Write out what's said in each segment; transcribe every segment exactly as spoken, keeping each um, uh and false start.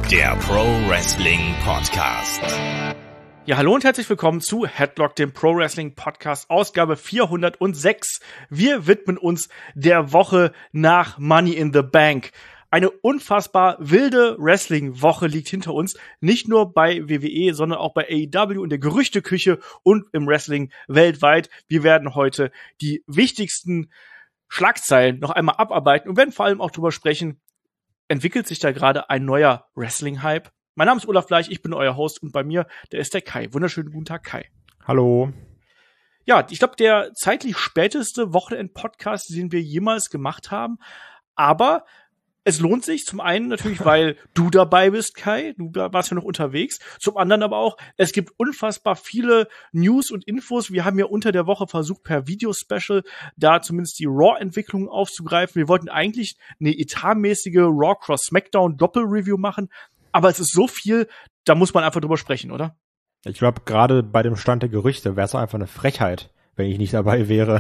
der Pro Wrestling Podcast. Ja, hallo und herzlich willkommen zu Headlock, dem Pro Wrestling Podcast, Ausgabe vierhundertsechs. Wir widmen uns der Woche nach Money in the Bank. Eine unfassbar wilde Wrestling-Woche liegt hinter uns, nicht nur bei W W E, sondern auch bei A E W, in der Gerüchteküche und im Wrestling weltweit. Wir werden heute die wichtigsten Schlagzeilen noch einmal abarbeiten und werden vor allem auch drüber sprechen, entwickelt sich da gerade ein neuer Wrestling-Hype? Mein Name ist Olaf Bleich, ich bin euer Host und bei mir, der ist der Kai. Wunderschönen guten Tag, Kai. Hallo. Ja, ich glaube, der zeitlich späteste Wochenend-Podcast, den wir jemals gemacht haben, aber es lohnt sich zum einen natürlich, weil du dabei bist, Kai. Du warst ja noch unterwegs. Zum anderen aber auch, es gibt unfassbar viele News und Infos. Wir haben ja unter der Woche versucht, per Video-Special da zumindest die Raw-Entwicklung aufzugreifen. Wir wollten eigentlich eine etatmäßige Raw Cross Smackdown Doppel-Review machen. Aber es ist so viel, da muss man einfach drüber sprechen, oder? Ich glaube, gerade bei dem Stand der Gerüchte wäre es einfach eine Frechheit, wenn ich nicht dabei wäre.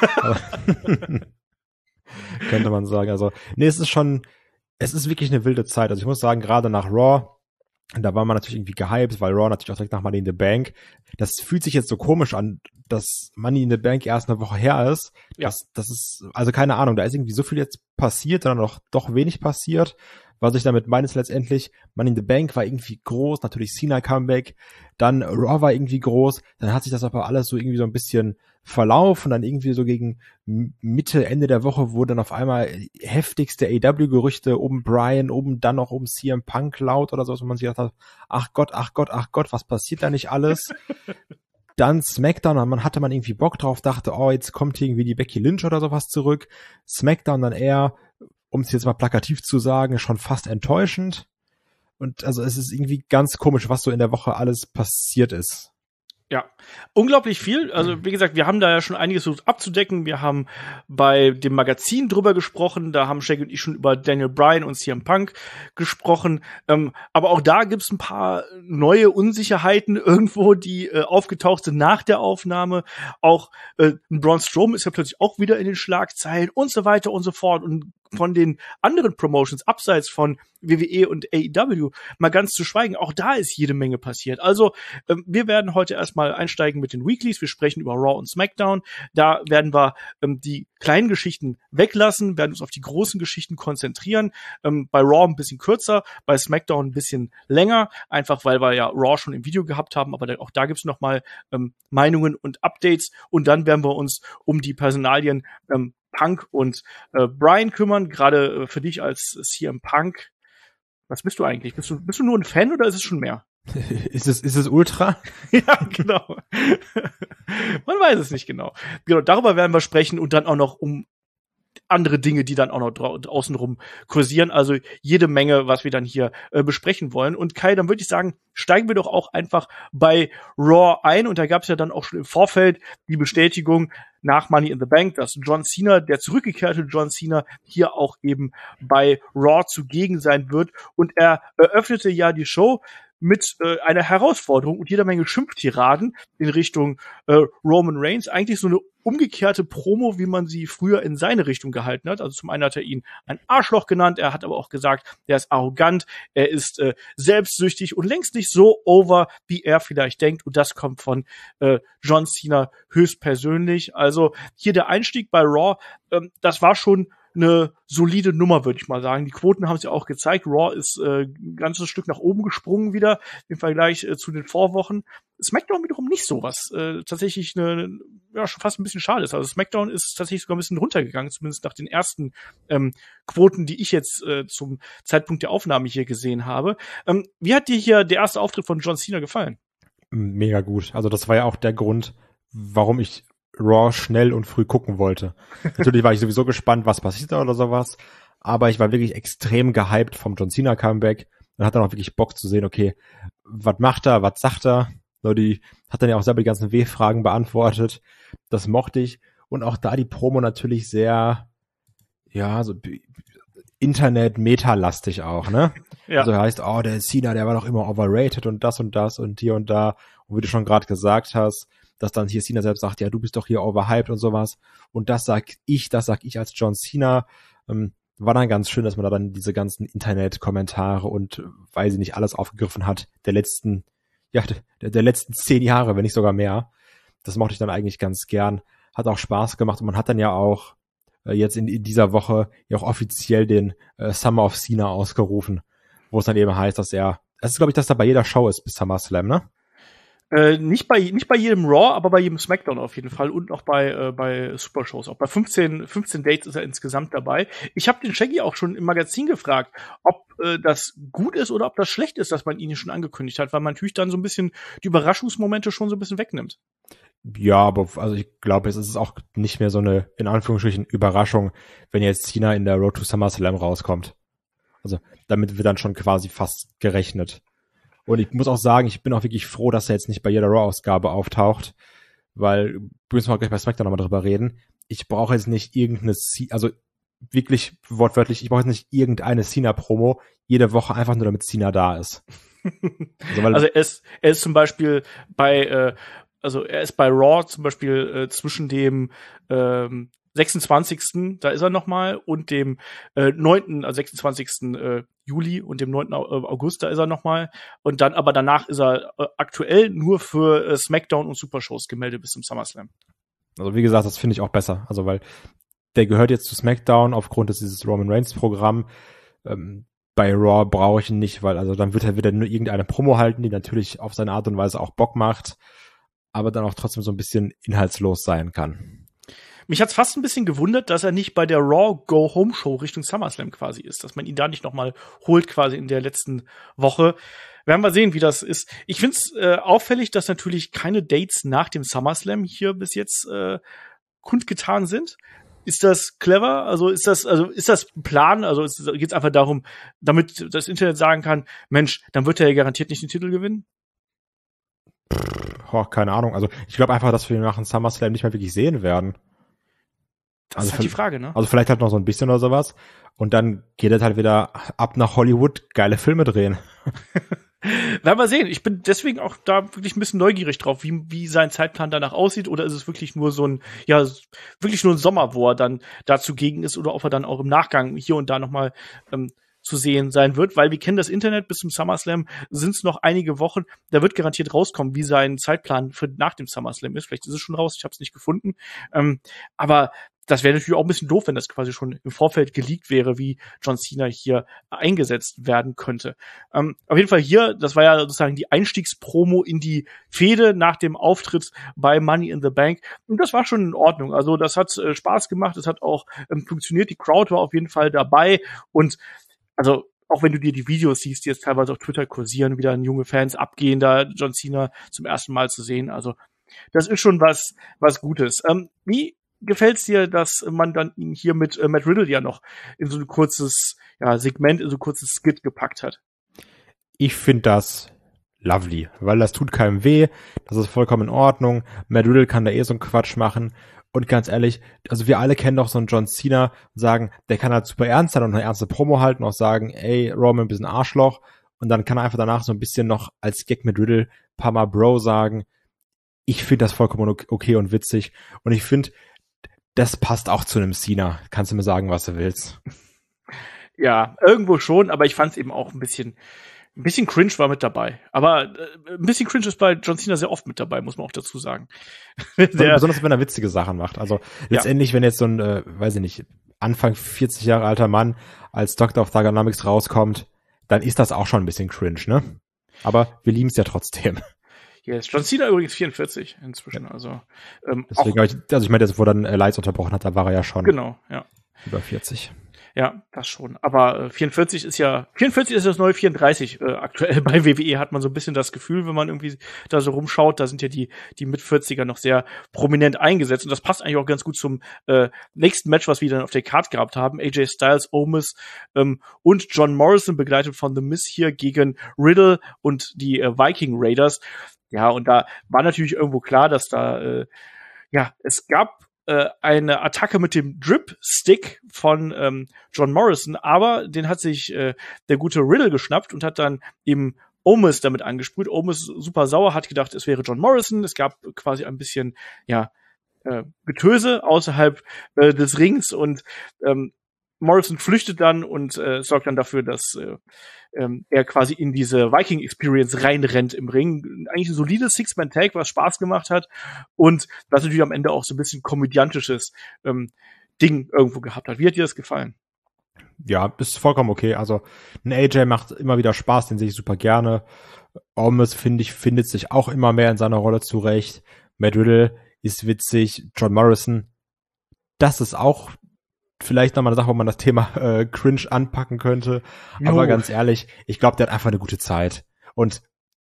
Könnte man sagen. Also, nee, es ist schon, es ist wirklich eine wilde Zeit. Also ich muss sagen, gerade nach Raw, da war man natürlich irgendwie gehypt, weil Raw natürlich auch direkt nach Money in the Bank. Das fühlt sich jetzt so komisch an, dass Money in the Bank erst eine Woche her ist. Ja. Das, das ist, also keine Ahnung, da ist irgendwie so viel jetzt passiert, dann noch doch wenig passiert. Was ich damit meine, ist letztendlich, Money in the Bank war irgendwie groß, natürlich Cena Comeback, dann Raw war irgendwie groß, dann hat sich das aber alles so irgendwie so ein bisschen verlaufen, dann irgendwie so gegen Mitte, Ende der Woche wurden dann auf einmal heftigste A E W-Gerüchte um Bryan, um dann noch um C M Punk laut oder so, wo man sich gedacht hat, ach Gott, ach Gott, ach Gott, was passiert da nicht alles? Dann SmackDown, und man hatte man irgendwie Bock drauf, dachte, oh, jetzt kommt irgendwie die Becky Lynch oder sowas zurück. SmackDown dann eher, um es jetzt mal plakativ zu sagen, schon fast enttäuschend. Und also es ist irgendwie ganz komisch, was so in der Woche alles passiert ist. Ja, unglaublich viel. Also wie gesagt, wir haben da ja schon einiges versucht abzudecken. Wir haben bei dem Magazin drüber gesprochen. Da haben Shaggy und ich schon über Daniel Bryan und C M Punk gesprochen. Ähm, aber auch da gibt's ein paar neue Unsicherheiten irgendwo, die äh, aufgetaucht sind nach der Aufnahme. Auch äh, Braun Strowman ist ja plötzlich auch wieder in den Schlagzeilen und so weiter und so fort. Und von den anderen Promotions, abseits von W W E und A E W, mal ganz zu schweigen, auch da ist jede Menge passiert. Also, ähm, wir werden heute erstmal einsteigen mit den Weeklies. Wir sprechen über Raw und SmackDown. Da werden wir ähm, die kleinen Geschichten weglassen, werden uns auf die großen Geschichten konzentrieren. Ähm, bei Raw ein bisschen kürzer, bei SmackDown ein bisschen länger, einfach weil wir ja Raw schon im Video gehabt haben, aber da, auch da gibt's noch mal ähm, Meinungen und Updates. Und dann werden wir uns um die Personalien ähm, Punk und äh, Bryan kümmern, gerade äh, für dich als C M Punk. Was bist du eigentlich? Bist du, bist du nur ein Fan oder ist es schon mehr? Ist es, ist es Ultra? Ja, genau. Man weiß es nicht genau. Genau, darüber werden wir sprechen und dann auch noch um andere Dinge, die dann auch noch dra- außenrum kursieren. Also jede Menge, was wir dann hier äh, besprechen wollen. Und Kai, dann würde ich sagen, steigen wir doch auch einfach bei Raw ein. Und da gab es ja dann auch schon im Vorfeld die Bestätigung nach Money in the Bank, dass John Cena, der zurückgekehrte John Cena, hier auch eben bei Raw zugegen sein wird. Und er eröffnete ja die Show mit äh, einer Herausforderung und jeder Menge Schimpftiraden in Richtung äh, Roman Reigns. Eigentlich so eine umgekehrte Promo, wie man sie früher in seine Richtung gehalten hat. Also zum einen hat er ihn ein Arschloch genannt, er hat aber auch gesagt, er ist arrogant, er ist äh, selbstsüchtig und längst nicht so over, wie er vielleicht denkt. Und das kommt von äh, John Cena höchstpersönlich. Also hier der Einstieg bei Raw, ähm, das war schon eine solide Nummer, würde ich mal sagen. Die Quoten haben es ja auch gezeigt. Raw ist äh, ein ganzes Stück nach oben gesprungen wieder im Vergleich äh, zu den Vorwochen. SmackDown wiederum nicht so, was äh, tatsächlich eine, ja, schon fast ein bisschen schade ist. Also SmackDown ist tatsächlich sogar ein bisschen runtergegangen, zumindest nach den ersten ähm, Quoten, die ich jetzt äh, zum Zeitpunkt der Aufnahme hier gesehen habe. Ähm, wie hat dir hier der erste Auftritt von John Cena gefallen? Mega gut. Also das war ja auch der Grund, warum ich Raw schnell und früh gucken wollte. Natürlich war ich sowieso gespannt, was passiert da oder sowas, aber ich war wirklich extrem gehypt vom John Cena Comeback und hatte dann auch wirklich Bock zu sehen, okay, was macht er, was sagt er? So, die hat dann ja auch selber die ganzen W-Fragen beantwortet. Das mochte ich. Und auch da die Promo natürlich sehr, ja, so Internet-Meta-lastig auch, ne? Ja. Also heißt, oh, der Cena, der war doch immer overrated und das und das und hier und da. Und wie du schon gerade gesagt hast, dass dann hier Cena selbst sagt, ja, du bist doch hier overhyped und sowas. Und das sag ich, das sag ich als John Cena. Ähm, war dann ganz schön, dass man da dann diese ganzen Internet-Kommentare und weiß ich nicht, alles aufgegriffen hat, der letzten, ja, der, der letzten zehn Jahre, wenn nicht sogar mehr. Das mochte ich dann eigentlich ganz gern. Hat auch Spaß gemacht und man hat dann ja auch äh, jetzt in, in dieser Woche ja auch offiziell den äh, Summer of Cena ausgerufen, wo es dann eben heißt, dass er, das ist glaube ich, dass er bei jeder Show ist bis SummerSlam, ne? Äh, nicht bei nicht bei jedem Raw, aber bei jedem SmackDown auf jeden Fall und auch bei äh, bei Supershows. Auch bei fünfzehn Dates ist er insgesamt dabei. Ich habe den Shaggy auch schon im Magazin gefragt, ob äh, das gut ist oder ob das schlecht ist, dass man ihn schon angekündigt hat, weil man natürlich dann so ein bisschen die Überraschungsmomente schon so ein bisschen wegnimmt. Ja, aber also ich glaube, es ist auch nicht mehr so eine, in Anführungsstrichen, Überraschung, wenn jetzt Cena in der Road to SummerSlam rauskommt. Also damit wird dann schon quasi fast gerechnet. Und ich muss auch sagen, ich bin auch wirklich froh, dass er jetzt nicht bei jeder Raw-Ausgabe auftaucht, weil, müssen wir gleich bei SmackDown nochmal drüber reden, ich brauche jetzt nicht irgendeine, C- also wirklich wortwörtlich, ich brauche jetzt nicht irgendeine Cena-Promo jede Woche, einfach nur damit Cena da ist. Also, weil also er, ist, er ist zum Beispiel bei, äh, also er ist bei Raw zum Beispiel äh, zwischen dem ähm, sechsundzwanzigsten Da ist er nochmal, und dem äh, neunten also sechsundzwanzigsten Äh, Juli und dem neunten August, da ist er nochmal. Und dann, aber danach ist er äh, aktuell nur für äh, SmackDown und Supershows gemeldet bis zum SummerSlam. Also wie gesagt, das finde ich auch besser. Also weil der gehört jetzt zu SmackDown aufgrund des dieses Roman Reigns Programm. Ähm, bei Raw brauche ich ihn nicht, weil also dann wird er wieder nur irgendeine Promo halten, die natürlich auf seine Art und Weise auch Bock macht, aber dann auch trotzdem so ein bisschen inhaltslos sein kann. Mich hat's fast ein bisschen gewundert, dass er nicht bei der Raw Go-Home-Show Richtung SummerSlam quasi ist, dass man ihn da nicht noch mal holt quasi in der letzten Woche. Werden wir sehen, wie das ist. Ich find's äh, auffällig, dass natürlich keine Dates nach dem SummerSlam hier bis jetzt äh, kundgetan sind. Ist das clever? Also ist das, also ist das ein Plan? Also geht es einfach darum, damit das Internet sagen kann, Mensch, dann wird er ja garantiert nicht den Titel gewinnen? Oh, keine Ahnung. Also ich glaube einfach, dass wir ihn nach dem SummerSlam nicht mehr wirklich sehen werden. Das also ist halt die Frage, ne? Also vielleicht halt noch so ein bisschen oder sowas. Und dann geht er halt wieder ab nach Hollywood, geile Filme drehen. Werden wir sehen. Ich bin deswegen auch da wirklich ein bisschen neugierig drauf, wie, wie sein Zeitplan danach aussieht. Oder ist es wirklich nur so ein, ja, wirklich nur ein Sommer, wo er dann da zugegen ist, oder ob er dann auch im Nachgang hier und da nochmal ähm, zu sehen sein wird, weil wir kennen das Internet, bis zum SummerSlam sind es noch einige Wochen, da wird garantiert rauskommen, wie sein Zeitplan für nach dem SummerSlam ist. Vielleicht ist es schon raus, ich habe es nicht gefunden. Ähm, aber das wäre natürlich auch ein bisschen doof, wenn das quasi schon im Vorfeld geleakt wäre, wie John Cena hier eingesetzt werden könnte. Ähm, auf jeden Fall hier, das war ja sozusagen die Einstiegspromo in die Fehde nach dem Auftritt bei Money in the Bank. Und das war schon in Ordnung. Also das hat äh, Spaß gemacht, es hat auch ähm, funktioniert, die Crowd war auf jeden Fall dabei. Und also auch wenn du dir die Videos siehst, die jetzt teilweise auf Twitter kursieren, wie dann junge Fans abgehen, da John Cena zum ersten Mal zu sehen. Also das ist schon was was Gutes. Ähm, wie gefällt's dir, dass man dann ihn hier mit äh, Matt Riddle ja noch in so ein kurzes ja, Segment, in so ein kurzes Skit gepackt hat? Ich finde das lovely, weil das tut keinem weh, das ist vollkommen in Ordnung. Matt Riddle kann da eh so einen Quatsch machen. Und ganz ehrlich, also wir alle kennen doch so einen John Cena und sagen, der kann halt super ernst sein und eine ernste Promo halten und auch sagen, ey, Roman, ein bisschen Arschloch. Und dann kann er einfach danach so ein bisschen noch als Gag mit Riddle ein paar Mal Bro sagen. Ich finde das vollkommen okay und witzig. Und ich finde, das passt auch zu einem Cena. Kannst du mir sagen, was du willst. Ja, irgendwo schon, aber ich fand es eben auch ein bisschen Ein bisschen Cringe war mit dabei. Aber äh, ein bisschen Cringe ist bei John Cena sehr oft mit dabei, muss man auch dazu sagen. Der, besonders wenn er witzige Sachen macht. Also letztendlich, ja. Wenn jetzt so ein, äh, weiß ich nicht, Anfang vierzig Jahre alter Mann als Doctor of Thuganomics rauskommt, dann ist das auch schon ein bisschen cringe, ne? Aber wir lieben es ja trotzdem. Yes. John Cena übrigens vierundvierzig inzwischen. Ja. Also ähm, deswegen habe ich, also ich meine, das, wo dann äh, Lights unterbrochen hat, da war er ja schon genau, ja. über vierzig. Ja, das schon. Aber äh, vierundvierzig ist ja, vierundvierzig ist das neue vierunddreißig. Äh, aktuell bei W W E hat man so ein bisschen das Gefühl, wenn man irgendwie da so rumschaut, da sind ja die die Mit-vierziger noch sehr prominent eingesetzt. Und das passt eigentlich auch ganz gut zum äh, nächsten Match, was wir dann auf der Card gehabt haben. A J Styles, Omos ähm, und John Morrison, begleitet von The Miz hier gegen Riddle und die äh, Viking Raiders. Ja, und da war natürlich irgendwo klar, dass da, äh, ja, es gab eine Attacke mit dem Drip-Stick von ähm, John Morrison, aber den hat sich äh, der gute Riddle geschnappt und hat dann eben Omos damit angesprüht. Omos super sauer, hat gedacht, es wäre John Morrison. Es gab quasi ein bisschen, ja, äh, Getöse außerhalb äh, des Rings und ähm, Morrison flüchtet dann und äh, sorgt dann dafür, dass äh, ähm, er quasi in diese Viking-Experience reinrennt im Ring. Eigentlich ein solides Six-Man-Tag, was Spaß gemacht hat und was natürlich am Ende auch so ein bisschen komödiantisches ähm, Ding irgendwo gehabt hat. Wie hat dir das gefallen? Ja, ist vollkommen okay. Also ein A J macht immer wieder Spaß, den sehe ich super gerne. Omos, finde ich, findet sich auch immer mehr in seiner Rolle zurecht. Matt Riddle ist witzig. John Morrison, das ist auch vielleicht nochmal eine Sache, wo man das Thema äh, Cringe anpacken könnte. Jo. Aber ganz ehrlich, ich glaube, der hat einfach eine gute Zeit. Und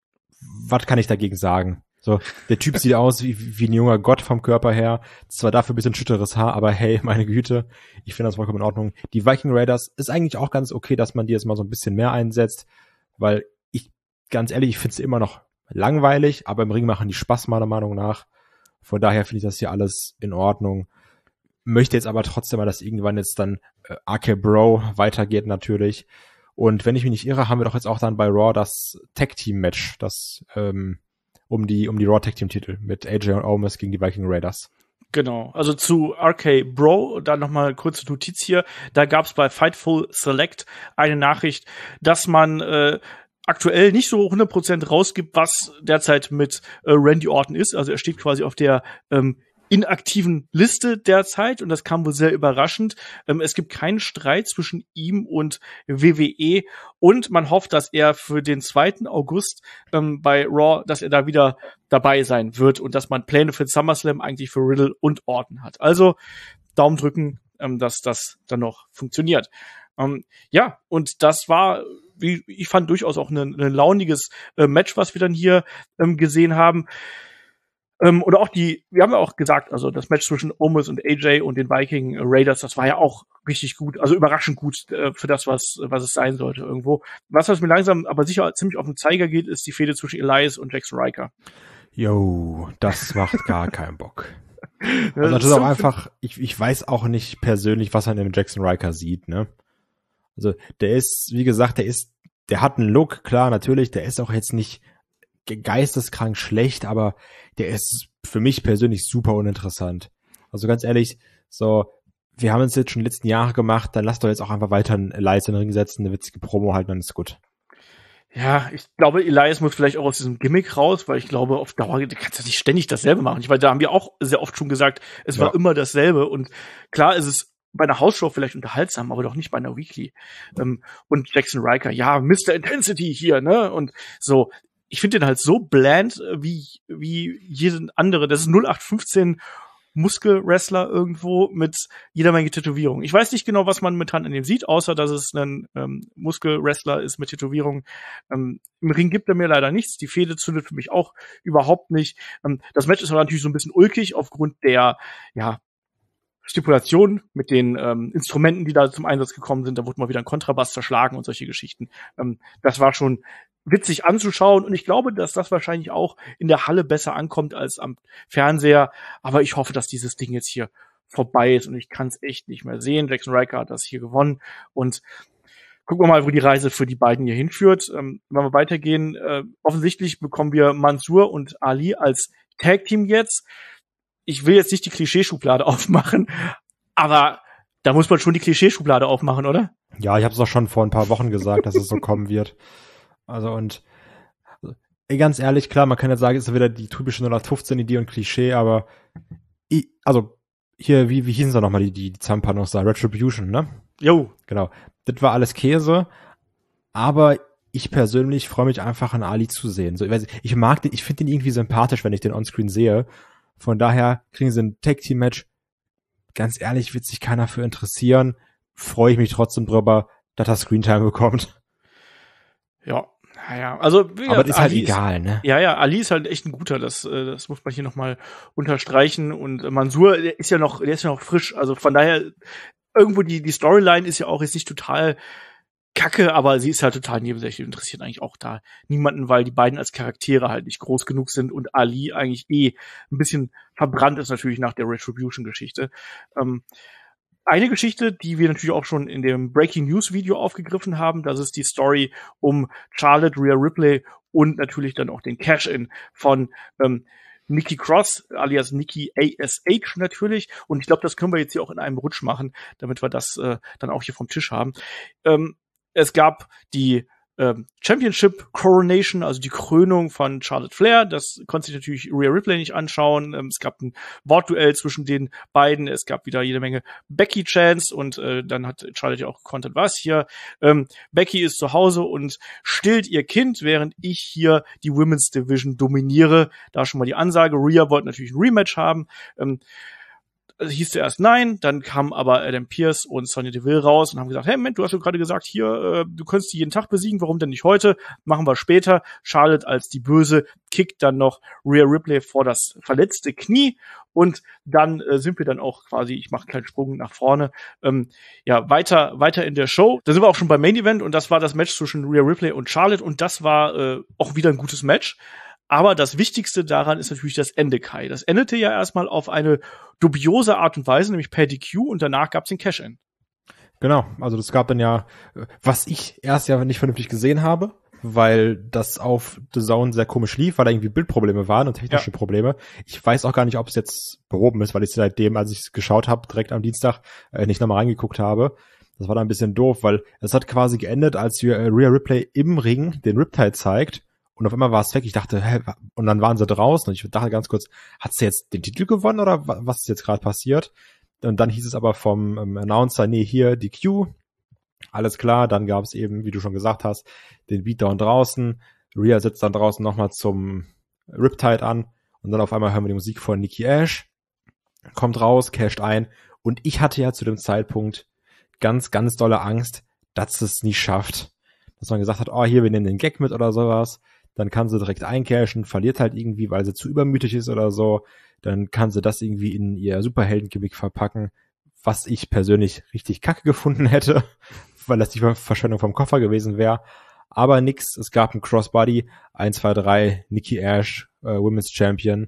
was kann ich dagegen sagen? So, der Typ sieht aus wie, wie ein junger Gott vom Körper her. Zwar dafür ein bisschen schütteres Haar, aber hey, meine Güte, ich finde das vollkommen in Ordnung. Die Viking Raiders ist eigentlich auch ganz okay, dass man die jetzt mal so ein bisschen mehr einsetzt, weil ich, ganz ehrlich, ich finde sie immer noch langweilig, aber im Ring machen die Spaß, meiner Meinung nach. Von daher finde ich das hier alles in Ordnung. Möchte jetzt aber trotzdem mal, dass irgendwann jetzt dann äh, R K Bro weitergeht natürlich. Und wenn ich mich nicht irre, haben wir doch jetzt auch dann bei Raw das Tag-Team-Match, das ähm, um die um die Raw Tag Team Titel mit A J und Omos gegen die Viking Raiders. Genau, also zu R K Bro, dann nochmal kurze Notiz hier, da gab es bei Fightful Select eine Nachricht, dass man äh, aktuell nicht so hundert Prozent rausgibt, was derzeit mit äh, Randy Orton ist, also er steht quasi auf der ähm, inaktiven Liste derzeit und das kam wohl sehr überraschend. Ähm, es gibt keinen Streit zwischen ihm und W W E und man hofft, dass er für den zweiten August ähm, bei Raw, dass er da wieder dabei sein wird und dass man Pläne für den SummerSlam eigentlich für Riddle und Orton hat. Also Daumen drücken, ähm, dass das dann noch funktioniert. Ähm, ja, und das war, wie ich fand, durchaus auch ein launiges äh, Match, was wir dann hier ähm, gesehen haben. Ähm, oder auch die, wir haben ja auch gesagt, also das Match zwischen Omos und A J und den Viking Raiders, das war ja auch richtig gut, also überraschend gut äh, für das, was was es sein sollte irgendwo. Was, was mir langsam, aber sicher ziemlich auf den Zeiger geht, ist die Fehde zwischen Elias und Jackson Riker. Yo, das macht gar keinen Bock. Also das ist auch einfach, ich, ich weiß auch nicht persönlich, was er in dem Jackson Riker sieht, ne? Also der ist, wie gesagt, der ist, der hat einen Look, klar, natürlich, der ist auch jetzt nicht geisteskrank schlecht, aber der ist für mich persönlich super uninteressant. Also ganz ehrlich, so, wir haben es jetzt schon in den letzten Jahren gemacht, dann lass doch jetzt auch einfach weiter einen Elias in den Ring setzen, eine witzige Promo halten, dann ist gut. Ja, ich glaube, Elias muss vielleicht auch aus diesem Gimmick raus, weil ich glaube, auf Dauer du kannst du nicht ständig dasselbe machen. Ich meine, da haben wir auch sehr oft schon gesagt, es ja. war immer dasselbe und klar ist es bei einer Hausshow vielleicht unterhaltsam, aber doch nicht bei einer Weekly. Ähm, und Jackson Riker, ja, Mister Intensity hier, ne, und so. Ich finde den halt so bland wie wie jeden andere. Das ist null acht fünfzehn Muskelwrestler irgendwo mit jeder Menge Tätowierung. Ich weiß nicht genau, was man momentan an dem sieht, außer dass es ein ähm, Muskelwrestler ist mit Tätowierung. Ähm, Im Ring gibt er mir leider nichts. Die Fehde zündet für mich auch überhaupt nicht. Ähm, das Match ist aber natürlich so ein bisschen ulkig aufgrund der ja Stipulation mit den ähm, Instrumenten, die da zum Einsatz gekommen sind. Da wurde mal wieder ein Kontrabass zerschlagen und solche Geschichten. Ähm, das war schon witzig anzuschauen und ich glaube, dass das wahrscheinlich auch in der Halle besser ankommt als am Fernseher. Aber ich hoffe, dass dieses Ding jetzt hier vorbei ist und ich kann es echt nicht mehr sehen. Jackson Riker hat das hier gewonnen und gucken wir mal, wo die Reise für die beiden hier hinführt. Ähm, wenn wir weitergehen, äh, offensichtlich bekommen wir Mansoor und Ali als Tag-Team jetzt. Ich will jetzt nicht die Klischeeschublade aufmachen, aber da muss man schon die Klischeeschublade aufmachen, oder? Ja, ich habe es doch schon vor ein paar Wochen gesagt, dass es so kommen wird. Also und ey, ganz ehrlich, klar, man kann jetzt sagen, es ist wieder die typische null acht fünfzehn Idee und Klischee, aber ich, also hier, wie wie hießen sie nochmal, die die, die Zahnpanos da, Retribution, ne? Jo. Genau. Das war alles Käse, aber ich persönlich freue mich einfach an Ali zu sehen. So, ich, weiß, ich mag den, ich finde den irgendwie sympathisch, wenn ich den Onscreen sehe. Von daher kriegen sie ein Tag-Team-Match. Ganz ehrlich, wird sich keiner für interessieren. Freue ich mich trotzdem drüber, dass er Screentime bekommt. Ja, naja, also ja, aber das ist halt Ali egal, ne? Ja, ja, Ali ist halt echt ein guter, das das muss man hier nochmal unterstreichen und Mansoor, der ist ja noch, der ist ja noch frisch, also von daher irgendwo die die Storyline ist ja auch jetzt nicht total kacke, aber sie ist halt total nebensächlich, interessiert eigentlich auch da niemanden, weil die beiden als Charaktere halt nicht groß genug sind und Ali eigentlich eh ein bisschen verbrannt ist natürlich nach der Retribution-Geschichte. Ähm, Eine Geschichte, die wir natürlich auch schon in dem Breaking News Video aufgegriffen haben, das ist die Story um Charlotte, Rhea Ripley und natürlich dann auch den Cash-In von ähm, Nikki Cross, alias Nikki A S H natürlich. Und ich glaube, das können wir jetzt hier auch in einem Rutsch machen, damit wir das äh, dann auch hier vom Tisch haben. Ähm, es gab die ähm, Championship Coronation, also die Krönung von Charlotte Flair. Das konnte sich natürlich Rhea Ripley nicht anschauen. Ähm, es gab ein Wortduell zwischen den beiden. Es gab wieder jede Menge Becky-Chants und äh, dann hat Charlotte ja auch gekontert, was hier. Ähm, Becky ist zu Hause und stillt ihr Kind, während ich hier die Women's Division dominiere. Da schon mal die Ansage. Rhea wollte natürlich ein Rematch haben. Ähm, Also hieß zuerst nein, dann kamen aber Adam Pearce und Sonya Deville raus und haben gesagt, hey Moment, du hast doch gerade gesagt, hier, äh, du könntest die jeden Tag besiegen, warum denn nicht heute? Machen wir später. Charlotte als die Böse kickt dann noch Rhea Ripley vor das verletzte Knie und dann äh, sind wir dann auch quasi, ich mache keinen Sprung nach vorne, ähm, ja, weiter weiter in der Show. Da sind wir auch schon beim Main Event und das war das Match zwischen Rhea Ripley und Charlotte und das war äh, auch wieder ein gutes Match. Aber das Wichtigste daran ist natürlich das Ende, Kai. Das endete ja erstmal auf eine dubiose Art und Weise, nämlich per D Q und danach gab es den Cash-In. Genau, also das gab dann ja, was ich erst ja nicht vernünftig gesehen habe, weil das auf The Zone sehr komisch lief, weil da irgendwie Bildprobleme waren und technische ja. Probleme. Ich weiß auch gar nicht, ob es jetzt behoben ist, weil ich seitdem, als ich es geschaut habe, direkt am Dienstag äh, nicht nochmal reingeguckt habe. Das war dann ein bisschen doof, weil es hat quasi geendet, als wir äh, Rhea Ripley im Ring den Riptide zeigt. Und auf einmal war es weg. Ich dachte, hä, und dann waren sie draußen. Und ich dachte ganz kurz, hat sie jetzt den Titel gewonnen oder was ist jetzt gerade passiert? Und dann hieß es aber vom ähm, Announcer, nee, hier die Q. Alles klar. Dann gab es eben, wie du schon gesagt hast, den Beatdown draußen. Rhea sitzt dann draußen nochmal zum Riptide an. Und dann auf einmal hören wir die Musik von Nikki Ash. Kommt raus, casht ein. Und ich hatte ja zu dem Zeitpunkt ganz, ganz dolle Angst, dass es nicht schafft. Dass man gesagt hat, oh, hier, wir nehmen den Gag mit oder sowas. Dann kann sie direkt eincashen, verliert halt irgendwie, weil sie zu übermütig ist oder so. Dann kann sie das irgendwie in ihr Superhelden-Gimmick verpacken, was ich persönlich richtig kacke gefunden hätte, weil das die Verschwendung vom Koffer gewesen wäre. Aber nix, es gab ein Crossbody, eins, zwei, drei, Nikki Ash, äh, Women's Champion.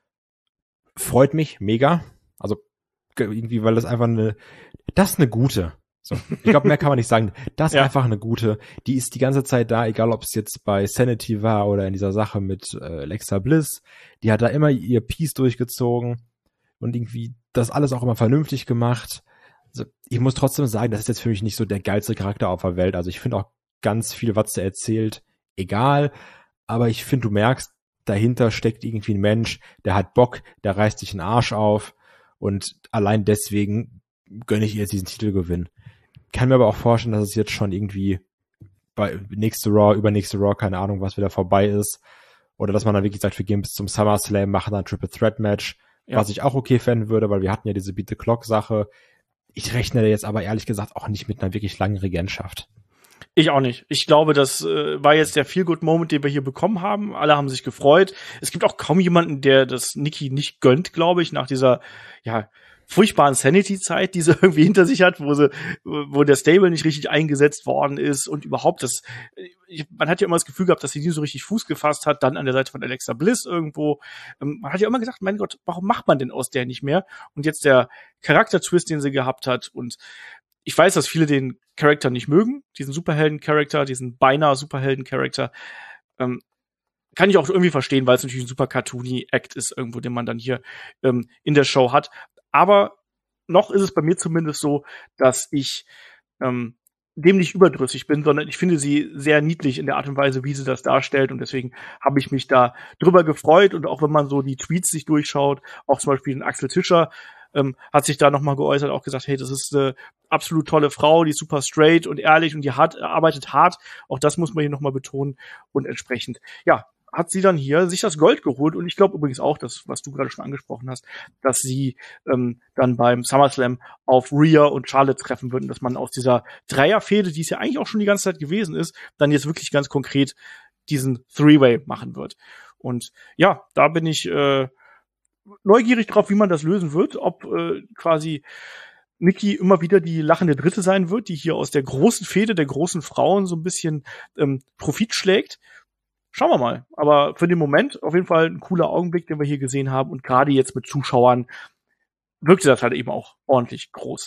Freut mich, mega. Also irgendwie, weil das einfach eine, das ist eine gute. So, ich glaube, mehr kann man nicht sagen. Das ist ja. einfach eine gute. Die ist die ganze Zeit da, egal ob es jetzt bei Sanity war oder in dieser Sache mit äh, Alexa Bliss. Die hat da immer ihr Piece durchgezogen und irgendwie das alles auch immer vernünftig gemacht. Also, ich muss trotzdem sagen, das ist jetzt für mich nicht so der geilste Charakter auf der Welt. Also ich finde auch ganz viel, was sie erzählt, egal. Aber ich finde, du merkst, dahinter steckt irgendwie ein Mensch, der hat Bock, der reißt sich den Arsch auf und allein deswegen gönne ich ihr jetzt diesen Titelgewinn. Kann mir aber auch vorstellen, dass es jetzt schon irgendwie bei nächste Raw, übernächste Raw, keine Ahnung, was wieder vorbei ist. Oder dass man dann wirklich sagt, wir gehen bis zum SummerSlam, machen dann ein Triple Threat Match, ja. was ich auch okay fänden würde, weil wir hatten ja diese Beat the Clock Sache. Ich rechne jetzt aber ehrlich gesagt auch nicht mit einer wirklich langen Regentschaft. Ich auch nicht. Ich glaube, das äh, war jetzt der Feel-Good-Moment, den wir hier bekommen haben. Alle haben sich gefreut. Es gibt auch kaum jemanden, der das Nikki nicht gönnt, glaube ich, nach dieser, ja, furchtbaren Sanity-Zeit, die sie irgendwie hinter sich hat, wo sie, wo der Stable nicht richtig eingesetzt worden ist und überhaupt das, ich, man hat ja immer das Gefühl gehabt, dass sie nie so richtig Fuß gefasst hat, dann an der Seite von Alexa Bliss irgendwo. Ähm, man hat ja immer gesagt, mein Gott, warum macht man denn aus der nicht mehr? Und jetzt der Charakter-Twist, den sie gehabt hat und ich weiß, dass viele den Charakter nicht mögen, diesen Superhelden-Charakter, diesen beinahe Superhelden-Charakter, ähm, kann ich auch irgendwie verstehen, weil es natürlich ein super cartoony Act ist irgendwo, den man dann hier ähm, in der Show hat. Aber noch ist es bei mir zumindest so, dass ich ähm, dem nicht überdrüssig bin, sondern ich finde sie sehr niedlich in der Art und Weise, wie sie das darstellt. Und deswegen habe ich mich da drüber gefreut. Und auch wenn man so die Tweets sich durchschaut, auch zum Beispiel den Axel Tischer ähm, hat sich da nochmal geäußert, auch gesagt, hey, das ist eine absolut tolle Frau, die ist super straight und ehrlich und die hart, arbeitet hart. Auch das muss man hier nochmal betonen. Und entsprechend, ja, hat sie dann hier sich das Gold geholt und ich glaube übrigens auch, das, was du gerade schon angesprochen hast, dass sie ähm, dann beim SummerSlam auf Rhea und Charlotte treffen würden, dass man aus dieser Dreierfehde, die es ja eigentlich auch schon die ganze Zeit gewesen ist, dann jetzt wirklich ganz konkret diesen Three-Way machen wird. Und ja, da bin ich äh, neugierig drauf, wie man das lösen wird, ob äh, quasi Nikki immer wieder die lachende Dritte sein wird, die hier aus der großen Fehde der großen Frauen so ein bisschen ähm, Profit schlägt. Schauen wir mal. Aber für den Moment auf jeden Fall ein cooler Augenblick, den wir hier gesehen haben. Und gerade jetzt mit Zuschauern wirkte das halt eben auch ordentlich groß.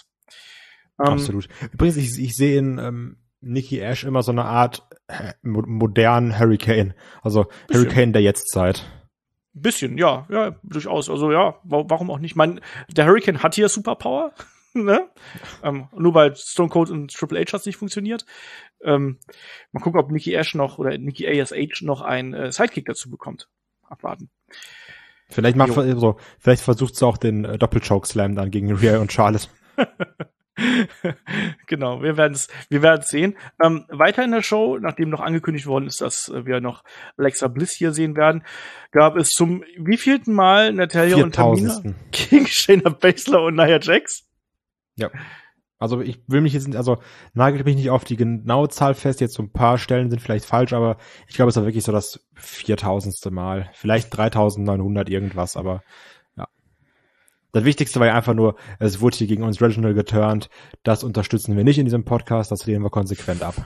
Absolut. Ähm, Übrigens, ich, ich sehe in ähm, Nikki Ash immer so eine Art äh, modernen Hurricane. Also Hurricane der Jetztzeit. Ein bisschen, ja, ja, durchaus. Also ja, warum auch nicht? Man, der Hurricane hat hier Superpower, ne? Ähm, nur bei Stone Cold und Triple H hat es nicht funktioniert. Ähm, mal gucken, ob Nikki Ash noch oder Nikki A S H noch einen äh, Sidekick dazu bekommt. Abwarten. Vielleicht macht so, vielleicht versucht sie auch den äh, Doppel-Choke-Slam dann gegen Rhea und Charlotte. Genau, wir werden es wir werden es sehen. Ähm, weiter in der Show, nachdem noch angekündigt worden ist, dass äh, wir noch Alexa Bliss hier sehen werden, gab es zum wievielten Mal Natalya und Tamina gegen Shayna Baszler und Nia Jax? Ja. Also ich will mich jetzt, also nagelt mich nicht auf die genaue Zahl fest, jetzt so ein paar Stellen sind vielleicht falsch, aber ich glaube, es war wirklich so das viertausendste Mal. Vielleicht dreitausendneunhundert irgendwas, aber ja. Das Wichtigste war ja einfach nur, es wurde hier gegen uns Reginald geturnt. Das unterstützen wir nicht in diesem Podcast, das lehnen wir konsequent ab.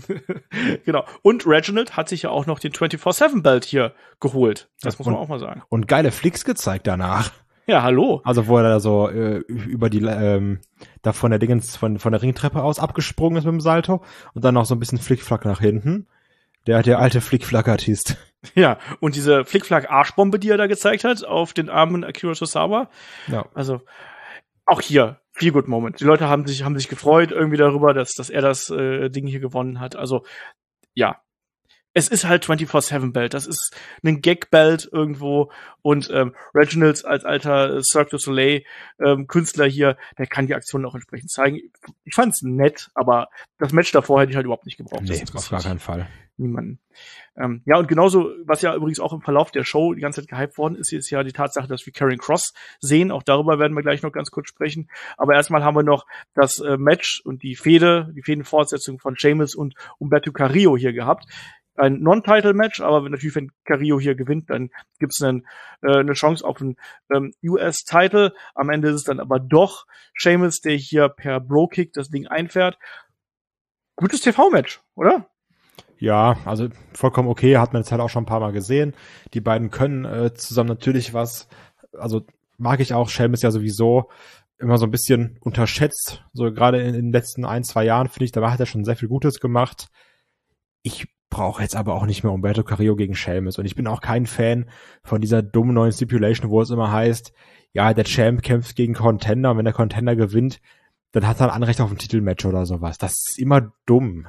Genau. Und Reginald hat sich ja auch noch den vierundzwanzig sieben Belt hier geholt. Das muss und, man auch mal sagen. Und geile Flicks gezeigt danach. Ja, hallo. Also wo er da so äh, über die ähm, da von der Dingens von von der Ringtreppe aus abgesprungen ist mit dem Salto und dann noch so ein bisschen Flickflack nach hinten. Der der alte Flickflack-Artist. Ja, und diese Flickflack-Arschbombe, die er da gezeigt hat auf den armen Akira Tozawa. Ja. Also auch hier viel good Moment. Die Leute haben sich haben sich gefreut irgendwie darüber, dass dass er das äh, Ding hier gewonnen hat. Also ja. Es ist halt vierundzwanzig sieben Belt. Das ist ein Gag-Belt irgendwo. Und ähm, Reginald als alter Cirque du Soleil ähm, Künstler hier, der kann die Aktion auch entsprechend zeigen. Ich fand's nett, aber das Match davor hätte ich halt überhaupt nicht gebraucht. Nee, auf gar keinen Fall. Niemanden. Ähm, ja, und genauso, was ja übrigens auch im Verlauf der Show die ganze Zeit gehypt worden ist, ist ja die Tatsache, dass wir Karrion Kross sehen. Auch darüber werden wir gleich noch ganz kurz sprechen. Aber erstmal haben wir noch das äh, Match und die Fehde, die Fädenfortsetzung von Sheamus und Humberto Carrillo hier gehabt. Ein Non-Title-Match, aber wenn, natürlich, wenn Carrillo hier gewinnt, dann gibt's einen, äh, eine Chance auf einen ähm, U S-Title. Am Ende ist es dann aber doch Sheamus, der hier per Bro-Kick das Ding einfährt. Gutes T V-Match, oder? Ja, also vollkommen okay, hat man jetzt halt auch schon ein paar Mal gesehen. Die beiden können äh, zusammen natürlich was, also mag ich auch, Sheamus ja sowieso immer so ein bisschen unterschätzt, so gerade in, in den letzten ein, zwei Jahren, finde ich, da hat er schon sehr viel Gutes gemacht. Ich brauche jetzt aber auch nicht mehr Humberto Carrillo gegen Sheamus und ich bin auch kein Fan von dieser dummen neuen Stipulation, wo es immer heißt, ja, der Champ kämpft gegen Contender und wenn der Contender gewinnt, dann hat er ein Anrecht auf ein Titelmatch oder sowas. Das ist immer dumm.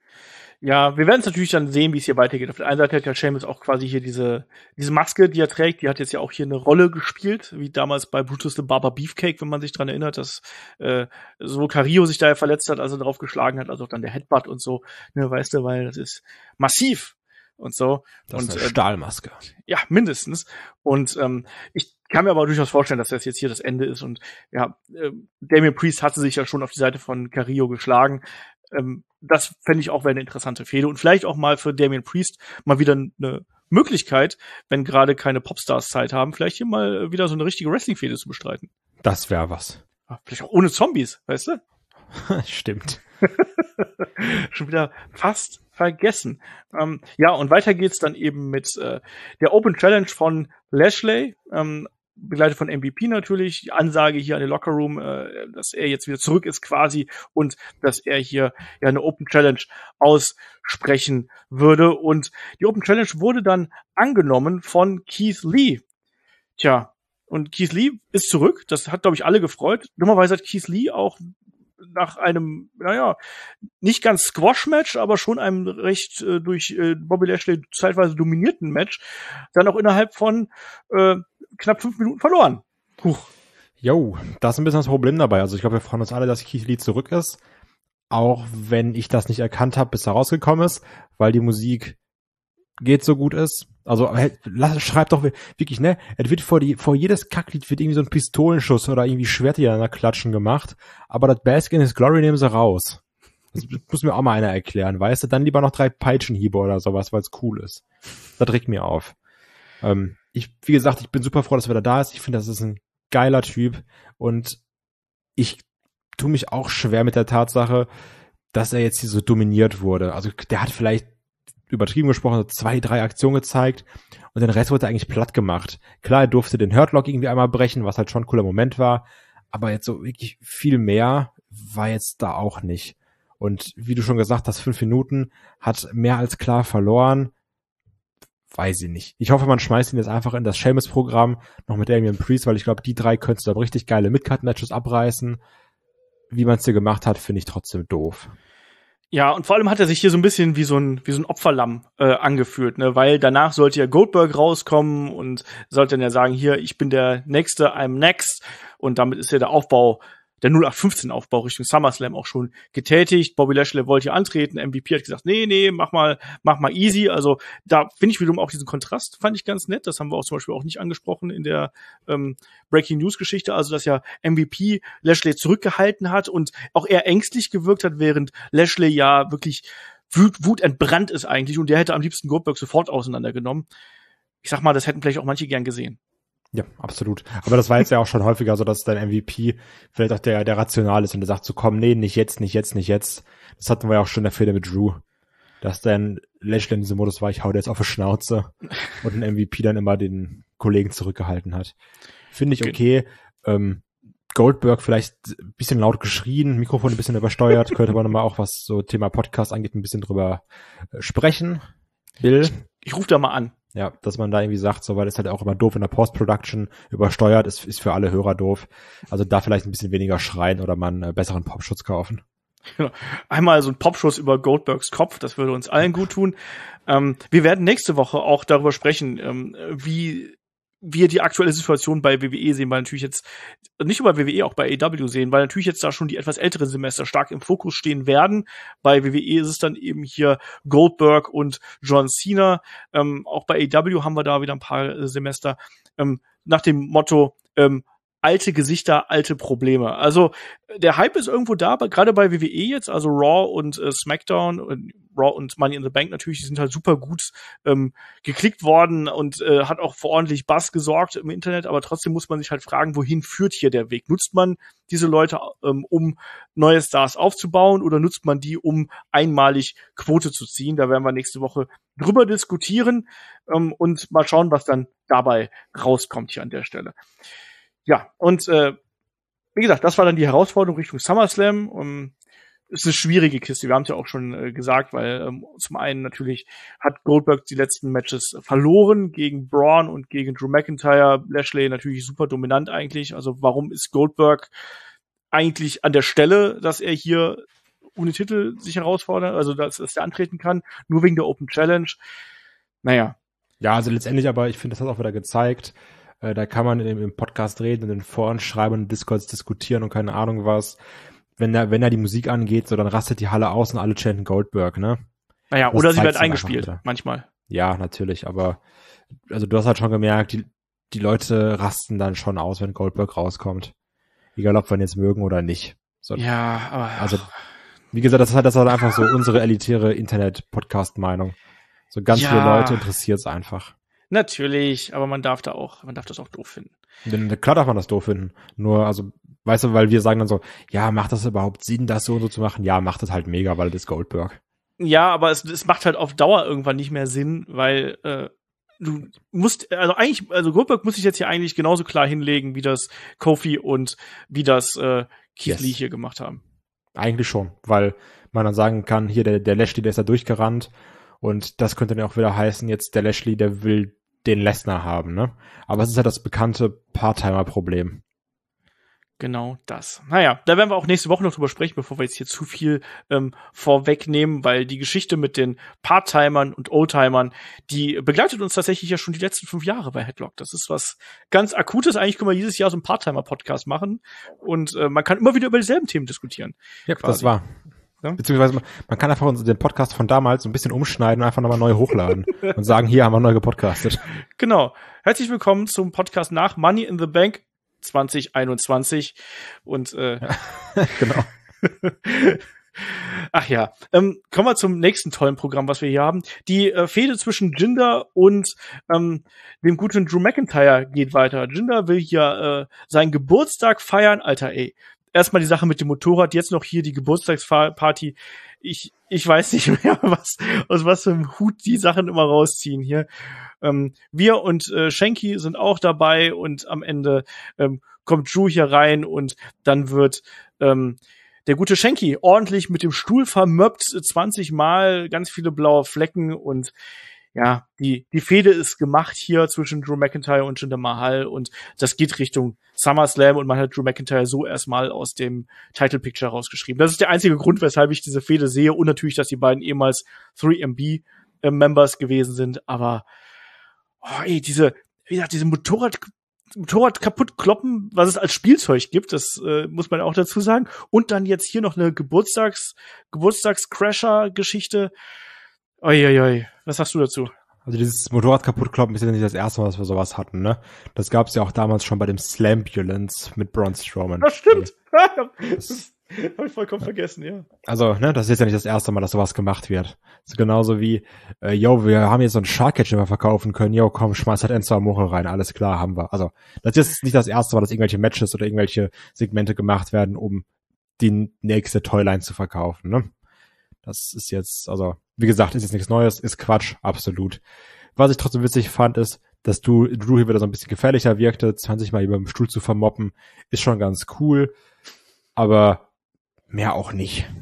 Ja, wir werden es natürlich dann sehen, wie es hier weitergeht. Auf der einen Seite hat ja Sheamus auch quasi hier diese diese Maske, die er trägt, die hat jetzt ja auch hier eine Rolle gespielt, wie damals bei Brutus the Barber Beefcake, wenn man sich dran erinnert, dass äh, so Carrillo sich da ja verletzt hat, als er drauf geschlagen hat, also auch dann der Headbutt und so, ne, weißt du, weil das ist massiv und so. Das und, ist eine Stahlmaske. Äh, ja, mindestens. Und ähm, ich kann mir aber durchaus vorstellen, dass das jetzt hier das Ende ist und ja, äh, Damian Priest hatte sich ja schon auf die Seite von Carrillo geschlagen. Ähm, das fände ich auch wäre eine interessante Fehde und vielleicht auch mal für Damian Priest mal wieder eine Möglichkeit, wenn gerade keine Popstars Zeit haben, vielleicht hier mal wieder so eine richtige Wrestling-Fehde zu bestreiten. Das wäre was. Vielleicht auch ohne Zombies, weißt du? Stimmt. Schon wieder fast vergessen. Ähm, ja, und weiter geht's dann eben mit äh, der Open Challenge von Lashley, ähm, begleitet von M V P natürlich, die Ansage hier an den Lockerroom, äh, dass er jetzt wieder zurück ist quasi und dass er hier ja eine Open Challenge aussprechen würde. Und die Open Challenge wurde dann angenommen von Keith Lee. Tja, und Keith Lee ist zurück. Das hat, glaube ich, alle gefreut. Dummerweise hat Keith Lee auch nach einem, naja, nicht ganz Squash-Match, aber schon einem recht äh, durch äh, Bobby Lashley zeitweise dominierten Match, dann auch innerhalb von äh, knapp fünf Minuten verloren. Huch. Jo, das ist ein bisschen das Problem dabei. Also ich glaube, wir freuen uns alle, dass Keith Lee zurück ist. Auch wenn ich das nicht erkannt habe, bis er rausgekommen ist, weil die Musik geht so gut ist. Also hey, lass, schreib doch wirklich, ne? Es wird vor die vor jedes Kacklied wird irgendwie so ein Pistolenschuss oder irgendwie Schwerter an der Klatschen gemacht. Aber das Bask in his Glory nehmen sie raus. Das muss mir auch mal einer erklären, weißt du? Dann lieber noch drei Peitschenhiebe oder sowas, weil es cool ist. Das regt mir auf. Ähm, ich, wie gesagt, ich bin super froh, dass er wieder da ist. Ich finde, das ist ein geiler Typ und ich tue mich auch schwer mit der Tatsache, dass er jetzt hier so dominiert wurde. Also der hat vielleicht übertrieben gesprochen, zwei, drei Aktionen gezeigt und den Rest wurde eigentlich platt gemacht. Klar, er durfte den Hurtlock irgendwie einmal brechen, was halt schon ein cooler Moment war, aber jetzt so wirklich viel mehr war jetzt da auch nicht. Und wie du schon gesagt hast, fünf Minuten, hat mehr als klar verloren, weiß ich nicht. Ich hoffe, man schmeißt ihn jetzt einfach in das Sheamus-Programm, noch mit Damian Priest, weil ich glaube, die drei könntest du da richtig geile Mid-Card-Matches abreißen. Wie man es dir gemacht hat, finde ich trotzdem doof. Ja, und vor allem hat er sich hier so ein bisschen wie so ein wie so ein Opferlamm äh, angefühlt, ne, weil danach sollte ja Goldberg rauskommen und sollte dann ja sagen, hier, ich bin der Nächste, I'm next, und damit ist ja der Aufbau, der null acht fünfzehn Aufbau Richtung SummerSlam auch schon getätigt. Bobby Lashley wollte hier antreten, M V P hat gesagt, nee, nee, mach mal, mach mal easy. Also da finde ich wiederum auch diesen Kontrast, fand ich ganz nett. Das haben wir auch zum Beispiel auch nicht angesprochen in der ähm, Breaking News Geschichte. Also dass ja M V P Lashley zurückgehalten hat und auch eher ängstlich gewirkt hat, während Lashley ja wirklich wut, wutentbrannt ist eigentlich und der hätte am liebsten Goldberg sofort auseinandergenommen. Ich sag mal, das hätten vielleicht auch manche gern gesehen. Ja, absolut. Aber das war jetzt ja auch schon häufiger so, dass dein M V P vielleicht auch der, der rational ist und der sagt so, komm, nee, nicht jetzt, nicht jetzt, nicht jetzt. Das hatten wir ja auch schon in der Fehde mit Drew. Dass dann Lashley in diesem Modus war, ich hau dir jetzt auf die Schnauze und ein M V P dann immer den Kollegen zurückgehalten hat. Finde ich okay. Ähm, Goldberg vielleicht ein bisschen laut geschrien, Mikrofon ein bisschen übersteuert, könnte man nochmal auch, was so Thema Podcast angeht, ein bisschen drüber sprechen. Bill? Ich, ich rufe da mal an. Ja, dass man da irgendwie sagt, so, weil es halt auch immer doof in der Post-Production übersteuert, ist, ist für alle Hörer doof. Also da vielleicht ein bisschen weniger schreien oder mal einen besseren Popschutz kaufen. Genau. Einmal so ein Popschuss über Goldbergs Kopf, das würde uns allen gut tun. Ähm, wir werden nächste Woche auch darüber sprechen, ähm, wie wir die aktuelle Situation bei W W E sehen, weil natürlich jetzt, nicht nur bei W W E, auch bei A E W sehen, weil natürlich jetzt da schon die etwas älteren Semester stark im Fokus stehen werden. Bei W W E ist es dann eben hier Goldberg und John Cena. Ähm, auch bei A E W haben wir da wieder ein paar äh, Semester ähm, nach dem Motto, ähm, alte Gesichter, alte Probleme. Also der Hype ist irgendwo da, aber gerade bei W W E jetzt, also Raw und äh, SmackDown und Raw und Money in the Bank natürlich, die sind halt super gut ähm, geklickt worden und äh, hat auch für ordentlich Buzz gesorgt im Internet, aber trotzdem muss man sich halt fragen, wohin führt hier der Weg? Nutzt man diese Leute, ähm, um neue Stars aufzubauen, oder nutzt man die, um einmalig Quote zu ziehen? Da werden wir nächste Woche drüber diskutieren ähm, und mal schauen, was dann dabei rauskommt hier an der Stelle. Ja, und äh, wie gesagt, das war dann die Herausforderung Richtung SummerSlam. Um, ist eine schwierige Kiste, wir haben es ja auch schon äh, gesagt, weil ähm, zum einen natürlich hat Goldberg die letzten Matches verloren gegen Braun und gegen Drew McIntyre. Lashley natürlich super dominant eigentlich. Also warum ist Goldberg eigentlich an der Stelle, dass er hier ohne Titel sich herausfordert, also dass, dass er antreten kann, nur wegen der Open Challenge? Naja. Ja, also letztendlich aber, ich finde, das hat auch wieder gezeigt, da kann man im, im Podcast reden, in den Foren schreiben, in Discords diskutieren und keine Ahnung was. Wenn da, wenn da die Musik angeht, so dann rastet die Halle aus und alle chanten Goldberg, ne? Naja, das oder sie wird eingespielt, manchmal. Ja, natürlich, aber also du hast halt schon gemerkt, die, die Leute rasten dann schon aus, wenn Goldberg rauskommt. Egal, ob wir ihn jetzt mögen oder nicht. So, ja, aber... Also, wie gesagt, das ist halt, das ist halt einfach so unsere elitäre Internet-Podcast-Meinung. So ganz ja. viele Leute interessiert's einfach. Natürlich, aber man darf da auch, man darf das auch doof finden. Denn, klar darf man das doof finden. Nur, also, weißt du, weil wir sagen dann so, ja, macht das überhaupt Sinn, das so und so zu machen? Ja, macht das halt mega, weil das ist Goldberg. Ja, aber es, es macht halt auf Dauer irgendwann nicht mehr Sinn, weil äh, du musst, also eigentlich, also Goldberg muss sich jetzt hier eigentlich genauso klar hinlegen, wie das Kofi und wie das äh, Keith yes. Lee hier gemacht haben. Eigentlich schon, weil man dann sagen kann, hier der, der Lashley, der ist da durchgerannt und das könnte dann auch wieder heißen, jetzt der Lashley, der will den Lesnar haben, ne? Aber es ist ja das bekannte Part-Timer-Problem. Genau das. Naja, da werden wir auch nächste Woche noch drüber sprechen, bevor wir jetzt hier zu viel ähm, vorwegnehmen, weil die Geschichte mit den Part-Timern und Oldtimern, die begleitet uns tatsächlich ja schon die letzten fünf Jahre bei Headlock. Das ist was ganz Akutes. Eigentlich können wir jedes Jahr so einen Part-Timer-Podcast machen und äh, man kann immer wieder über dieselben Themen diskutieren. Ja, quasi. Das war. Ja? Beziehungsweise man, man kann einfach den Podcast von damals so ein bisschen umschneiden und einfach nochmal neu hochladen und sagen, hier haben wir neu gepodcastet. Genau. Herzlich willkommen zum Podcast nach Money in the Bank zwanzig einundzwanzig und äh, ja, genau. Ach ja, ähm, kommen wir zum nächsten tollen Programm, was wir hier haben. Die äh, Fehde zwischen Jinder und ähm, dem guten Drew McIntyre geht weiter. Jinder will hier äh, seinen Geburtstag feiern. Alter, ey. Erstmal die Sache mit dem Motorrad, jetzt noch hier die Geburtstagsparty. Ich ich weiß nicht mehr, was aus was für einem Hut die Sachen immer rausziehen hier. Ähm, wir und äh, Shanky sind auch dabei und am Ende ähm, kommt Drew hier rein und dann wird ähm, der gute Shanky ordentlich mit dem Stuhl vermöppt, zwanzig Mal, ganz viele blaue Flecken und ja, die, die Fehde ist gemacht hier zwischen Drew McIntyre und Jinder Mahal und das geht Richtung SummerSlam und man hat Drew McIntyre so erstmal aus dem Title Picture rausgeschrieben. Das ist der einzige Grund, weshalb ich diese Fehde sehe und natürlich, dass die beiden ehemals drei M B äh, Members gewesen sind, aber oh, ey, diese, wie gesagt, diese Motorrad Motorrad kaputt kloppen, was es als Spielzeug gibt, das äh, muss man auch dazu sagen. Und dann jetzt hier noch eine Geburtstags Geburtstagscrasher-Geschichte. Uiuiui, was sagst du dazu? Also dieses Motorrad kaputt kloppen ist ja nicht das erste Mal, dass wir sowas hatten, ne? Das gab's ja auch damals schon bei dem Slambulance mit Braun Strowman. Das stimmt. Das, Hab ich vollkommen vergessen, ja. Also, ne, das ist ja nicht das erste Mal, dass sowas gemacht wird. Das ist genauso wie, äh, yo, wir haben jetzt so einen Shark-Catch, den wir verkaufen können. Yo, komm, schmeiß halt Enzo Amore rein. Alles klar, haben wir. Also, das ist nicht das erste Mal, dass irgendwelche Matches oder irgendwelche Segmente gemacht werden, um die nächste Toyline zu verkaufen, ne? Das ist jetzt, also, wie gesagt, ist jetzt nichts Neues, ist Quatsch, absolut. Was ich trotzdem witzig fand, ist, dass du, Drew hier wieder so ein bisschen gefährlicher wirkte, zwanzig Mal über dem Stuhl zu vermoppen, ist schon ganz cool, aber mehr auch nicht.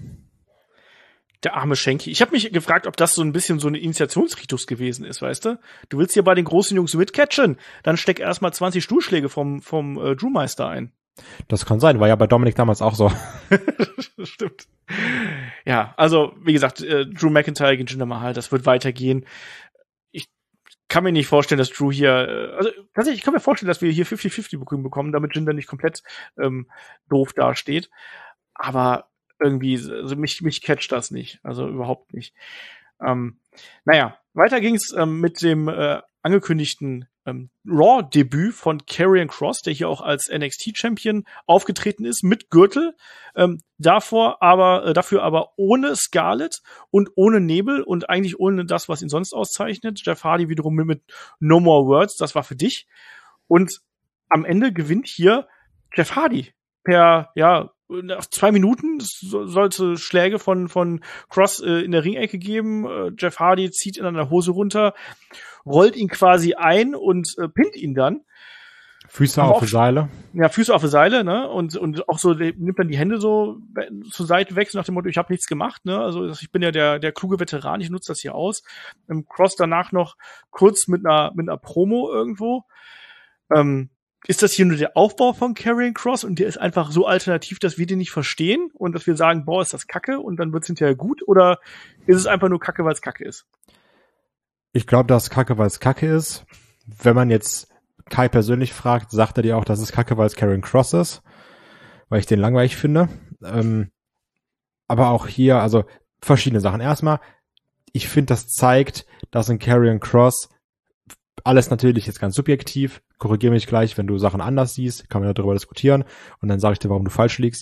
Der arme Schenki. Ich habe mich gefragt, ob das so ein bisschen so ein Initiationsritus gewesen ist, weißt du? Du willst hier bei den großen Jungs mitcatchen, dann steck erstmal zwanzig Stuhlschläge vom, vom äh, Drewmeister ein. Das kann sein, war ja bei Dominik damals auch so. Das stimmt. Ja, also, wie gesagt, äh, Drew McIntyre gegen Jinder Mahal, das wird weitergehen. Ich kann mir nicht vorstellen, dass Drew hier, äh, also tatsächlich, ich kann mir vorstellen, dass wir hier fünfzig fünfzig bekommen, damit Jinder nicht komplett ähm, doof dasteht. Aber irgendwie, also mich, mich catcht das nicht. Also überhaupt nicht. Ähm, naja, weiter ging's ähm, mit dem äh, angekündigten ähm, Raw-Debüt von Karrion Kross, der hier auch als N X T-Champion aufgetreten ist, mit Gürtel. Ähm, davor aber, äh, dafür aber ohne Scarlett und ohne Nebel und eigentlich ohne das, was ihn sonst auszeichnet. Jeff Hardy wiederum mit, mit No More Words, das war für dich. Und am Ende gewinnt hier Jeff Hardy per, ja, nach zwei Minuten sollte Schläge von von Kross äh, in der Ringecke geben. Äh, Jeff Hardy zieht ihn an der Hose runter, rollt ihn quasi ein und äh, pinnt ihn dann. Füße auf die Seile. Ja, Füße auf die Seile, ne? Und und auch so nimmt dann die Hände so zur Seite weg, so nach dem Motto, ich habe nichts gemacht, ne? Also ich bin ja der der kluge Veteran, ich nutze das hier aus. Ähm, Kross danach noch kurz mit einer mit einer Promo irgendwo. Ähm, Ist das hier nur der Aufbau von Karrion Kross und der ist einfach so alternativ, dass wir den nicht verstehen und dass wir sagen, boah, ist das Kacke und dann wird's hinterher gut? Oder ist es einfach nur Kacke, weil es Kacke ist? Ich glaube, dass es Kacke, weil es Kacke ist. Wenn man jetzt Kai persönlich fragt, sagt er dir auch, dass es Kacke, weil es Karrion Kross ist, weil ich den langweilig finde. Ähm, aber auch hier, also verschiedene Sachen. Erstmal, ich finde, das zeigt, dass ein Karrion Kross, alles natürlich jetzt ganz subjektiv, korrigiere mich gleich, wenn du Sachen anders siehst, kann man ja darüber diskutieren und dann sage ich dir, warum du falsch liegst.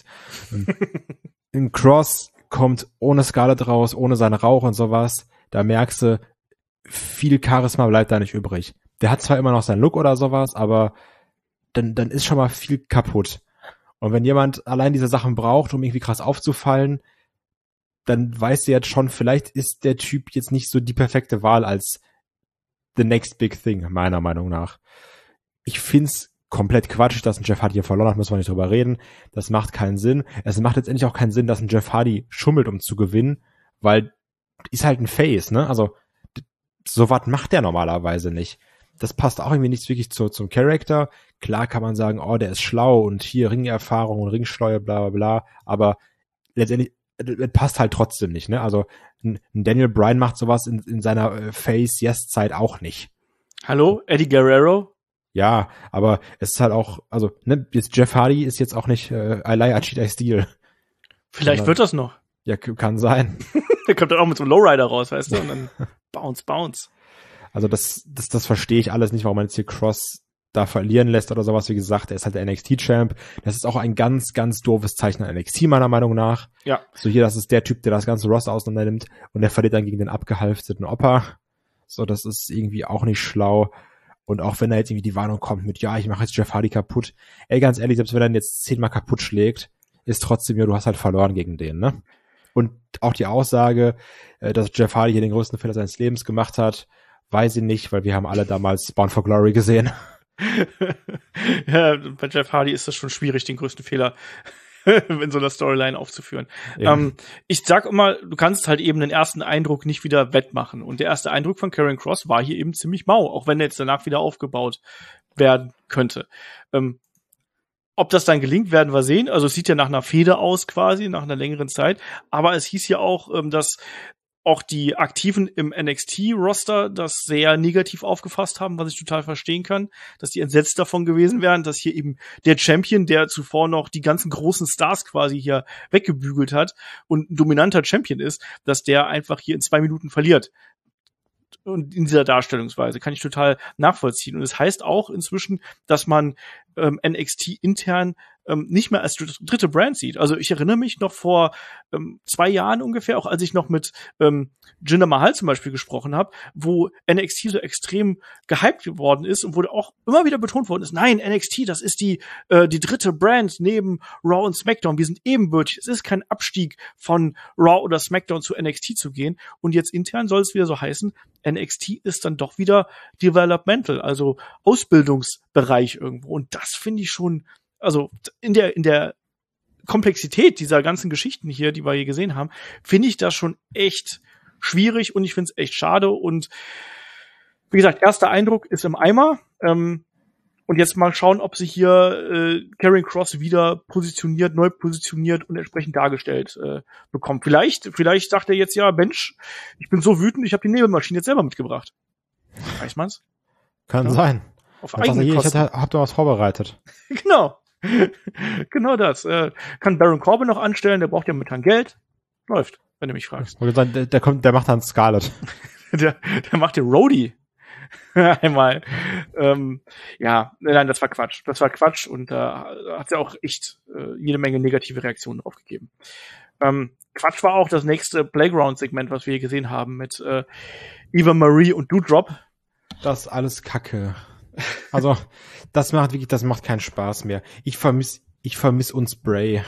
Ein Kross kommt ohne Scarlett raus, ohne seinen Rauch und sowas, da merkst du, viel Charisma bleibt da nicht übrig. Der hat zwar immer noch seinen Look oder sowas, aber dann, dann ist schon mal viel kaputt. Und wenn jemand allein diese Sachen braucht, um irgendwie krass aufzufallen, dann weißt du jetzt schon, vielleicht ist der Typ jetzt nicht so die perfekte Wahl als the next big thing, meiner Meinung nach. Ich find's komplett Quatsch, dass ein Jeff Hardy hier verloren hat, müssen wir nicht drüber reden. Das macht keinen Sinn. Es macht letztendlich auch keinen Sinn, dass ein Jeff Hardy schummelt, um zu gewinnen, weil ist halt ein Face, ne? Also so was macht der normalerweise nicht. Das passt auch irgendwie nicht wirklich zu, zum Charakter. Klar kann man sagen, oh, der ist schlau und hier Ringerfahrung und Ringschleue, bla bla bla, aber letztendlich das passt halt trotzdem nicht, ne? Also ein Daniel Bryan macht sowas in, in seiner äh, Face-Yes-Zeit auch nicht. Hallo, Eddie Guerrero? Ja, aber es ist halt auch, also, ne, jetzt Jeff Hardy ist jetzt auch nicht äh, I lie, I cheat, I steal. Vielleicht Sondern, wird das noch. Ja, kann sein. Der kommt dann auch mit so einem Lowrider raus, weißt du, und dann bounce, bounce. Also das, das, das verstehe ich alles nicht, warum man jetzt hier Kross da verlieren lässt oder sowas. Wie gesagt, er ist halt der N X T-Champ. Das ist auch ein ganz, ganz doofes Zeichen an N X T, meiner Meinung nach. Ja. So hier, das ist der Typ, der das ganze Roster auseinander nimmt und der verliert dann gegen den abgehalfteten Opa. So, das ist irgendwie auch nicht schlau. Und auch wenn da jetzt irgendwie die Warnung kommt mit, ja, ich mache jetzt Jeff Hardy kaputt. Ey, ganz ehrlich, selbst wenn er ihn jetzt zehnmal kaputt schlägt, ist trotzdem, ja, du hast halt verloren gegen den, ne? Und auch die Aussage, dass Jeff Hardy hier den größten Fehler seines Lebens gemacht hat, weiß ich nicht, weil wir haben alle damals Bound for Glory gesehen. Ja, bei Jeff Hardy ist das schon schwierig, den größten Fehler in so einer Storyline aufzuführen. Ja. Ähm, ich sag immer, du kannst halt eben den ersten Eindruck nicht wieder wettmachen. Und der erste Eindruck von Karrion Kross war hier eben ziemlich mau, auch wenn er jetzt danach wieder aufgebaut werden könnte. Ähm, ob das dann gelingt, werden wir sehen. Also es sieht ja nach einer Fehde aus quasi, nach einer längeren Zeit. Aber es hieß ja auch, ähm, dass auch die Aktiven im N X T-Roster das sehr negativ aufgefasst haben, was ich total verstehen kann, dass die entsetzt davon gewesen wären, dass hier eben der Champion, der zuvor noch die ganzen großen Stars quasi hier weggebügelt hat und ein dominanter Champion ist, dass der einfach hier in zwei Minuten verliert. Und in dieser Darstellungsweise kann ich total nachvollziehen. Und es heißt auch inzwischen, dass man ähm, N X T intern ähm, nicht mehr als dritte Brand sieht. Also ich erinnere mich noch vor ähm, zwei Jahren ungefähr, auch als ich noch mit ähm, Jinder Mahal zum Beispiel gesprochen habe, wo N X T so extrem gehypt geworden ist und wurde auch immer wieder betont worden ist, nein, N X T, das ist die äh, die dritte Brand neben Raw und SmackDown. Wir sind ebenbürtig. Es ist kein Abstieg von Raw oder SmackDown zu N X T zu gehen. Und jetzt intern soll es wieder so heißen, N X T ist dann doch wieder Developmental, also Ausbildungsbereich irgendwo. Und das finde ich schon, also in der in der Komplexität dieser ganzen Geschichten hier, die wir hier gesehen haben, finde ich das schon echt schwierig und ich finde es echt schade. Und wie gesagt, erster Eindruck ist im Eimer. Ähm, und jetzt mal schauen, ob sich hier äh, Karrion Kross wieder positioniert, neu positioniert und entsprechend dargestellt äh, bekommt. Vielleicht, vielleicht sagt er jetzt ja, Mensch, ich bin so wütend, ich habe die Nebelmaschine jetzt selber mitgebracht. Weiß man's? Kann ja. sein. Auf eigene hier, Kosten. Ich hab, hab da was vorbereitet. Genau. Genau das. Äh, kann Baron Corbin noch anstellen, der braucht ja momentan Geld. Läuft, wenn du mich fragst. Der, der kommt, der macht dann Scarlett. der, der macht den Roadie. Einmal. Ähm, ja, nein, das war Quatsch. Das war Quatsch und da äh, hat ja auch echt äh, jede Menge negative Reaktionen drauf gegeben. Ähm, Quatsch war auch das nächste Playground-Segment, was wir hier gesehen haben mit äh, Eva Marie und Doudrop. Das ist alles Kacke. Also, das macht wirklich, das macht keinen Spaß mehr. Ich vermiss, ich vermiss uns Bray.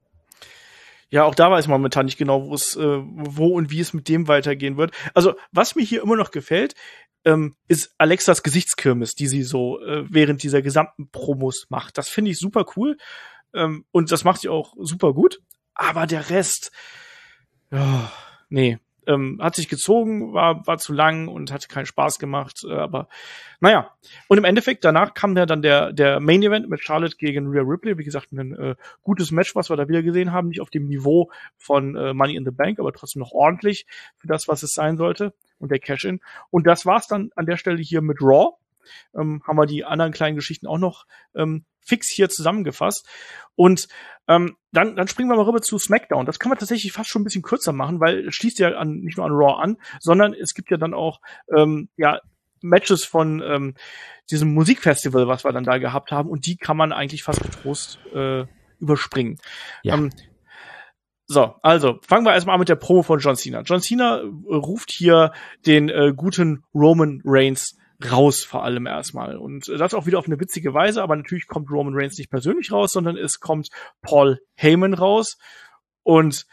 Ja, auch da weiß man momentan nicht genau, wo es, äh, wo und wie es mit dem weitergehen wird. Also, was mir hier immer noch gefällt, ähm, ist Alexas Gesichtskirmes, die sie so äh, während dieser gesamten Promos macht. Das finde ich super cool. Ähm, und das macht sie auch super gut. Aber der Rest, oh, nee. Ähm, hat sich gezogen, war war zu lang und hatte keinen Spaß gemacht, äh, aber naja. Und im Endeffekt, danach kam ja dann der der Main Event mit Charlotte gegen Rhea Ripley, wie gesagt, ein äh, gutes Match, was wir da wieder gesehen haben, nicht auf dem Niveau von äh, Money in the Bank, aber trotzdem noch ordentlich für das, was es sein sollte und der Cash-In. Und das war's dann an der Stelle hier mit Raw. Ähm, haben wir die anderen kleinen Geschichten auch noch ähm, fix hier zusammengefasst. Und ähm, dann, dann springen wir mal rüber zu SmackDown. Das kann man tatsächlich fast schon ein bisschen kürzer machen, weil es schließt ja an, nicht nur an Raw an, sondern es gibt ja dann auch ähm, ja Matches von ähm, diesem Musikfestival, was wir dann da gehabt haben. Und die kann man eigentlich fast getrost äh, überspringen. Ja. Ähm, So, also fangen wir erstmal an mit der Promo von John Cena. John Cena äh, ruft hier den äh, guten Roman Reigns raus, vor allem erstmal. Und das auch wieder auf eine witzige Weise, aber natürlich kommt Roman Reigns nicht persönlich raus, sondern es kommt Paul Heyman raus. Und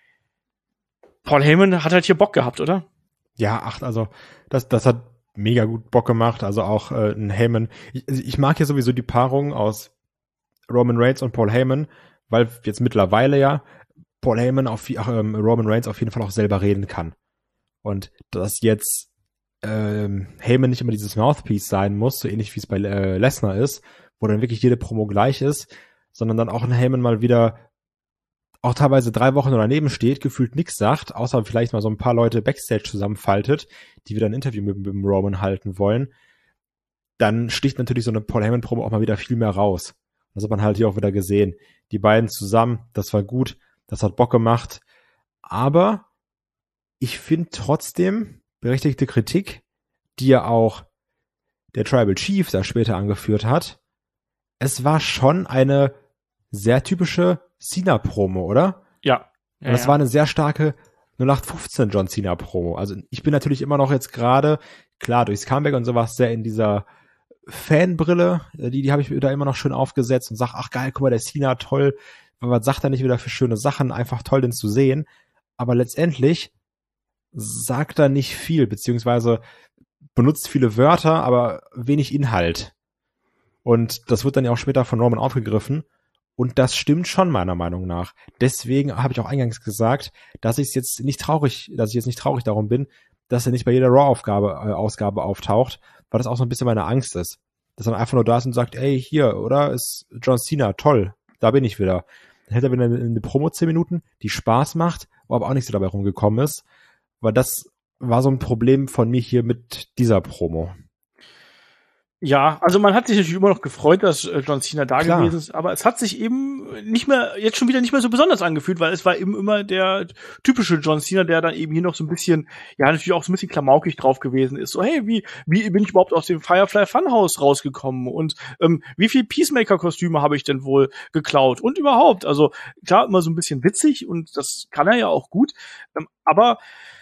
Paul Heyman hat halt hier Bock gehabt, oder? Ja, ach, also das, das hat mega gut Bock gemacht. Also auch äh, ein Heyman. Ich, ich mag ja sowieso die Paarung aus Roman Reigns und Paul Heyman, weil jetzt mittlerweile ja Paul Heyman auf ach, ähm, Roman Reigns auf jeden Fall auch selber reden kann. Und dass jetzt ähm, Heyman nicht immer dieses Mouthpiece sein muss, so ähnlich wie es bei äh, Lesnar ist, wo dann wirklich jede Promo gleich ist, sondern dann auch ein Heyman mal wieder auch teilweise drei Wochen daneben steht, gefühlt nichts sagt, außer vielleicht mal so ein paar Leute Backstage zusammenfaltet, die wieder ein Interview mit, mit dem Roman halten wollen, dann sticht natürlich so eine Paul Heyman-Promo auch mal wieder viel mehr raus. Das hat man halt hier auch wieder gesehen. Die beiden zusammen, das war gut, das hat Bock gemacht, aber ich finde trotzdem berechtigte Kritik, die ja auch der Tribal Chief da später angeführt hat. Es war schon eine sehr typische Cena-Promo, oder? Ja. ja Und es ja. war eine sehr starke null acht fünfzehn John Cena-Promo. Also ich bin natürlich immer noch jetzt gerade, klar, durchs Comeback und sowas sehr in dieser Fanbrille, die, die habe ich da immer noch schön aufgesetzt und sag, ach geil, guck mal, der Cena, toll, was sagt er nicht wieder für schöne Sachen, einfach toll, den zu sehen. Aber letztendlich sagt er nicht viel, beziehungsweise benutzt viele Wörter, aber wenig Inhalt. Und das wird dann ja auch später von Roman aufgegriffen. Und das stimmt schon meiner Meinung nach. Deswegen habe ich auch eingangs gesagt, dass ich jetzt nicht traurig, dass ich jetzt nicht traurig darum bin, dass er nicht bei jeder Raw-Aufgabe äh, Ausgabe auftaucht, weil das auch so ein bisschen meine Angst ist. Dass er einfach nur da ist und sagt, ey, hier, oder? Ist John Cena, toll, da bin ich wieder. Dann hätte er wieder eine, eine Promo zehn Minuten, die Spaß macht, wo aber auch nichts dabei rumgekommen ist. Weil das war so ein Problem von mir hier mit dieser Promo. Ja, also man hat sich natürlich immer noch gefreut, dass äh, John Cena da Klar. gewesen ist, aber es hat sich eben nicht mehr, jetzt schon wieder nicht mehr so besonders angefühlt, weil es war eben immer der typische John Cena, der dann eben hier noch so ein bisschen, ja, natürlich auch so ein bisschen klamaukig drauf gewesen ist. So, hey, wie, wie bin ich überhaupt aus dem Firefly Funhouse rausgekommen? Und ähm, wie viel Peacemaker-Kostüme habe ich denn wohl geklaut? Und überhaupt, also klar, immer so ein bisschen witzig und das kann er ja auch gut, ähm, aber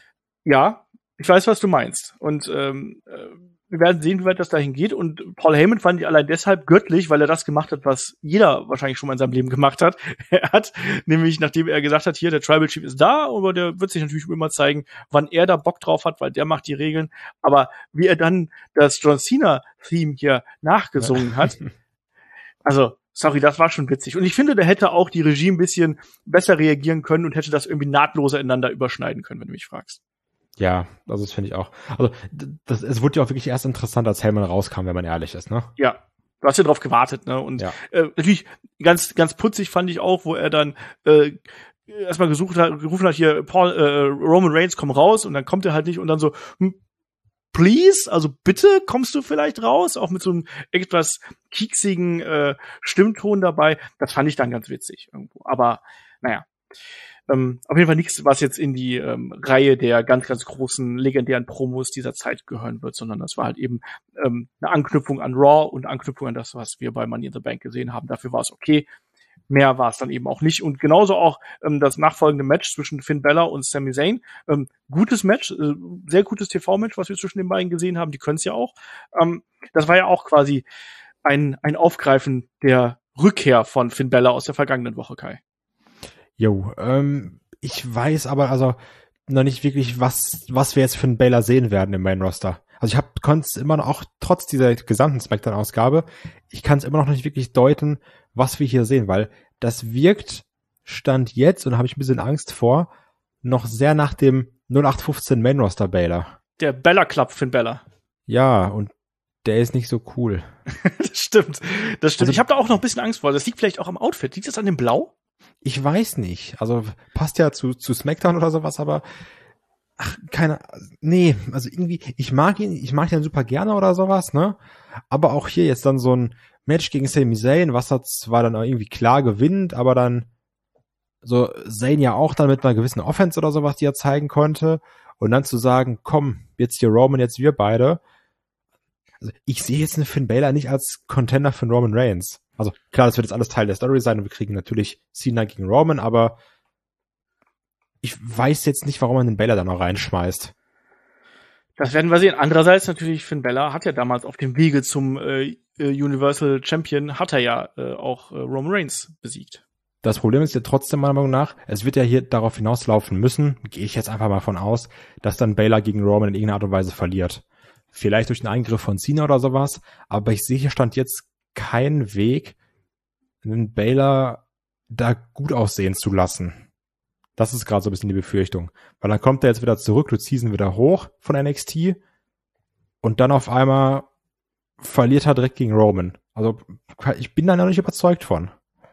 ja, ich weiß, was du meinst. Und ähm, äh, wir werden sehen, wie weit das dahin geht. Und Paul Heyman fand ich allein deshalb göttlich, weil er das gemacht hat, was jeder wahrscheinlich schon mal in seinem Leben gemacht hat. Er hat nämlich, nachdem er gesagt hat, hier, der Tribal Chief ist da, aber der wird sich natürlich immer zeigen, wann er da Bock drauf hat, weil der macht die Regeln. Aber wie er dann das John Cena-Theme hier nachgesungen hat, also, sorry, das war schon witzig. Und ich finde, der hätte auch die Regie ein bisschen besser reagieren können und hätte das irgendwie nahtloser ineinander überschneiden können, wenn du mich fragst. Ja, also das finde ich auch. Also das, es wurde ja auch wirklich erst interessant, als Heyman rauskam, wenn man ehrlich ist, ne? Ja, du hast ja drauf gewartet, ne? Und ja. äh, natürlich ganz ganz putzig fand ich auch, wo er dann äh, erstmal gesucht hat, gerufen hat, hier Paul, äh, Roman Reigns, komm raus, und dann kommt er halt nicht und dann so, hm, please, also bitte kommst du vielleicht raus, auch mit so einem etwas kieksigen äh, Stimmton dabei. Das fand ich dann ganz witzig irgendwo. Aber naja. Ähm, auf jeden Fall nichts, was jetzt in die ähm, Reihe der ganz, ganz großen, legendären Promos dieser Zeit gehören wird, sondern das war halt eben ähm, eine Anknüpfung an Raw und Anknüpfung an das, was wir bei Money in the Bank gesehen haben. Dafür war es okay. Mehr war es dann eben auch nicht. Und genauso auch ähm, das nachfolgende Match zwischen Finn Balor und Sami Zayn. Ähm, gutes Match, äh, sehr gutes T V-Match, was wir zwischen den beiden gesehen haben. Die können es ja auch. Ähm, das war ja auch quasi ein, ein Aufgreifen der Rückkehr von Finn Balor aus der vergangenen Woche, Kai. Jo, ähm, ich weiß aber also noch nicht wirklich, was was wir jetzt für einen Balor sehen werden im Main Roster. Also ich habe konnte es immer noch, auch trotz dieser gesamten Smackdown-Ausgabe, ich kann es immer noch nicht wirklich deuten, was wir hier sehen, weil das wirkt, Stand jetzt, und da habe ich ein bisschen Angst vor, noch sehr nach dem null acht fünfzehn Main Roster Balor. Der Balor Club Finn Balor. Ja, und der ist nicht so cool. Das stimmt, das stimmt. Also, ich habe da auch noch ein bisschen Angst vor. Das liegt vielleicht auch am Outfit. Liegt das an dem Blau? Ich weiß nicht. Also passt ja zu zu Smackdown oder sowas, aber ach, keine, nee, also irgendwie, ich mag ihn, ich mag ihn super gerne oder sowas, ne? Aber auch hier jetzt dann so ein Match gegen Sami Zayn, was hat zwar dann auch irgendwie klar gewinnt, aber dann so Zayn ja auch dann mit einer gewissen Offense oder sowas, die er zeigen konnte, und dann zu sagen, komm, jetzt hier Roman, jetzt wir beide. Also ich sehe jetzt einen Finn Balor nicht als Contender für Roman Reigns. Also klar, das wird jetzt alles Teil der Story sein und wir kriegen natürlich Cena gegen Roman, aber ich weiß jetzt nicht, warum man den Balor da noch reinschmeißt. Das werden wir sehen. Andererseits natürlich, Finn Balor hat ja damals auf dem Wege zum äh, Universal Champion, hat er ja äh, auch äh, Roman Reigns besiegt. Das Problem ist ja trotzdem meiner Meinung nach, es wird ja hier darauf hinauslaufen müssen, gehe ich jetzt einfach mal von aus, dass dann Balor gegen Roman in irgendeiner Art und Weise verliert. Vielleicht durch den Eingriff von Cena oder sowas, aber ich sehe hier Stand jetzt keinen Weg, einen Balor da gut aussehen zu lassen. Das ist gerade so ein bisschen die Befürchtung. Weil dann kommt er jetzt wieder zurück, du ziehst ihn wieder hoch von N X T und dann auf einmal verliert er direkt gegen Roman. Also ich bin da noch nicht überzeugt von.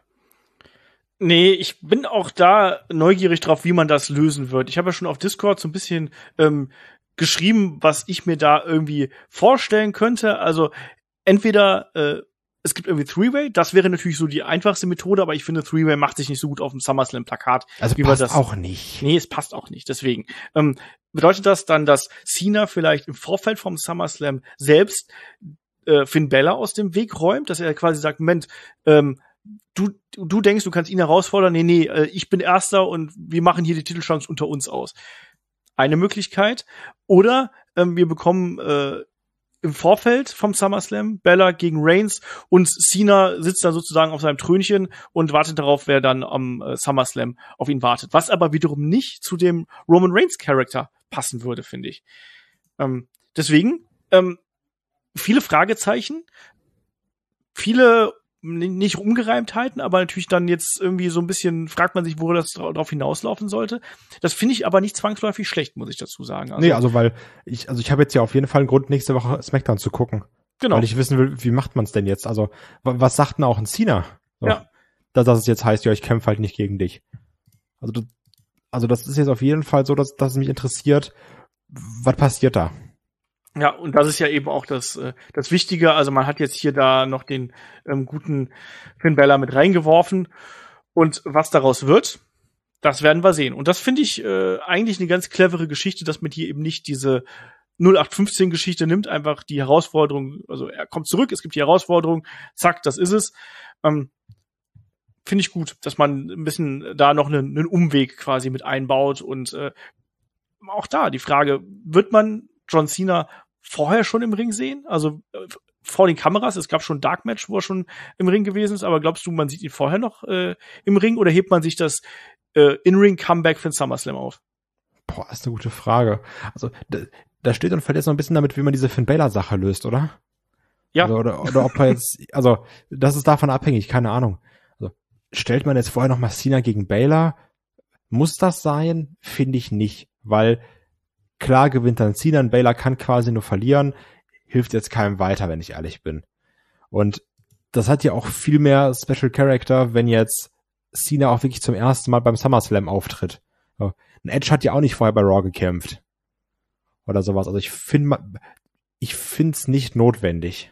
Nee, ich bin auch da neugierig drauf, wie man das lösen wird. Ich habe ja schon auf Discord so ein bisschen ähm, geschrieben, was ich mir da irgendwie vorstellen könnte. Also entweder äh, es gibt irgendwie Three-Way, das wäre natürlich so die einfachste Methode, aber ich finde, Three-Way macht sich nicht so gut auf dem SummerSlam-Plakat. Also wie passt das auch nicht. Nee, es passt auch nicht, deswegen. Ähm, bedeutet das dann, dass Cena vielleicht im Vorfeld vom SummerSlam selbst äh, Finn Balor aus dem Weg räumt, dass er quasi sagt, Moment, ähm, du du denkst, du kannst ihn herausfordern, nee, nee, äh, ich bin Erster und wir machen hier die Titelchance unter uns aus. Eine Möglichkeit. Oder ähm, wir bekommen äh, im Vorfeld vom SummerSlam Balor gegen Reigns und Cena sitzt da sozusagen auf seinem Trönchen und wartet darauf, wer dann am äh, SummerSlam auf ihn wartet. Was aber wiederum nicht zu dem Roman Reigns Charakter passen würde, finde ich. Ähm, deswegen ähm, viele Fragezeichen, viele nicht Ungereimtheiten, aber natürlich dann jetzt irgendwie so ein bisschen, fragt man sich, wo das drauf hinauslaufen sollte. Das finde ich aber nicht zwangsläufig schlecht, muss ich dazu sagen. Also, nee, also weil ich, also ich habe jetzt ja auf jeden Fall einen Grund, nächste Woche SmackDown zu gucken. genau. Weil ich wissen will, wie macht man es denn jetzt? Also, was sagt denn auch ein Cena? So, Ja. Dass, dass es jetzt heißt, ja, ich kämpfe halt nicht gegen dich. Also, das, also das ist jetzt auf jeden Fall so, dass, dass es mich interessiert, was passiert da? Ja, und das ist ja eben auch das, äh, das Wichtige. Also man hat jetzt hier da noch den ähm, guten Finn Balor mit reingeworfen. Und was daraus wird, das werden wir sehen. Und das finde ich äh, eigentlich eine ganz clevere Geschichte, dass man hier eben nicht diese null acht fünfzehn Geschichte nimmt, einfach die Herausforderung, also er kommt zurück, es gibt die Herausforderung, zack, das ist es. Ähm, finde ich gut, dass man ein bisschen da noch einen, einen Umweg quasi mit einbaut. Und äh, auch da die Frage, wird man John Cena vorher schon im Ring sehen? Also äh, vor den Kameras, es gab schon ein Dark Match, wo er schon im Ring gewesen ist, aber glaubst du, man sieht ihn vorher noch äh, im Ring oder hebt man sich das äh, In-Ring-Comeback für den SummerSlam auf? Boah, ist eine gute Frage. Also, da, da steht und fällt jetzt noch ein bisschen damit, wie man diese Finn Balor-Sache löst, oder? Ja. Also, oder, oder ob er jetzt, also, das ist davon abhängig, keine Ahnung. Also, stellt man jetzt vorher noch mal Cena gegen Balor? Muss das sein? Finde ich nicht, weil klar gewinnt dann Cena und Balor kann quasi nur verlieren, hilft jetzt keinem weiter, wenn ich ehrlich bin. Und das hat ja auch viel mehr Special Character, wenn jetzt Cena auch wirklich zum ersten Mal beim SummerSlam auftritt. So. Ein Edge hat ja auch nicht vorher bei Raw gekämpft. Oder sowas. Also ich finde, ich finde es nicht notwendig.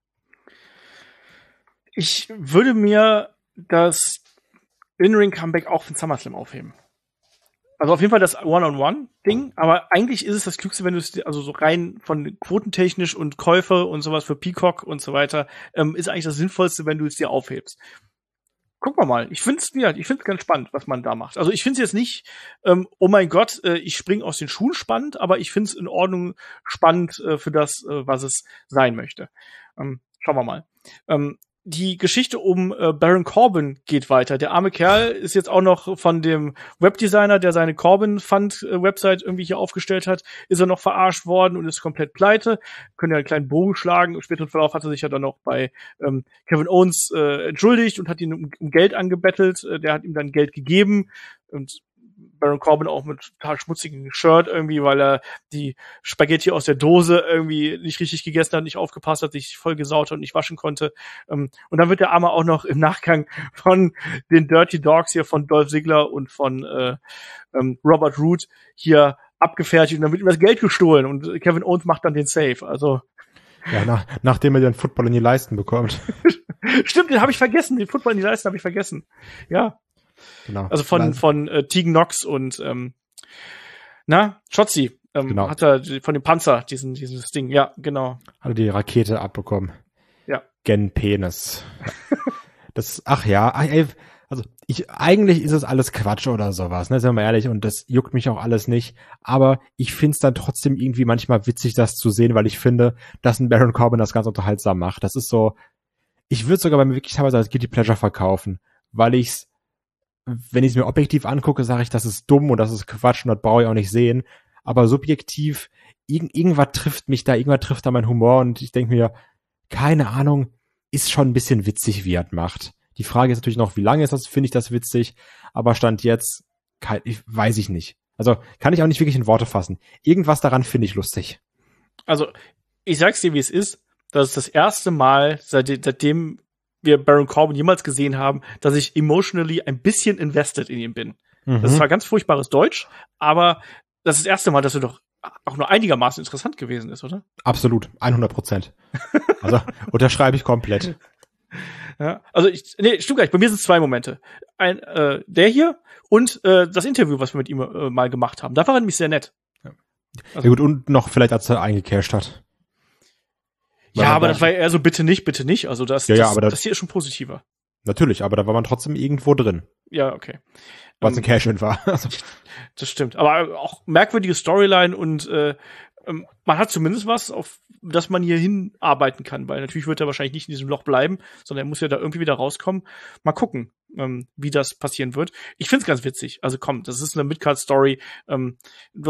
Ich würde mir das In-Ring-Comeback auch für den SummerSlam aufheben. Also auf jeden Fall das One-on-One-Ding, aber eigentlich ist es das Klügste, wenn du es, also so rein von quotentechnisch und Käufe und sowas für Peacock und so weiter, ähm, ist eigentlich das Sinnvollste, wenn du es dir aufhebst. Gucken wir mal. Ich finde es ja, ich finde es ganz spannend, was man da macht. Also ich finde es jetzt nicht, ähm, oh mein Gott, äh, ich springe aus den Schuhen spannend, aber ich finde es in Ordnung spannend äh, für das, äh, was es sein möchte. Ähm, schauen wir mal. Ähm, Die Geschichte um äh, Baron Corbin geht weiter. Der arme Kerl ist jetzt auch noch von dem Webdesigner, der seine Corbin-Fund-Website irgendwie hier aufgestellt hat, ist er noch verarscht worden und ist komplett pleite. Können ja einen kleinen Bogen schlagen. Im späteren Verlauf hat er sich ja dann noch bei ähm, Kevin Owens äh, entschuldigt und hat ihn um, um Geld angebettelt. Äh, der hat ihm dann Geld gegeben und Baron Corbin auch mit total schmutzigem Shirt irgendwie, weil er die Spaghetti aus der Dose irgendwie nicht richtig gegessen hat, nicht aufgepasst hat, sich voll gesaut hat und nicht waschen konnte. Und dann wird der Arme auch noch im Nachgang von den Dirty Dogs hier von Dolph Ziggler und von äh, ähm, Robert Roode hier abgefertigt und dann wird ihm das Geld gestohlen und Kevin Owens macht dann den Save. Also ja, nach, nachdem er den Football in die Leisten bekommt. Stimmt, den habe ich vergessen. Den Football in die Leisten habe ich vergessen. Ja. Genau. Also von, von äh, Tegan Nox und ähm, na, Shotzi ähm, genau. hat er von dem Panzer diesen, dieses Ding, ja, genau. Hat er die Rakete abbekommen. Ja. Gen Penis. Das, ach ja, ey, also ich, eigentlich ist es alles Quatsch oder sowas, ne, sind wir mal ehrlich, und das juckt mich auch alles nicht, aber ich find's dann trotzdem irgendwie manchmal witzig, das zu sehen, weil ich finde, dass ein Baron Corbin das ganz unterhaltsam macht. Das ist so, ich würde sogar bei mir wirklich teilweise als Guilty Pleasure verkaufen, weil ich's wenn ich es mir objektiv angucke, sage ich, das ist dumm und das ist Quatsch und das brauche ich auch nicht sehen. Aber subjektiv, irg- irgendwas trifft mich da, irgendwas trifft da mein Humor und ich denke mir, keine Ahnung, ist schon ein bisschen witzig, wie er es macht. Die Frage ist natürlich noch, wie lange ist das, finde ich das witzig, aber Stand jetzt, kein, ich, weiß ich nicht. Also kann ich auch nicht wirklich in Worte fassen. Irgendwas daran finde ich lustig. Also ich sag's dir, wie es ist, das ist das erste Mal, seit, seitdem wir Baron Corbin jemals gesehen haben, dass ich emotionally ein bisschen invested in ihn bin. Mhm. Das ist zwar ganz furchtbares Deutsch, aber das ist das erste Mal, dass er doch auch nur einigermaßen interessant gewesen ist, oder? Absolut, hundert Prozent. Also unterschreibe ich komplett. Ja, also ich, nee, stimmt gar nicht. Bei mir sind es zwei Momente. Ein, äh, der hier und äh, das Interview, was wir mit ihm äh, mal gemacht haben. Da war er nämlich sehr nett. Ja. Also, ja gut, und noch vielleicht, als er eingecasht hat. Ja, aber das war eher so, bitte nicht, bitte nicht. Also das, ja, ja, das, aber das, das hier ist schon positiver. Natürlich, aber da war man trotzdem irgendwo drin. Ja, okay. Was um, ein Cash-In war. Das stimmt. Aber auch merkwürdige Storyline und äh, man hat zumindest was, auf das man hier hinarbeiten kann, weil natürlich wird er wahrscheinlich nicht in diesem Loch bleiben, sondern er muss ja da irgendwie wieder rauskommen. Mal gucken, ähm, wie das passieren wird. Ich find's ganz witzig. Also komm, das ist eine Midcard-Story. Ähm,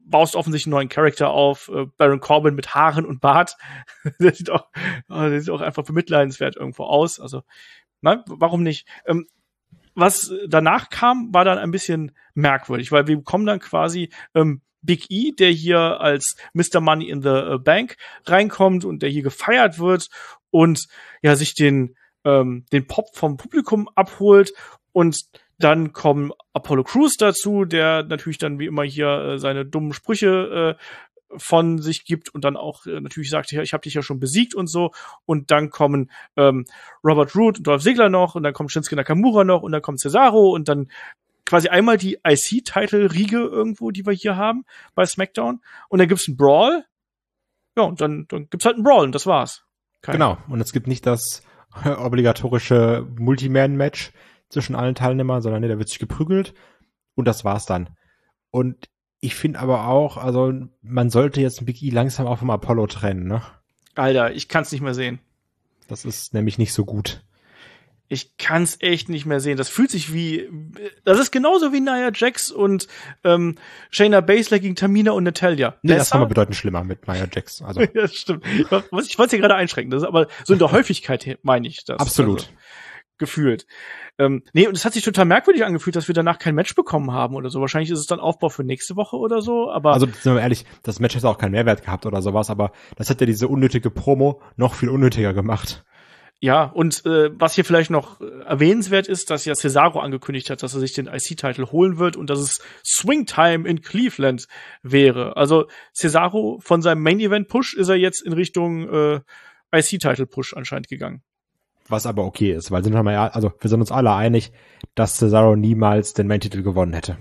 baust offensichtlich einen neuen Charakter auf, äh, Baron Corbin mit Haaren und Bart. der sieht auch, oh, der sieht auch einfach bemitleidenswert irgendwo aus. Also, nein, warum nicht? Ähm, was danach kam, war dann ein bisschen merkwürdig, weil wir bekommen dann quasi ähm, Big E, der hier als Mister Money in the Bank reinkommt und der hier gefeiert wird und ja sich den ähm, den Pop vom Publikum abholt, und dann kommen Apollo Crews dazu, der natürlich dann wie immer hier äh, seine dummen Sprüche äh, von sich gibt und dann auch äh, natürlich sagt, ja, ich habe dich ja schon besiegt und so. Und dann kommen ähm, Robert Roode und Dolph Ziggler noch und dann kommt Shinsuke Nakamura noch und dann kommt Cesaro und dann quasi einmal die I C-Title-Riege irgendwo, die wir hier haben bei SmackDown. Und dann gibt's einen Brawl. Ja, und dann, dann gibt's halt einen Brawl und das war's. Kein Genau. Und es gibt nicht das obligatorische Multiman-Match zwischen allen Teilnehmern, sondern nee, da wird sich geprügelt und das war's dann. Und ich finde aber auch, also man sollte jetzt Big E langsam auch vom Apollo trennen, ne? Alter, ich kann's nicht mehr sehen. Das ist nämlich nicht so gut. Ich kann's echt nicht mehr sehen. Das fühlt sich wie, das ist genauso wie Nia Jax und ähm, Shayna Baszler gegen Tamina und Natalia. Nee, das war mal bedeutend schlimmer mit Nia Jax. Also. Ja, das stimmt. Ich wollte es hier gerade einschränken, das ist aber so in der Häufigkeit meine ich das. Absolut. Also, gefühlt. Ähm, nee, und es hat sich total merkwürdig angefühlt, dass wir danach kein Match bekommen haben oder so. Wahrscheinlich ist es dann Aufbau für nächste Woche oder so, aber. Also, sind wir ehrlich, das Match hätte auch keinen Mehrwert gehabt oder sowas, aber das hat ja diese unnötige Promo noch viel unnötiger gemacht. Ja, und äh, was hier vielleicht noch äh, erwähnenswert ist, dass ja Cesaro angekündigt hat, dass er sich den I C-Title holen wird und dass es Swing Time in Cleveland wäre. Also Cesaro von seinem Main-Event-Push ist er jetzt in Richtung äh, I C-Title-Push anscheinend gegangen. Was aber okay ist, weil sind wir mal, also wir sind uns alle einig, dass Cesaro niemals den Main-Titel gewonnen hätte.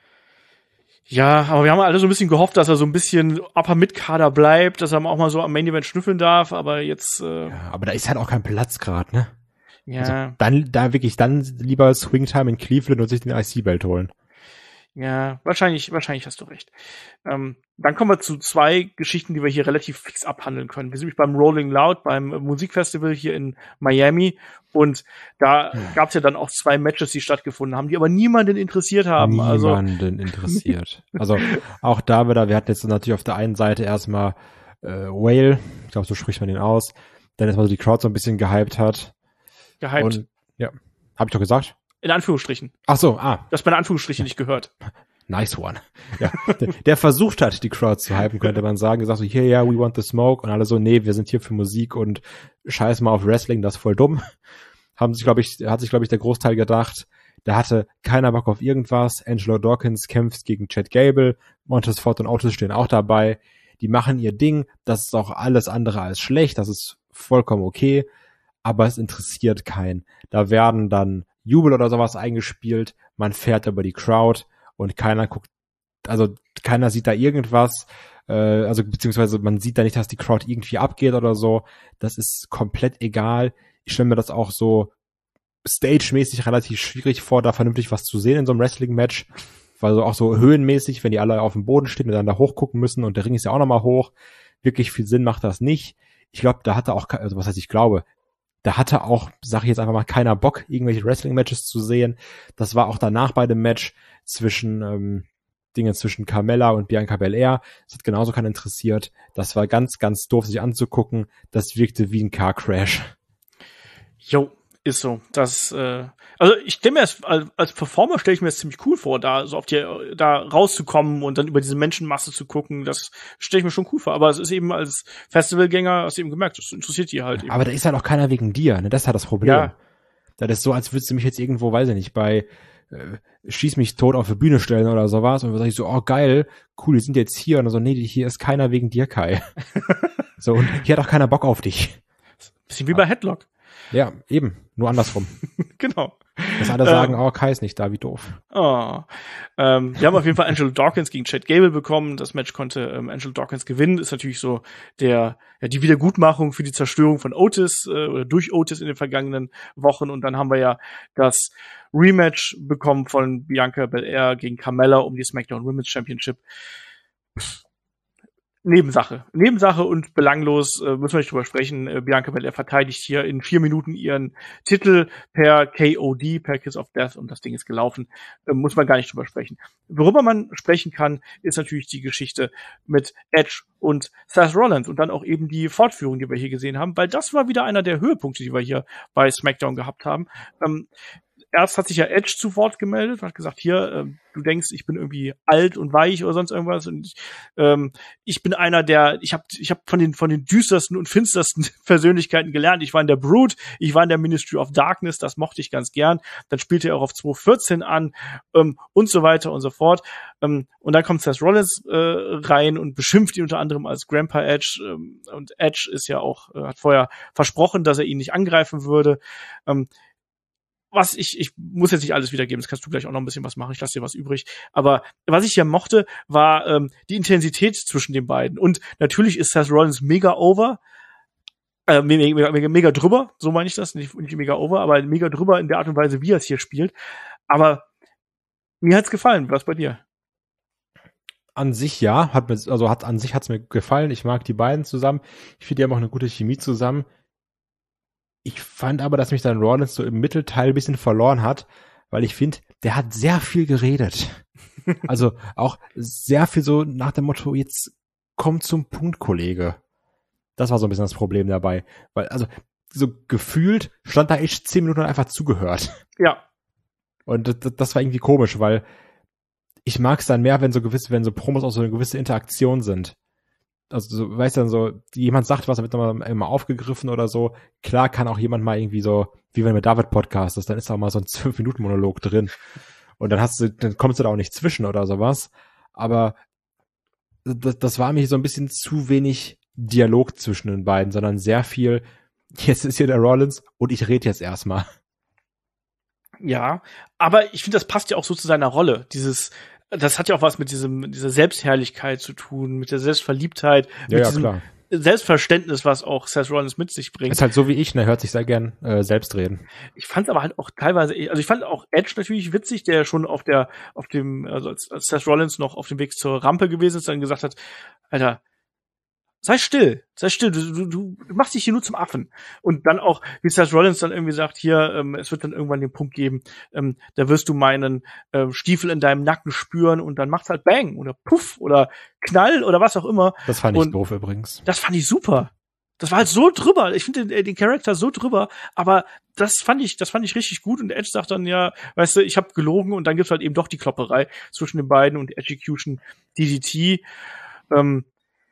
Ja, aber wir haben alle so ein bisschen gehofft, dass er so ein bisschen Upper-Mid-Kader bleibt, dass er auch mal so am Main-Event schnüffeln darf, aber jetzt äh, ja, aber da ist halt auch kein Platz gerade, ne? Ja. Also dann, da wirklich, dann lieber Swing-Time in Cleveland und sich den I C-Belt holen. Ja, wahrscheinlich, wahrscheinlich hast du recht. Ähm, dann kommen wir zu zwei Geschichten, die wir hier relativ fix abhandeln können. Wir sind nämlich beim Rolling Loud, beim Musikfestival hier in Miami, und da hm. gab es ja dann auch zwei Matches, die stattgefunden haben, die aber niemanden interessiert haben. Niemanden also, interessiert. Also auch da wieder, wir hatten jetzt natürlich auf der einen Seite erstmal äh, Whale, ich glaube, so spricht man den aus, dann erstmal so die Crowd so ein bisschen gehypt hat. Gehypt? Und, ja, habe ich doch gesagt? In Anführungsstrichen. Ach so, ah. Das bei Anführungsstrichen nicht gehört. Nice one. Ja, der, der versucht hat, die Crowd zu hypen, könnte man sagen. Gesagt so, hier, ja, we want the smoke. Und alle so, nee, wir sind hier für Musik und scheiß mal auf Wrestling, das ist voll dumm. Haben sich, glaube ich, hat sich, glaube ich, der Großteil gedacht, da hatte keiner Bock auf irgendwas. Angelo Dawkins kämpft gegen Chad Gable. Montez Ford und Otis stehen auch dabei. Die machen ihr Ding. Das ist auch alles andere als schlecht. Das ist vollkommen okay. Aber es interessiert keinen. Da werden dann Jubel oder sowas eingespielt, man fährt über die Crowd und keiner guckt, also keiner sieht da irgendwas, äh, also beziehungsweise man sieht da nicht, dass die Crowd irgendwie abgeht oder so, das ist komplett egal. Ich stelle mir das auch so stage-mäßig relativ schwierig vor, da vernünftig was zu sehen in so einem Wrestling-Match, weil so auch so höhenmäßig, wenn die alle auf dem Boden stehen und dann da hochgucken müssen und der Ring ist ja auch nochmal hoch, wirklich viel Sinn macht das nicht. Ich glaube, da hatte auch, also was heißt ich glaube, Da hatte auch, sag ich jetzt einfach mal, keiner Bock, irgendwelche Wrestling-Matches zu sehen. Das war auch danach bei dem Match zwischen ähm, Dinge zwischen Carmella und Bianca Belair. Das hat genauso keinen interessiert. Das war ganz, ganz doof, sich anzugucken. Das wirkte wie ein Car-Crash. Jo, ist so. Das, äh, also ich stelle mir das, als, als Performer stelle ich mir das ziemlich cool vor, da so auf die, da rauszukommen und dann über diese Menschenmasse zu gucken. Das stelle ich mir schon cool vor. Aber es ist eben als Festivalgänger, hast du eben gemerkt, das interessiert die halt eben. Aber da ist halt auch keiner wegen dir, ne? Das ist halt das Problem. Ja. Das ist so, als würdest du mich jetzt irgendwo, weiß ich nicht, bei äh, Schieß mich tot auf die Bühne stellen oder sowas. Und dann sag ich so, oh geil, cool, die sind jetzt hier. Und so, nee, hier ist keiner wegen dir, Kai. So, und hier hat auch keiner Bock auf dich. Bisschen wie bei Headlock. Ja, eben. Nur andersrum. Genau. Dass alle sagen, ähm, oh, Kai ist nicht da, wie doof. Oh. Ähm, wir haben auf jeden Fall Angelo Dawkins gegen Chad Gable bekommen. Das Match konnte ähm, Angelo Dawkins gewinnen. Ist natürlich so der, ja, die Wiedergutmachung für die Zerstörung von Otis äh, oder durch Otis in den vergangenen Wochen. Und dann haben wir ja das Rematch bekommen von Bianca Belair gegen Carmella um die SmackDown Women's Championship. Nebensache. Nebensache und belanglos, äh, müssen wir nicht drüber sprechen. Äh, Bianca Belair verteidigt hier in vier Minuten ihren Titel per K O D, per Kiss of Death, und das Ding ist gelaufen. Äh, muss man gar nicht drüber sprechen. Worüber man sprechen kann, ist natürlich die Geschichte mit Edge und Seth Rollins und dann auch eben die Fortführung, die wir hier gesehen haben, weil das war wieder einer der Höhepunkte, die wir hier bei SmackDown gehabt haben. Ähm, Erst hat sich ja Edge zu Wort gemeldet und hat gesagt, hier, äh, du denkst, ich bin irgendwie alt und weich oder sonst irgendwas, und ich, ähm, ich bin einer der, ich habe ich hab von den von den düstersten und finstersten Persönlichkeiten gelernt. Ich war in der Brood, ich war in der Ministry of Darkness, das mochte ich ganz gern. Dann spielte er auch auf zwei vierzehn an ähm, und so weiter und so fort. Ähm, und dann kommt Seth Rollins äh, rein und beschimpft ihn unter anderem als Grandpa Edge. Ähm, und Edge ist ja auch, äh, hat vorher versprochen, dass er ihn nicht angreifen würde. Ähm, Was ich, ich muss jetzt nicht alles wiedergeben, das kannst du gleich auch noch ein bisschen was machen, ich lasse dir was übrig. Aber was ich ja mochte, war ähm, die Intensität zwischen den beiden. Und natürlich ist Seth Rollins mega over, äh, mega, mega, mega drüber, so meine ich das, nicht, nicht mega over, aber mega drüber in der Art und Weise, wie er es hier spielt. Aber mir hat's gefallen, was bei dir? An sich ja, hat mir, also hat an sich hat's mir gefallen. Ich mag die beiden zusammen. Ich finde, die haben auch eine gute Chemie zusammen. Ich fand aber, dass mich dann Rollins so im Mittelteil ein bisschen verloren hat, weil ich finde, der hat sehr viel geredet. Also auch sehr viel so nach dem Motto, jetzt komm zum Punkt, Kollege. Das war so ein bisschen das Problem dabei. Weil, also, so gefühlt stand da echt zehn Minuten einfach zugehört. Ja. Und das, das war irgendwie komisch, weil ich mag es dann mehr, wenn so gewisse, wenn so Promos auch so eine gewisse Interaktion sind. Also, so, weißt du, dann so, jemand sagt was, dann wird nochmal immer aufgegriffen oder so. Klar kann auch jemand mal irgendwie so, wie wenn du mit David podcastest, dann ist da auch mal so ein zwölf Minuten Monolog drin. Und dann hast du, dann kommst du da auch nicht zwischen oder sowas. Aber das, das war mir so ein bisschen zu wenig Dialog zwischen den beiden, sondern sehr viel, jetzt ist hier der Rollins und ich rede jetzt erstmal. Ja, aber ich finde, das passt ja auch so zu seiner Rolle. Dieses, das hat ja auch was mit diesem, mit dieser Selbstherrlichkeit zu tun, mit der Selbstverliebtheit, Ja, mit ja, diesem klar. Selbstverständnis, was auch Seth Rollins mit sich bringt. Ist halt so wie ich, ne, hört sich sehr gern äh, selbst reden. Ich fand aber halt auch teilweise, also ich fand auch Edge natürlich witzig, der schon auf der, auf dem, also als, als Seth Rollins noch auf dem Weg zur Rampe gewesen ist, dann gesagt hat, Alter, sei still, sei still, du, du, du machst dich hier nur zum Affen. Und dann auch, wie Seth Rollins dann irgendwie sagt, hier, ähm, es wird dann irgendwann den Punkt geben, ähm, da wirst du meinen ähm, Stiefel in deinem Nacken spüren und dann macht's halt Bang oder Puff oder Knall oder was auch immer. Das fand ich und doof übrigens. Das fand ich super. Das war halt so drüber. Ich finde den, den Charakter so drüber, aber das fand ich, das fand ich richtig gut. Und Edge sagt dann ja, weißt du, ich habe gelogen, und dann gibt's halt eben doch die Klopperei zwischen den beiden und Execution D D T. Ähm,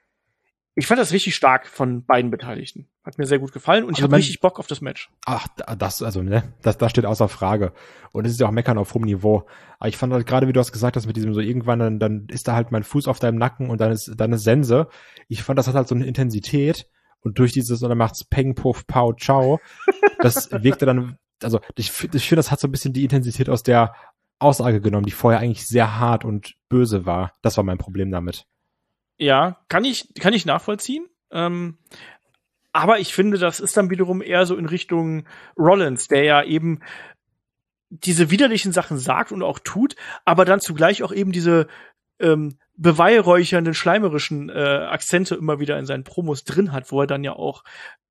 ich fand das richtig stark von beiden Beteiligten. Hat mir sehr gut gefallen und ich Also habe mein- richtig Bock auf das Match. Ach, das, also, ne, das, das steht außer Frage. Und es ist ja auch Meckern auf hohem Niveau. Aber ich fand halt gerade, wie du hast gesagt hast, mit diesem so irgendwann, dann, dann ist da halt mein Fuß auf deinem Nacken und dann ist, dann ist Sense. Ich fand, das hat halt so eine Intensität, und durch dieses, und dann macht's Peng, Puff, Pow, Ciao. Das wirkte dann, also, ich, fi- ich finde, das hat so ein bisschen die Intensität aus der Aussage genommen, die vorher eigentlich sehr hart und böse war. Das war mein Problem damit. Ja, kann ich, kann ich nachvollziehen. Ähm, aber ich finde, das ist dann wiederum eher so in Richtung Rollins, der ja eben diese widerlichen Sachen sagt und auch tut, aber dann zugleich auch eben diese ähm, beweihräuchernden, schleimerischen äh, Akzente immer wieder in seinen Promos drin hat, wo er dann ja auch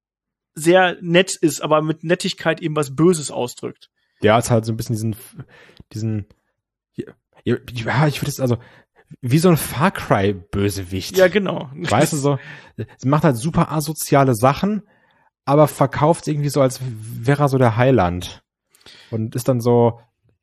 sehr nett ist, aber mit Nettigkeit eben was Böses ausdrückt. Ja, es hat halt so ein bisschen diesen, diesen, ja, ja, ich würde es, also, wie so ein Far Cry-Bösewicht. Ja, genau. Weißt du, so, sie macht halt super asoziale Sachen, aber verkauft irgendwie so, als wäre er so der Heiland. Und ist dann so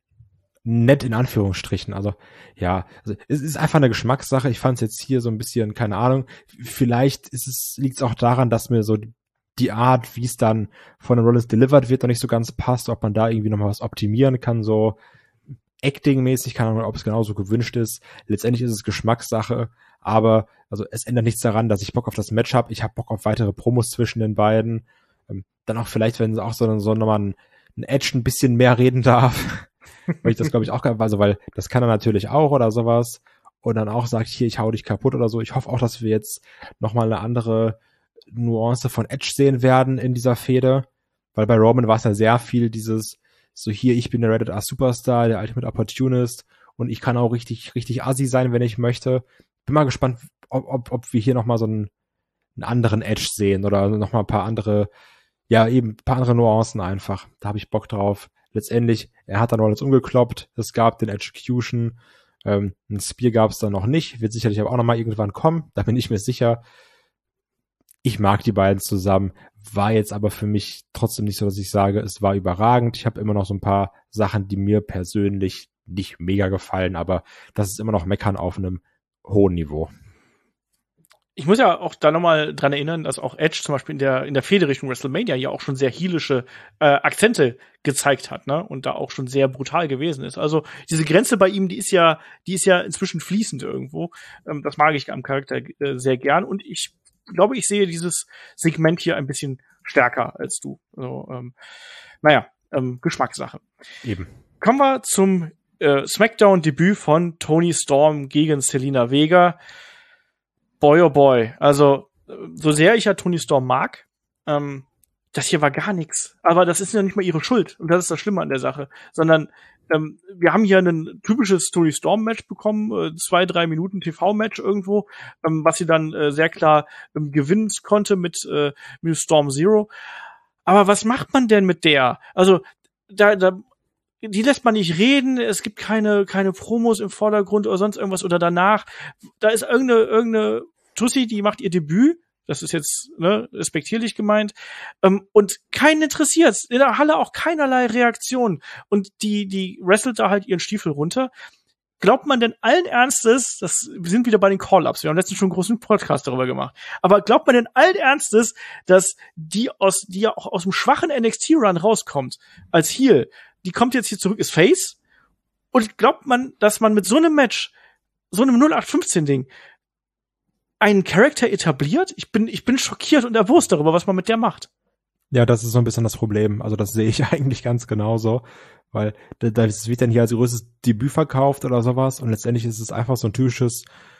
nett in Anführungsstrichen. Also, ja, also, es ist einfach eine Geschmackssache. Ich fand es jetzt hier so ein bisschen, keine Ahnung, vielleicht ist es, liegt es auch daran, dass mir so die Art, wie es dann von den Rollins delivered wird, noch nicht so ganz passt, ob man da irgendwie nochmal was optimieren kann, so Acting-mäßig, keine Ahnung, ob es genauso gewünscht ist. Letztendlich ist es Geschmackssache, aber also es ändert nichts daran, dass ich Bock auf das Match habe. Ich habe Bock auf weitere Promos zwischen den beiden. Ähm, dann auch vielleicht, wenn auch so, so nochmal ein, ein Edge ein bisschen mehr reden darf, weil ich das, glaube ich, auch, also weil das kann er natürlich auch oder sowas. Und dann auch sagt, hier, ich hau dich kaputt oder so. Ich hoffe auch, dass wir jetzt nochmal eine andere Nuance von Edge sehen werden in dieser Fehde, weil bei Roman war es ja sehr viel dieses, so hier, ich bin der Rated R Superstar, der Ultimate Opportunist, und ich kann auch richtig, richtig assi sein, wenn ich möchte. bin mal gespannt, ob, ob, ob wir hier nochmal so einen, einen anderen Edge sehen oder nochmal ein paar andere, ja, eben ein paar andere Nuancen einfach. Da habe ich Bock drauf. Letztendlich, er hat dann alles umgekloppt. Es gab den Execution. Ähm, ein Spear gab es dann noch nicht. Wird sicherlich aber auch nochmal irgendwann kommen. Da bin ich mir sicher. Ich mag die beiden zusammen. War jetzt aber für mich trotzdem nicht so, dass ich sage, es war überragend. Ich habe immer noch so ein paar Sachen, die mir persönlich nicht mega gefallen, aber das ist immer noch Meckern auf einem hohen Niveau. Ich muss ja auch da nochmal dran erinnern, dass auch Edge zum Beispiel in der, in der Fehde Richtung WrestleMania ja auch schon sehr heelische äh, Akzente gezeigt hat, ne? Und da auch schon sehr brutal gewesen ist. Also diese Grenze bei ihm, die ist ja, die ist ja inzwischen fließend irgendwo. Ähm, das mag ich am Charakter äh, sehr gern. Und ich glaube, ich sehe dieses Segment hier ein bisschen stärker als du. Also, ähm, naja, ähm, Geschmackssache. Eben. Kommen wir zum äh, SmackDown-Debüt von Toni Storm gegen Zelina Vega. Boy, oh boy. Also, so sehr ich ja Toni Storm mag, ähm, das hier war gar nichts. Aber das ist ja nicht mal ihre Schuld. Und das ist das Schlimme an der Sache. Sondern ähm, wir haben hier ein typisches Toni Storm-Match bekommen, äh, zwei, drei Minuten T V-Match irgendwo, ähm, was sie dann äh, sehr klar ähm, gewinnen konnte mit, äh, mit Storm Zero. Aber was macht man denn mit der? Also, da, da die lässt man nicht reden, es gibt keine keine Promos im Vordergrund oder sonst irgendwas oder danach. Da ist irgendeine irgendeine Tussi, die macht ihr Debüt, das ist jetzt ne, respektierlich gemeint, ähm, und keinen interessiert's. In der Halle auch keinerlei Reaktion. Und die die wrestelt da halt ihren Stiefel runter. Glaubt man denn allen Ernstes, das, wir sind wieder bei den Call-Ups, wir haben letztens schon einen großen Podcast darüber gemacht, aber glaubt man denn allen Ernstes, dass die aus die ja auch aus dem schwachen N X T-Run rauskommt, als Heel, die kommt jetzt hier zurück, ist Face, und glaubt man, dass man mit so einem Match, so einem null acht fünfzehn Ding, einen Charakter etabliert? Ich bin, ich bin schockiert und erbost darüber, was man mit der macht. Ja, das ist so ein bisschen das Problem. Also das sehe ich eigentlich ganz genauso, weil das wird dann hier als größtes Debüt verkauft oder sowas und letztendlich ist es einfach so ein typisches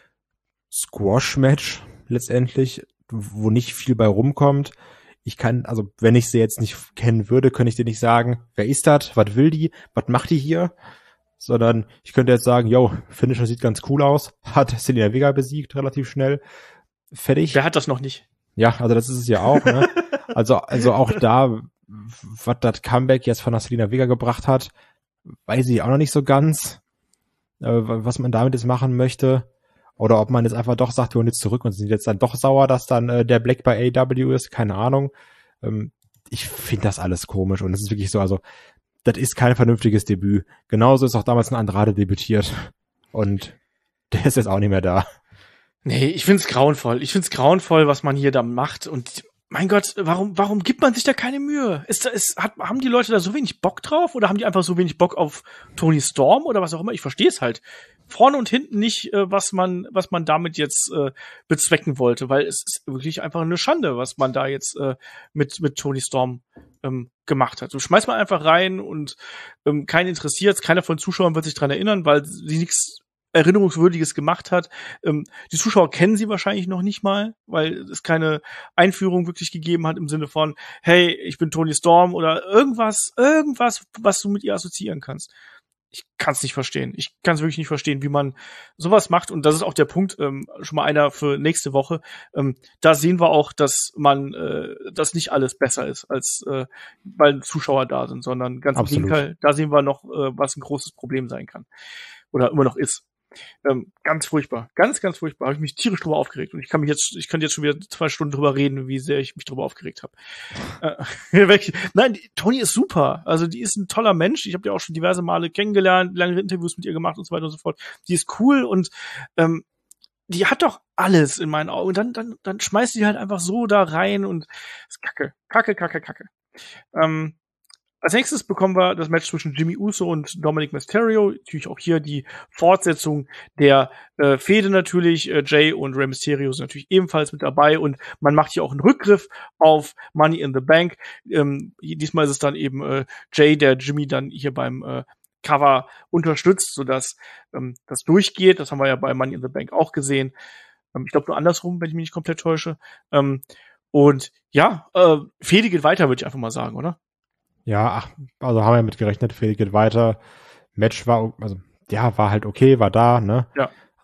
Squash-Match letztendlich, wo nicht viel bei rumkommt. Ich kann, also wenn ich sie jetzt nicht kennen würde, könnte ich dir nicht sagen, wer ist das, was will die, was macht die hier, sondern ich könnte jetzt sagen, yo, Finisher sieht ganz cool aus, hat Zelina Vega besiegt, relativ schnell, fertig. Wer hat das noch nicht? Ja, also das ist es ja auch, ne? Also, also auch da, was das Comeback jetzt von der Zelina Vega gebracht hat, weiß ich auch noch nicht so ganz, äh, was man damit jetzt machen möchte. Oder ob man jetzt einfach doch sagt, wir holen jetzt zurück und sind jetzt dann doch sauer, dass dann äh, der Black bei A E W ist, keine Ahnung. Ähm, ich finde das alles komisch und es ist wirklich so, also das ist kein vernünftiges Debüt. Genauso ist auch damals ein Andrade debütiert und der ist jetzt auch nicht mehr da. Nee, ich find's grauenvoll. Ich find's grauenvoll, was man hier da macht und mein Gott, warum, warum gibt man sich da keine Mühe? Ist, ist, hat, haben die Leute da so wenig Bock drauf oder haben die einfach so wenig Bock auf Toni Storm oder was auch immer? Ich verstehe es halt vorne und hinten nicht, äh, was man, was man damit jetzt äh, bezwecken wollte, weil es ist wirklich einfach eine Schande, was man da jetzt äh, mit mit Toni Storm ähm, gemacht hat. Du schmeißt mal einfach rein und ähm, keinen interessiert, keiner von den Zuschauern wird sich dran erinnern, weil sie nichts Erinnerungswürdiges gemacht hat. Ähm, die Zuschauer kennen sie wahrscheinlich noch nicht mal, weil es keine Einführung wirklich gegeben hat im Sinne von, hey, ich bin Toni Storm oder irgendwas, irgendwas, was du mit ihr assoziieren kannst. Ich kann es nicht verstehen. Ich kann es wirklich nicht verstehen, wie man sowas macht. Und das ist auch der Punkt, ähm, schon mal einer für nächste Woche. Ähm, da sehen wir auch, dass man, äh, dass nicht alles besser ist, als äh, weil Zuschauer da sind, sondern ganz im Gegenteil, da sehen wir noch, äh, was ein großes Problem sein kann. Oder immer noch ist. Ähm, ganz furchtbar. Ganz, ganz furchtbar. Habe ich mich tierisch drüber aufgeregt. Und ich kann mich jetzt, ich kann jetzt schon wieder zwei Stunden drüber reden, wie sehr ich mich drüber aufgeregt habe. Äh, Nein, die, Toni ist super. Also die ist ein toller Mensch. Ich habe die auch schon diverse Male kennengelernt, lange Interviews mit ihr gemacht und so weiter und so fort. Die ist cool und ähm, die hat doch alles in meinen Augen. Und dann, dann, dann schmeißt die halt einfach so da rein und ist kacke. Kacke, kacke, kacke. Ähm, Als nächstes bekommen wir das Match zwischen Jimmy Uso und Dominic Mysterio. Natürlich auch hier die Fortsetzung der äh, Fehde natürlich. Äh, Jay und Rey Mysterio sind natürlich ebenfalls mit dabei. Und man macht hier auch einen Rückgriff auf Money in the Bank. Ähm, diesmal ist es dann eben äh, Jay, der Jimmy dann hier beim äh, Cover unterstützt, sodass ähm, das durchgeht. Das haben wir ja bei Money in the Bank auch gesehen. Ähm, ich glaube nur andersrum, wenn ich mich nicht komplett täusche. Ähm, und ja, äh, Fehde geht weiter, würde ich einfach mal sagen, oder? Ja, ach, also haben wir mit gerechnet, Fehde geht weiter. Match war, also ja, war halt okay, war da, ne? Ja.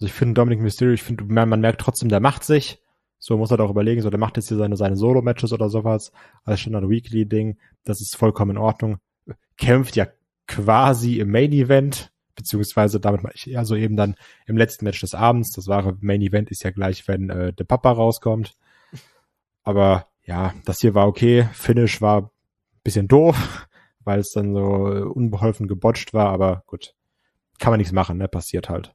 Also ich finde Dominic Mysterio, ich finde, man, man merkt trotzdem, der macht sich. So muss er doch überlegen, so der macht jetzt hier seine, seine Solo-Matches oder sowas, als Standard-Weekly-Ding. Das ist vollkommen in Ordnung. Kämpft ja quasi im Main-Event, beziehungsweise damit meine ich eher so eben dann im letzten Match des Abends. Das wahre Main-Event ist ja gleich, wenn äh, der Papa rauskommt. Aber ja, das hier war okay. Finish war ein bisschen doof, weil es dann so unbeholfen gebotcht war, aber gut. Kann man nichts machen, ne? Passiert halt.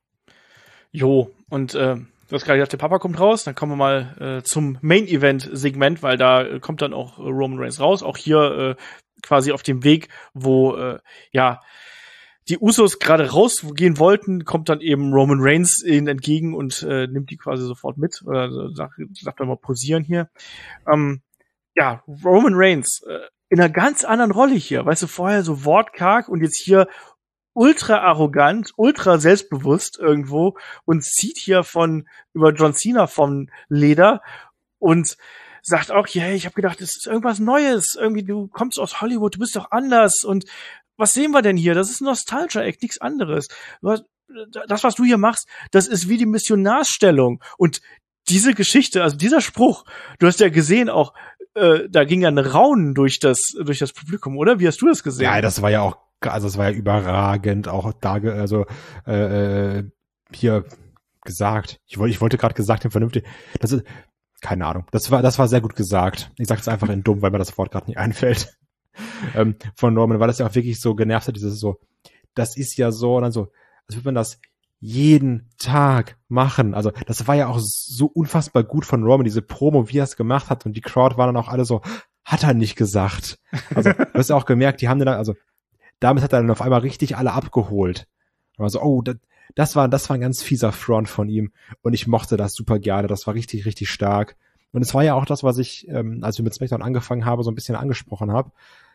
Jo, und äh, du hast gerade gesagt, der Papa kommt raus, dann kommen wir mal äh, zum Main-Event-Segment, weil da äh, kommt dann auch äh, Roman Reigns raus, auch hier äh, quasi auf dem Weg, wo äh, ja die Usos gerade rausgehen wollten, kommt dann eben Roman Reigns ihnen entgegen und äh, nimmt die quasi sofort mit, oder sagt, sagt dann mal posieren hier. Ähm, ja, Roman Reigns äh, in einer ganz anderen Rolle hier, weißt du, vorher so wortkarg und jetzt hier ultra arrogant, ultra selbstbewusst irgendwo und zieht hier von über John Cena vom Leder und sagt auch, yeah, ich habe gedacht, das ist irgendwas Neues, irgendwie du kommst aus Hollywood, du bist doch anders und was sehen wir denn hier? Das ist ein Nostalgia-Act, nichts anderes. Das, was du hier machst, das ist wie die Missionarsstellung und diese Geschichte, also dieser Spruch, du hast ja gesehen auch, äh, da ging ja ein Raunen durch das durch das Publikum, oder? Wie hast du das gesehen? Ja, das war ja auch Also es war ja überragend, auch da, also äh, hier gesagt. Ich wollte, ich wollte gerade gesagt, den vernünftig. Das ist keine Ahnung. Das war, das war sehr gut gesagt. Ich sage es einfach in dumm, weil mir das Wort gerade nicht einfällt. ähm, von Norman, weil das ja auch wirklich so genervt hat. Dieses so, das ist ja so und dann so, als würde man das jeden Tag machen. Also das war ja auch so unfassbar gut von Roman, diese Promo, wie er es gemacht hat und die Crowd war dann auch alle so, hat er nicht gesagt. Also du hast ja auch gemerkt, die haben dann, also damit hat er dann auf einmal richtig alle abgeholt. Und war so, oh, das, das war, das war ein ganz fieser Front von ihm. Und ich mochte das super gerne. Das war richtig, richtig stark. Und es war ja auch das, was ich, ähm, als wir mit SmackDown angefangen haben, so ein bisschen angesprochen habe.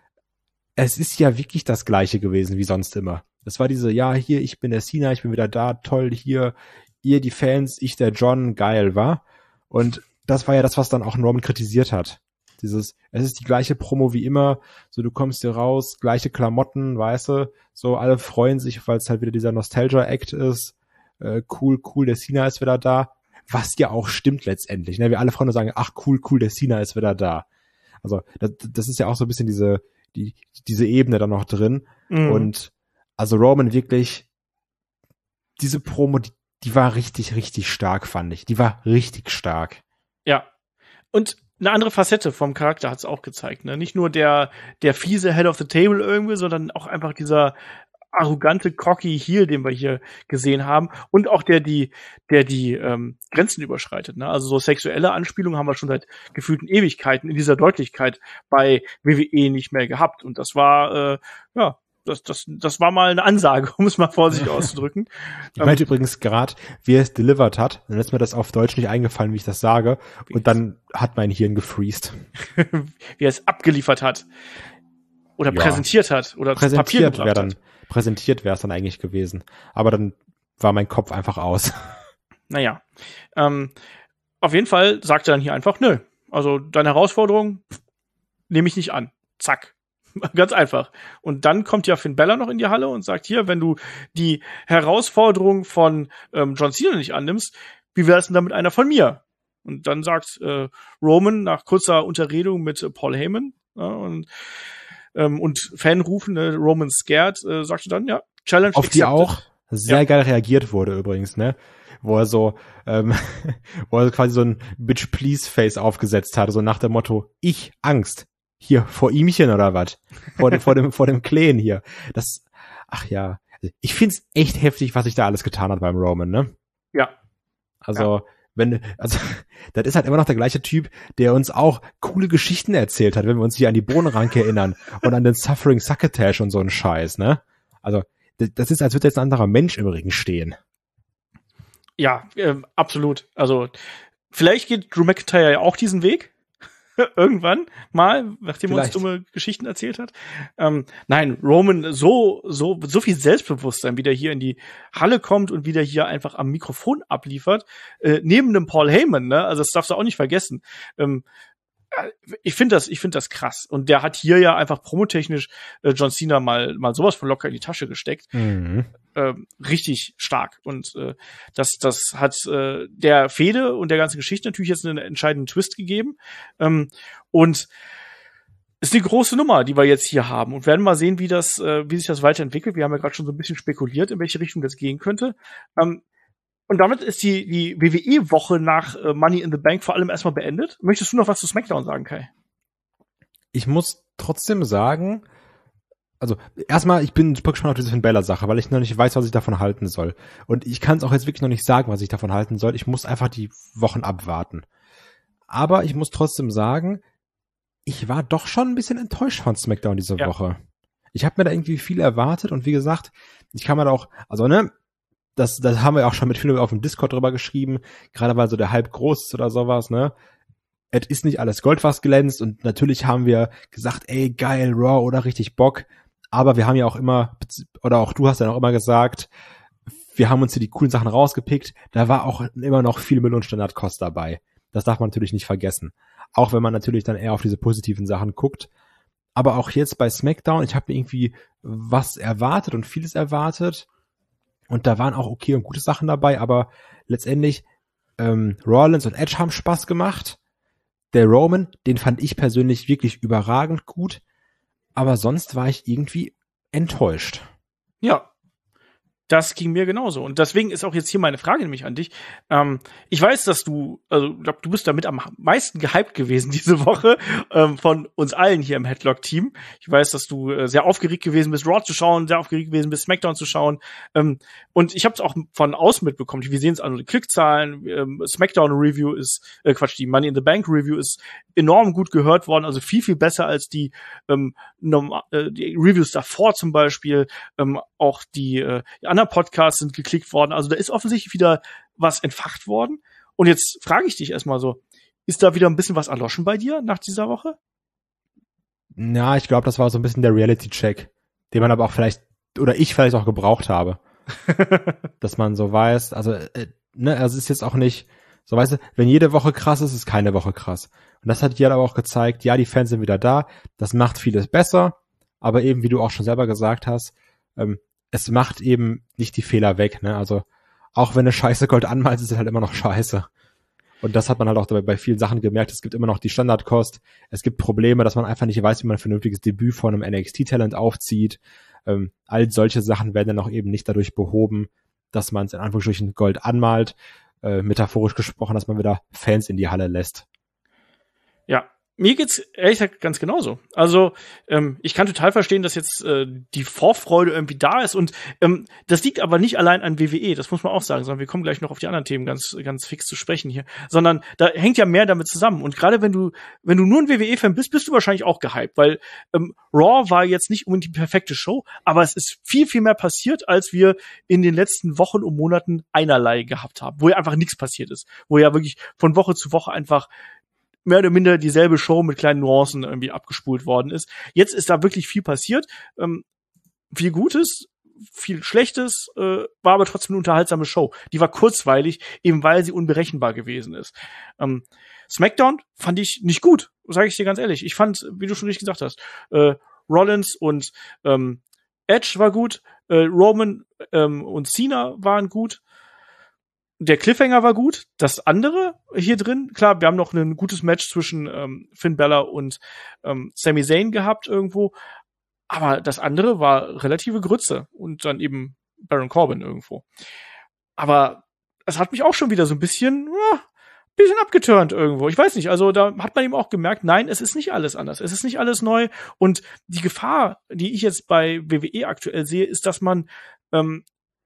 Es ist ja wirklich das Gleiche gewesen wie sonst immer. Es war diese, ja, hier, ich bin der Cena, ich bin wieder da, toll, hier, ihr die Fans, ich der John, geil, war. Und das war ja das, was dann auch Norman kritisiert hat. Dieses, es ist die gleiche Promo wie immer, so du kommst hier raus, gleiche Klamotten, weißt du, so alle freuen sich, weil es halt wieder dieser Nostalgia-Act ist, äh, cool, cool, der Cena ist wieder da, was ja auch stimmt letztendlich, ne, wir alle Freunde sagen, ach cool, cool, der Cena ist wieder da. Also das, das ist ja auch so ein bisschen diese, die, diese Ebene da noch drin mhm. Und also Roman wirklich, diese Promo, die, die war richtig, richtig stark, fand ich, die war richtig stark. Ja, und eine andere Facette vom Charakter hat's auch gezeigt, ne? Nicht nur der der fiese Head of the Table irgendwie, sondern auch einfach dieser arrogante cocky Heel, den wir hier gesehen haben und auch der die der die ähm, Grenzen überschreitet, ne? Also so sexuelle Anspielungen haben wir schon seit gefühlten Ewigkeiten in dieser Deutlichkeit bei W W E nicht mehr gehabt und das war äh, ja Das, das, das war mal eine Ansage, um es mal vorsichtig auszudrücken. Ich meinte ähm, übrigens gerade, wie er es delivered hat. Dann ist mir das auf Deutsch nicht eingefallen, wie ich das sage. Und dann hat mein Hirn gefreezed. Wie er es abgeliefert hat. Oder ja. präsentiert hat. Oder präsentiert wäre dann, präsentiert wäre es dann eigentlich gewesen. Aber dann war mein Kopf einfach aus. Naja. Ähm, auf jeden Fall sagt er dann hier einfach, nö. Also deine Herausforderung nehme ich nicht an. Zack. Ganz einfach. Und dann kommt ja Finn Balor noch in die Halle und sagt hier, wenn du die Herausforderung von ähm, John Cena nicht annimmst, wie wär's denn da mit einer von mir? Und dann sagt äh, Roman nach kurzer Unterredung mit äh, Paul Heyman ja, und ähm, und Fanrufen, äh, Roman scared, äh, sagte dann, ja, Challenge auf accepted. Die auch sehr ja. geil reagiert wurde übrigens, ne? Wo er so, ähm, wo er quasi so ein Bitch-Please-Face aufgesetzt hatte, so nach dem Motto, ich Angst. Hier, vor ihmchen oder was? Vor dem, vor dem, vor dem Kleen hier. Das, ach ja. Ich find's echt heftig, was sich da alles getan hat beim Roman, ne? Ja. Also, ja. wenn, also, das ist halt immer noch der gleiche Typ, der uns auch coole Geschichten erzählt hat, wenn wir uns hier an die Bohnenranke erinnern und an den Suffering Succotash und so einen Scheiß, ne? Also, das ist, als würde jetzt ein anderer Mensch im Ring stehen. Ja, äh, absolut. Also, vielleicht geht Drew McIntyre ja auch diesen Weg. Irgendwann mal, nachdem er uns dumme Geschichten erzählt hat. Ähm, nein, Roman so so so viel Selbstbewusstsein, wie der hier in die Halle kommt und wie der hier einfach am Mikrofon abliefert, äh, neben dem Paul Heyman, ne? Also das darfst du auch nicht vergessen. Ähm, ich finde das, ich finde das krass. Und der hat hier ja einfach promotechnisch äh, John Cena mal, mal sowas von locker in die Tasche gesteckt. Mhm. Ähm, richtig stark. Und äh, das, das hat äh, der Fehde und der ganzen Geschichte natürlich jetzt einen entscheidenden Twist gegeben. Ähm, und ist eine große Nummer, die wir jetzt hier haben. Und werden mal sehen, wie das, äh, wie sich das weiterentwickelt. Wir haben ja gerade schon so ein bisschen spekuliert, in welche Richtung das gehen könnte. Ähm, Und damit ist die, die W W E-Woche nach äh, Money in the Bank vor allem erstmal beendet. Möchtest du noch was zu SmackDown sagen, Kai? Ich muss trotzdem sagen, also erstmal, ich bin super gespannt auf diese Finn Balor-Sache, weil ich noch nicht weiß, was ich davon halten soll. Und ich kann es auch jetzt wirklich noch nicht sagen, was ich davon halten soll. Ich muss einfach die Wochen abwarten. Aber ich muss trotzdem sagen, ich war doch schon ein bisschen enttäuscht von SmackDown diese Ja. Woche. Ich habe mir da irgendwie viel erwartet und wie gesagt, ich kann mir da auch, also ne, das, das haben wir auch schon mit vielen auf dem Discord drüber geschrieben, gerade weil so der Hype groß ist oder sowas, ne. Es ist nicht alles Gold, was glänzt und natürlich haben wir gesagt, ey, geil, Raw oder richtig Bock, aber wir haben ja auch immer, oder auch du hast ja auch immer gesagt, wir haben uns hier die coolen Sachen rausgepickt, da war auch immer noch viel Müll und Standardkost dabei. Das darf man natürlich nicht vergessen. Auch wenn man natürlich dann eher auf diese positiven Sachen guckt. Aber auch jetzt bei SmackDown, ich habe mir irgendwie was erwartet und vieles erwartet. Und da waren auch okay und gute Sachen dabei, aber letztendlich ähm, Rollins und Edge haben Spaß gemacht. Der Roman, den fand ich persönlich wirklich überragend gut. Aber sonst war ich irgendwie enttäuscht. Ja. Das ging mir genauso. Und deswegen ist auch jetzt hier meine Frage nämlich an dich. Ähm, ich weiß, dass du, also ich glaube, du bist damit am meisten gehypt gewesen diese Woche ähm, von uns allen hier im Headlock-Team. Ich weiß, dass du äh, sehr aufgeregt gewesen bist, Raw zu schauen, sehr aufgeregt gewesen bist, SmackDown zu schauen. Ähm, und ich habe es auch von außen mitbekommen. Wir sehen es an den Klickzahlen. Ähm, SmackDown-Review ist, äh, Quatsch, die Money in the Bank-Review ist enorm gut gehört worden. Also viel, viel besser als die, ähm, normal, äh, die Reviews davor zum Beispiel. Ähm, auch die, äh, die anderen Podcasts sind geklickt worden. Also da ist offensichtlich wieder was entfacht worden. Und jetzt frage ich dich erstmal so, ist da wieder ein bisschen was erloschen bei dir nach dieser Woche? Ja, ich glaube, das war so ein bisschen der Reality-Check, den man aber auch vielleicht, oder ich vielleicht auch gebraucht habe. Dass man so weiß, also, äh, ne, also es ist jetzt auch nicht, so weißt du, wenn jede Woche krass ist, ist keine Woche krass. Und das hat Jada aber auch gezeigt, ja, die Fans sind wieder da, das macht vieles besser, aber eben, wie du auch schon selber gesagt hast, ähm, es macht eben nicht die Fehler weg, ne? Also auch wenn eine Scheiße Gold anmalt, ist es halt immer noch Scheiße. Und das hat man halt auch dabei bei vielen Sachen gemerkt. Es gibt immer noch die Standardkost. Es gibt Probleme, dass man einfach nicht weiß, wie man ein vernünftiges Debüt von einem N X T-Talent aufzieht. Ähm, all solche Sachen werden dann auch eben nicht dadurch behoben, dass man es in Anführungsstrichen Gold anmalt. Äh, metaphorisch gesprochen, dass man wieder Fans in die Halle lässt. Ja. Mir geht's ehrlich gesagt ganz genauso. Also ähm, ich kann total verstehen, dass jetzt äh, die Vorfreude irgendwie da ist und ähm, das liegt aber nicht allein an W W E, das muss man auch sagen, sondern wir kommen gleich noch auf die anderen Themen ganz ganz fix zu sprechen hier, sondern da hängt ja mehr damit zusammen und gerade wenn du wenn du nur ein W W E-Fan bist, bist du wahrscheinlich auch gehypt, weil ähm, Raw war jetzt nicht unbedingt die perfekte Show, aber es ist viel, viel mehr passiert, als wir in den letzten Wochen und Monaten einerlei gehabt haben, wo ja einfach nichts passiert ist, wo ja wirklich von Woche zu Woche einfach mehr oder minder dieselbe Show mit kleinen Nuancen irgendwie abgespult worden ist. Jetzt ist da wirklich viel passiert. Ähm, viel Gutes, viel Schlechtes, äh, war aber trotzdem eine unterhaltsame Show. Die war kurzweilig, eben weil sie unberechenbar gewesen ist. Ähm, SmackDown fand ich nicht gut, sage ich dir ganz ehrlich. Ich fand, wie du schon richtig gesagt hast, äh, Rollins und ähm, Edge war gut, äh, Roman ähm, und Cena waren gut. Der Cliffhanger war gut. Das andere hier drin, klar, wir haben noch ein gutes Match zwischen ähm, Finn Balor und ähm, Sami Zayn gehabt irgendwo. Aber das andere war relative Grütze. Und dann eben Baron Corbin irgendwo. Aber es hat mich auch schon wieder so ein bisschen, ja, bisschen abgeturnt irgendwo. Ich weiß nicht, also da hat man eben auch gemerkt, nein, es ist nicht alles anders. Es ist nicht alles neu. Und die Gefahr, die ich jetzt bei W W E aktuell sehe, ist, dass man ähm,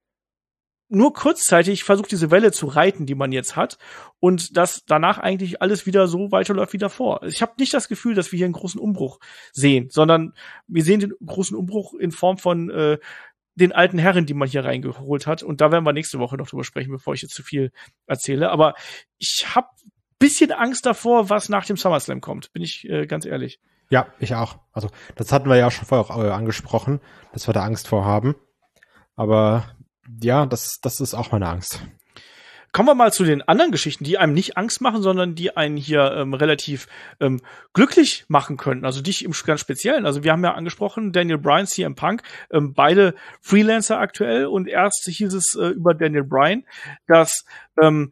nur kurzzeitig versucht, diese Welle zu reiten, die man jetzt hat, und dass danach eigentlich alles wieder so weiterläuft wie davor. Ich habe nicht das Gefühl, dass wir hier einen großen Umbruch sehen, sondern wir sehen den großen Umbruch in Form von äh, den alten Herren, die man hier reingeholt hat. Und da werden wir nächste Woche noch drüber sprechen, bevor ich jetzt zu viel erzähle. Aber ich habe bisschen Angst davor, was nach dem SummerSlam kommt, bin ich äh, ganz ehrlich. Ja, ich auch. Also das hatten wir ja schon vorher auch äh, angesprochen, dass wir da Angst vor haben. Aber ja, das, das ist auch meine Angst. kommen wir mal zu den anderen Geschichten, die einem nicht Angst machen, sondern die einen hier ähm, relativ ähm, glücklich machen können. Also dich im ganz Speziellen. Also wir haben ja angesprochen, Daniel Bryan, C M Punk, ähm, beide Freelancer aktuell. Und erst hieß es äh, über Daniel Bryan, dass ähm,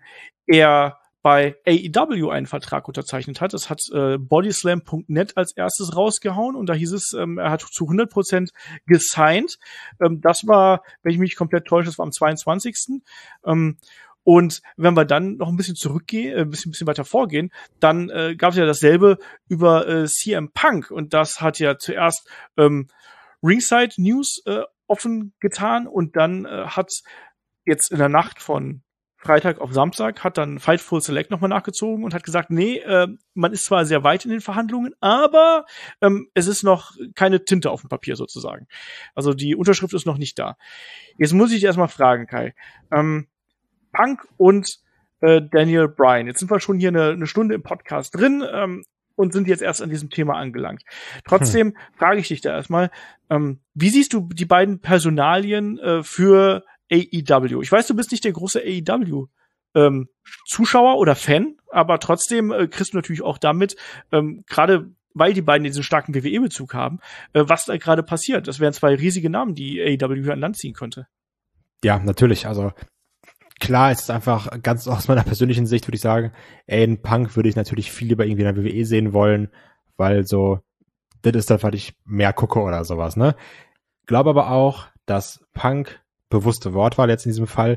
er bei A E W einen Vertrag unterzeichnet hat. Das hat äh, Bodyslam Punkt net als erstes rausgehauen und da hieß es, ähm, er hat zu hundert Prozent gesigned. Ähm, das war, wenn ich mich komplett täusche, das war am zweiundzwanzigsten Ähm, und wenn wir dann noch ein bisschen zurückgehen, äh, ein bisschen, ein bisschen weiter vorgehen, dann äh, gab es ja dasselbe über äh, C M Punk und das hat ja zuerst ähm, Ringside News äh, offen getan und dann äh, hat jetzt in der Nacht von Freitag auf Samstag hat dann Fightful Select nochmal nachgezogen und hat gesagt, nee, äh, man ist zwar sehr weit in den Verhandlungen, aber ähm, es ist noch keine Tinte auf dem Papier sozusagen. Also die Unterschrift ist noch nicht da. Jetzt muss ich erstmal fragen, Kai. Ähm, Punk und äh, Daniel Bryan. Jetzt sind wir schon hier eine, eine Stunde im Podcast drin ähm, und sind jetzt erst an diesem Thema angelangt. Trotzdem hm. frage ich dich da erstmal, ähm, wie siehst du die beiden Personalien äh, für A E W? Ich weiß, du bist nicht der große A E W ähm, Zuschauer oder Fan, aber trotzdem äh, kriegst du natürlich auch damit, ähm, gerade weil die beiden diesen starken W W E-Bezug haben, äh, was da gerade passiert. Das wären zwei riesige Namen, die A E W hier an Land ziehen könnte. Ja, natürlich. Also klar, es ist einfach ganz aus meiner persönlichen Sicht, würde ich sagen, ey, einen Punk würde ich natürlich viel lieber irgendwie in der W W E sehen wollen, weil so, das ist dann, weil ich mehr gucke oder sowas, ne? Glaube aber auch, dass Punk, bewusste Wortwahl jetzt in diesem Fall,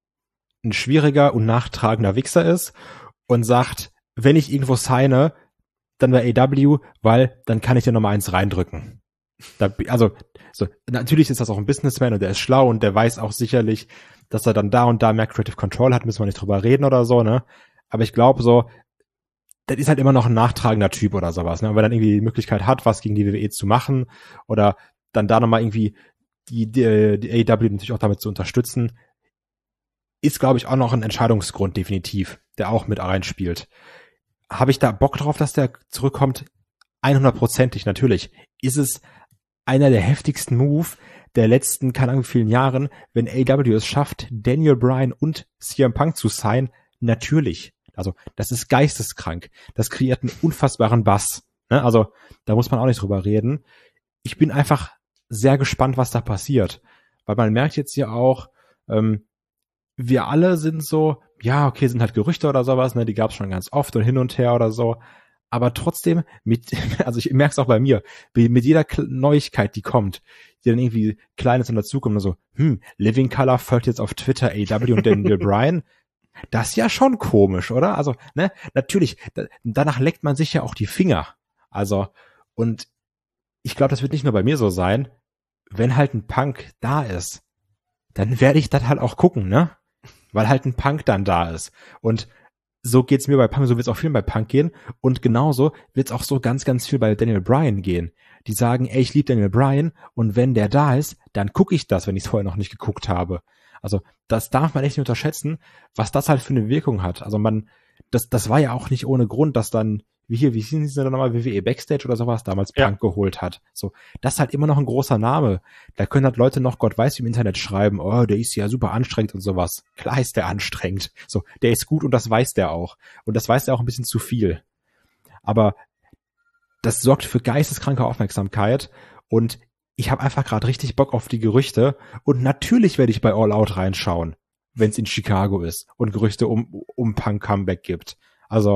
ein schwieriger und nachtragender Wichser ist und sagt, wenn ich irgendwo signe, dann bei A E W, weil dann kann ich dir nochmal eins reindrücken. Da, also, so, natürlich ist das auch ein Businessman und der ist schlau und der weiß auch sicherlich, dass er dann da und da mehr Creative Control hat, müssen wir nicht drüber reden oder so, ne? Aber ich glaube so, das ist halt immer noch ein nachtragender Typ oder sowas, ne? Und wenn er dann irgendwie die Möglichkeit hat, was gegen die W W E zu machen oder dann da nochmal irgendwie die, die, die A E W natürlich auch damit zu unterstützen, ist, glaube ich, auch noch ein Entscheidungsgrund definitiv, der auch mit reinspielt. Habe ich da Bock drauf, dass der zurückkommt? hundertprozentig natürlich. Ist es einer der heftigsten Move der letzten, keine Ahnung wie vielen Jahren, wenn A E W es schafft, Daniel Bryan und C M Punk zu signen? Natürlich. Also, das ist geisteskrank. Das kreiert einen unfassbaren Bass. Ne? Also, da muss man auch nicht drüber reden. Ich bin einfach sehr gespannt, was da passiert. Weil man merkt jetzt ja auch, ähm, wir alle sind so, ja, okay, sind halt Gerüchte oder sowas, ne, die gab's schon ganz oft und hin und her oder so. Aber trotzdem, mit, also ich merke es auch bei mir, mit jeder Neuigkeit, die kommt, die dann irgendwie Kleines und dazukommt, und so, hm, Living Color folgt jetzt auf Twitter A E W und Daniel Bryan. Das ist ja schon komisch, oder? Also, ne, natürlich, da, danach leckt man sich ja auch die Finger. Also, und ich glaube, das wird nicht nur bei mir so sein. Wenn halt ein Punk da ist, dann werde ich das halt auch gucken, ne? Weil halt ein Punk dann da ist. Und so geht's mir bei Punk, so wird's auch vielen bei Punk gehen. Und genauso wird's auch so ganz, ganz viel bei Daniel Bryan gehen. Die sagen, ey, ich liebe Daniel Bryan und wenn der da ist, dann gucke ich das, wenn ich es vorher noch nicht geguckt habe. Also das darf man echt nicht unterschätzen, was das halt für eine Wirkung hat. Also man, das, das war ja auch nicht ohne Grund, dass dann, wie hier, wie hieß denn nochmal, W W E Backstage oder sowas, damals ja. Punk geholt hat. So, das ist halt immer noch ein großer Name. Da können halt Leute noch, Gott weiß, im Internet schreiben, oh, der ist ja super anstrengend und sowas. Klar ist der anstrengend. So, der ist gut und das weiß der auch. Und das weiß der auch ein bisschen zu viel. Aber das sorgt für geisteskranke Aufmerksamkeit und ich habe einfach gerade richtig Bock auf die Gerüchte und natürlich werde ich bei All Out reinschauen, wenn es in Chicago ist und Gerüchte um um Punk Comeback gibt. Also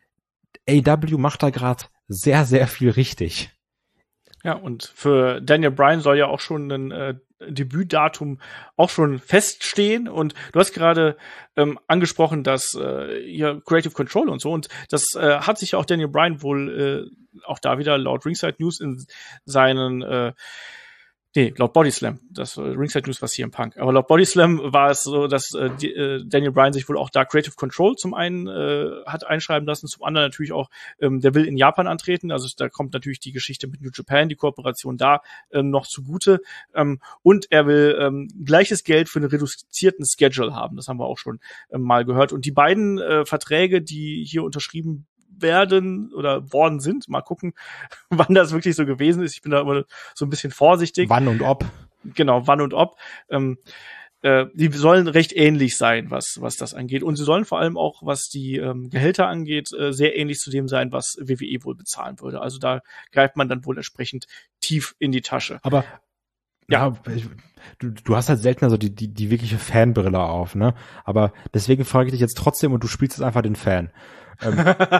A E W macht da gerade sehr, sehr viel richtig. Ja, und für Daniel Bryan soll ja auch schon ein äh, Debütdatum auch schon feststehen. Und du hast gerade ähm, angesprochen, dass äh, hier Creative Control und so. Und das äh, hat sich ja auch Daniel Bryan wohl äh, auch da wieder laut Ringside News in seinen äh, Nee, laut Bodyslam. Das äh, Ringside News war C M Punk. Aber laut Bodyslam war es so, dass äh, die, äh, Daniel Bryan sich wohl auch da Creative Control zum einen äh, hat einschreiben lassen, zum anderen natürlich auch, ähm, der will in Japan antreten. Also da kommt natürlich die Geschichte mit New Japan, die Kooperation da ähm, noch zugute. Ähm, und er will ähm, gleiches Geld für einen reduzierten Schedule haben. Das haben wir auch schon ähm, mal gehört. Und die beiden äh, Verträge, die hier unterschrieben werden oder worden sind. Mal gucken, wann das wirklich so gewesen ist. Ich bin da immer so ein bisschen vorsichtig. Wann und ob. Genau, wann und ob. Ähm, äh, die sollen recht ähnlich sein, was was das angeht. Und sie sollen vor allem auch, was die ähm, Gehälter angeht, äh, sehr ähnlich zu dem sein, was W W E wohl bezahlen würde. Also da greift man dann wohl entsprechend tief in die Tasche. Aber ja, ja ich, du, du hast halt selten also die, die, die wirkliche Fanbrille auf, ne? Aber deswegen frage ich dich jetzt trotzdem und du spielst jetzt einfach den Fan. ähm,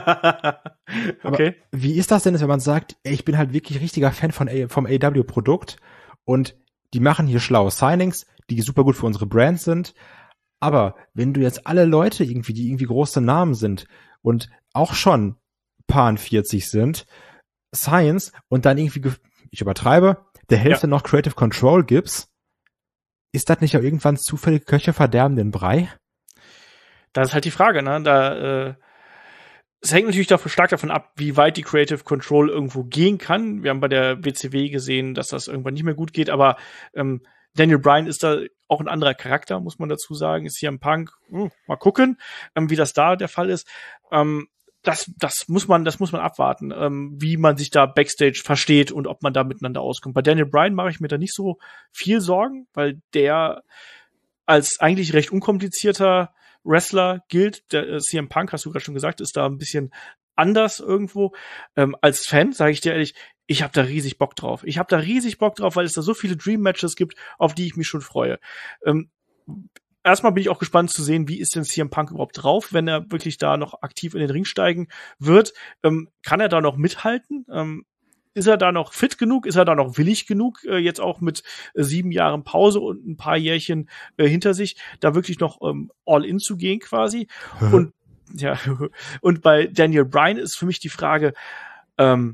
okay. Wie ist das denn, wenn man sagt, ey, ich bin halt wirklich richtiger Fan von A, vom A E W-Produkt und die machen hier schlaue Signings, die super gut für unsere Brands sind, aber wenn du jetzt alle Leute irgendwie, die irgendwie große Namen sind und auch schon paar vierzig sind, Science und dann irgendwie, ich übertreibe, der Hälfte ja. noch Creative Control gibt's, ist das nicht auch irgendwann zufällig Köche verderben den Brei? Das ist halt die Frage, ne? Da, äh, es hängt natürlich davon, stark davon ab, wie weit die Creative Control irgendwo gehen kann. Wir haben bei der W C W gesehen, dass das irgendwann nicht mehr gut geht, aber ähm, Daniel Bryan ist da auch ein anderer Charakter, muss man dazu sagen. Ist hier im Punk, uh, mal gucken, ähm, wie das da der Fall ist. Ähm, das, das muss man, das muss man abwarten, ähm, wie man sich da Backstage versteht und ob man da miteinander auskommt. Bei Daniel Bryan mache ich mir da nicht so viel Sorgen, weil der als eigentlich recht unkomplizierter Wrestler gilt. Der äh, C M Punk, hast du gerade schon gesagt, ist da ein bisschen anders irgendwo. Ähm, als Fan, sage ich dir ehrlich, ich habe da riesig Bock drauf. Ich habe da riesig Bock drauf, weil es da so viele Dream-Matches gibt, auf die ich mich schon freue. Ähm, erstmal bin ich auch gespannt zu sehen, wie ist denn C M Punk überhaupt drauf, wenn er wirklich da noch aktiv in den Ring steigen wird. Ähm, kann er da noch mithalten? Ähm, Ist er da noch fit genug? Ist er da noch willig genug, äh, jetzt auch mit äh, sieben Jahren Pause und ein paar Jährchen äh, hinter sich, da wirklich noch ähm, all in zu gehen quasi? Und ja, und bei Daniel Bryan ist für mich die Frage, ähm,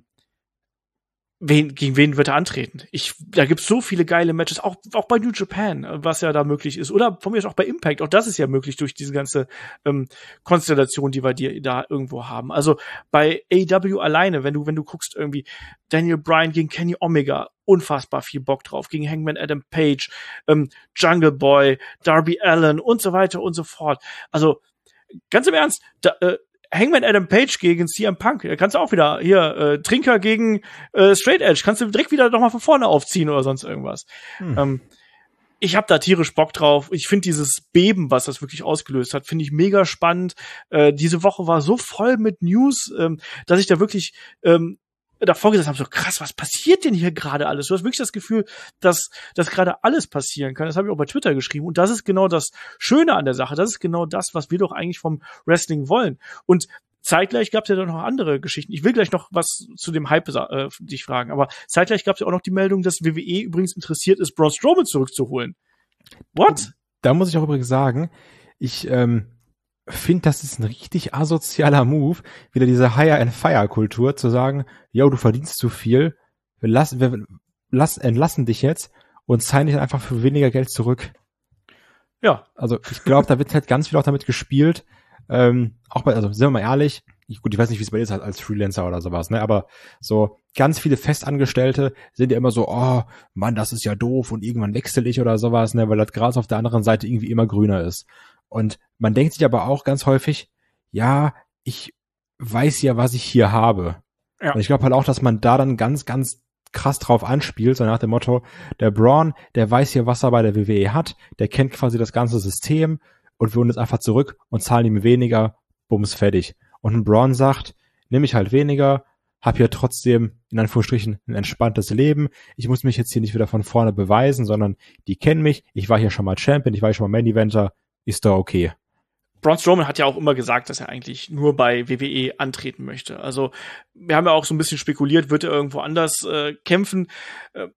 wen, gegen wen wird er antreten? Ich, da gibt's so viele geile Matches, auch, auch bei New Japan, was ja da möglich ist. Oder von mir aus auch bei Impact. Auch das ist ja möglich durch diese ganze ähm, Konstellation, die wir dir da irgendwo haben. Also bei A E W alleine, wenn du, wenn du guckst irgendwie Daniel Bryan gegen Kenny Omega, unfassbar viel Bock drauf, gegen Hangman Adam Page, ähm, Jungle Boy, Darby Allin und so weiter und so fort. Also, ganz im Ernst, da, äh, Hangman Adam Page gegen C M Punk, da kannst du auch wieder, hier, äh, Trinker gegen äh, Straight Edge, kannst du direkt wieder nochmal von vorne aufziehen oder sonst irgendwas. Hm. Ähm, ich habe da tierisch Bock drauf. Ich finde dieses Beben, was das wirklich ausgelöst hat, finde ich mega spannend. Äh, diese Woche war so voll mit News, ähm, dass ich da wirklich ähm, davor gesagt habe, so krass, was passiert denn hier gerade alles? Du hast wirklich das Gefühl, dass dass gerade alles passieren kann. Das habe ich auch bei Twitter geschrieben. Und das ist genau das Schöne an der Sache. Das ist genau das, was wir doch eigentlich vom Wrestling wollen. Und zeitgleich gab es ja dann noch andere Geschichten. Ich will gleich noch was zu dem Hype äh, dich fragen. Aber zeitgleich gab es ja auch noch die Meldung, dass W W E übrigens interessiert ist, Braun Strowman zurückzuholen. What? Da muss ich auch übrigens sagen, ich ähm finde, das ist ein richtig asozialer Move, wieder diese Hire-and-Fire-Kultur, zu sagen, yo, du verdienst zu viel, wir lassen, wir lass, entlassen dich jetzt und zahlen dich einfach für weniger Geld zurück. Ja. Also ich glaube, da wird halt ganz viel auch damit gespielt, ähm, auch bei, also sind wir mal ehrlich, ich, gut, ich weiß nicht, wie es bei dir ist als Freelancer oder sowas, ne, aber so ganz viele Festangestellte sind ja immer so, oh, Mann, das ist ja doof und irgendwann wechsel ich oder sowas, ne, weil das Gras auf der anderen Seite irgendwie immer grüner ist. Und man denkt sich aber auch ganz häufig, ja, ich weiß ja, was ich hier habe. Ja. Und ich glaube halt auch, dass man da dann ganz, ganz krass drauf anspielt, so nach dem Motto, der Braun, der weiß ja, was er bei der W W E hat, der kennt quasi das ganze System und wir holen jetzt einfach zurück und zahlen ihm weniger, bums, fertig. Und ein Braun sagt, nehme ich halt weniger, hab hier trotzdem, in Anführungsstrichen, ein entspanntes Leben. Ich muss mich jetzt hier nicht wieder von vorne beweisen, sondern die kennen mich, ich war hier schon mal Champion, ich war hier schon mal Main Eventer, ist da okay. Braun Strowman hat ja auch immer gesagt, dass er eigentlich nur bei W W E antreten möchte. Also wir haben ja auch so ein bisschen spekuliert, wird er irgendwo anders äh, kämpfen. Äh,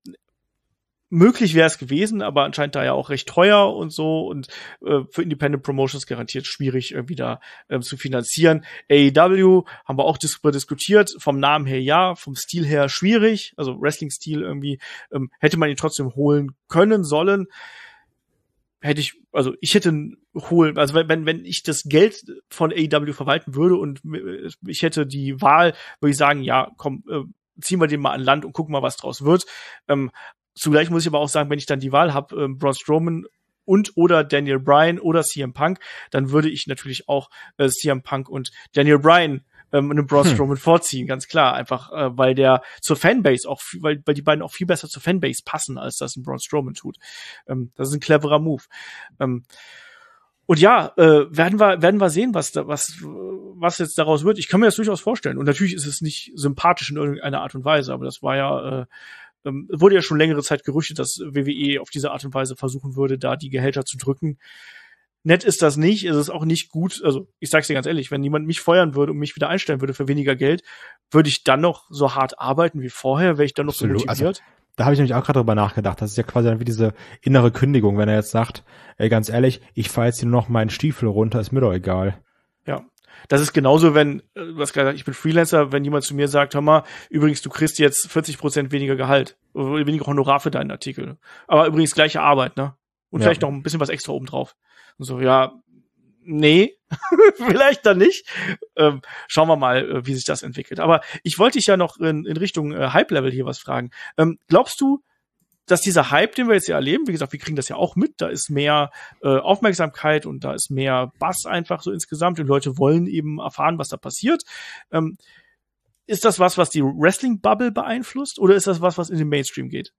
möglich wäre es gewesen, aber anscheinend da ja auch recht teuer und so und äh, für Independent Promotions garantiert schwierig irgendwie da äh, zu finanzieren. A E W haben wir auch darüber diskutiert, vom Namen her ja, vom Stil her schwierig, also Wrestling-Stil irgendwie, ähm, hätte man ihn trotzdem holen können, sollen. Hätte ich, also ich hätte holen, also wenn wenn ich das Geld von A E W verwalten würde und ich hätte die Wahl, würde ich sagen, ja, komm, äh, ziehen wir den mal an Land und gucken mal, was draus wird. Ähm, zugleich muss ich aber auch sagen, wenn ich dann die Wahl habe, äh, Braun Strowman und oder Daniel Bryan oder C M Punk, dann würde ich natürlich auch äh, C M Punk und Daniel Bryan ähm, einem Braun Hm. Strowman vorziehen, ganz klar. Einfach, äh, weil der zur Fanbase auch, viel, weil, weil die beiden auch viel besser zur Fanbase passen, als das ein Braun Strowman tut. Ähm, das ist ein cleverer Move. Ähm, und ja, äh, werden wir, werden wir sehen, was da, was, was jetzt daraus wird. Ich kann mir das durchaus vorstellen. Und natürlich ist es nicht sympathisch in irgendeiner Art und Weise, aber das war ja, äh, ähm, wurde ja schon längere Zeit gerüchtet, dass W W E auf diese Art und Weise versuchen würde, da die Gehälter zu drücken. Nett ist das nicht, es ist auch nicht gut, also ich sag's dir ganz ehrlich, wenn jemand mich feuern würde und mich wieder einstellen würde für weniger Geld, würde ich dann noch so hart arbeiten wie vorher, wäre ich dann noch Absolut. so motiviert? Also, da habe ich nämlich auch gerade drüber nachgedacht. Das ist ja quasi dann wie diese innere Kündigung, wenn er jetzt sagt, ey, ganz ehrlich, ich fahre jetzt hier nur noch meinen Stiefel runter, ist mir doch egal. Ja. Das ist genauso, wenn, äh, was gesagt, ich bin Freelancer, wenn jemand zu mir sagt, hör mal, übrigens, du kriegst jetzt vierzig Prozent weniger Gehalt, oder weniger Honorar für deinen Artikel. Aber übrigens gleiche Arbeit, ne? Und Ja. vielleicht noch ein bisschen was extra oben drauf. Und so, ja, nee, vielleicht dann nicht. Ähm, schauen wir mal, äh, wie sich das entwickelt. Aber ich wollte dich ja noch in, in Richtung äh, Hype-Level hier was fragen. Ähm, glaubst du, dass dieser Hype, den wir jetzt hier erleben, wie gesagt, wir kriegen das ja auch mit, da ist mehr äh, Aufmerksamkeit und da ist mehr Bass einfach so insgesamt und Leute wollen eben erfahren, was da passiert. Ähm, ist das was, was die Wrestling-Bubble beeinflusst oder ist das was, was in den Mainstream geht?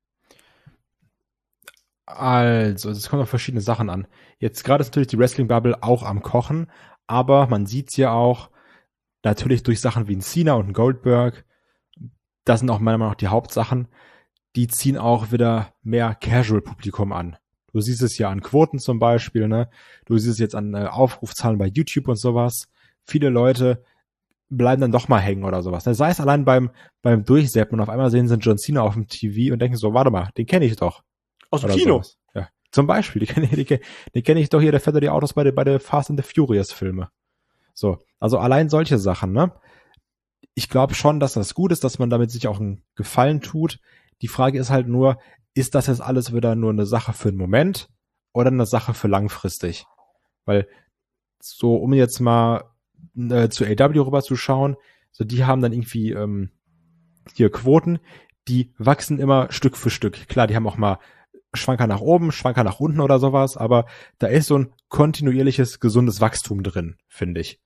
Also, es kommt auf verschiedene Sachen an. Jetzt gerade ist natürlich die Wrestling-Bubble auch am Kochen, aber man sieht's ja auch natürlich durch Sachen wie ein Cena und ein Goldberg. Das sind auch meiner Meinung nach die Hauptsachen. Die ziehen auch wieder mehr Casual-Publikum an. Du siehst es ja an Quoten zum Beispiel, ne? Du siehst es jetzt an äh, Aufrufzahlen bei YouTube und sowas. Viele Leute bleiben dann doch mal hängen oder sowas. Sei es allein beim beim Durchseppen und auf einmal sehen sie John Cena auf dem T V und denken so, warte mal, den kenne ich doch. Aus dem Oder Kino? sowas. Ja, zum Beispiel, die kenne die, die kenn ich doch hier, der fährt doch die Autos bei der bei der Fast and the Furious Filme. So, also allein solche Sachen, ne? Ich glaube schon, dass das gut ist, dass man damit sich auch einen Gefallen tut. Die Frage ist halt nur, ist das jetzt alles wieder nur eine Sache für einen Moment oder eine Sache für langfristig? Weil so, um jetzt mal äh, zu A E W rüber zu schauen, so die haben dann irgendwie ähm, hier Quoten, die wachsen immer Stück für Stück. Klar, die haben auch mal Schwanker nach oben, Schwanker nach unten oder sowas, aber da ist so ein kontinuierliches, gesundes Wachstum drin, finde ich.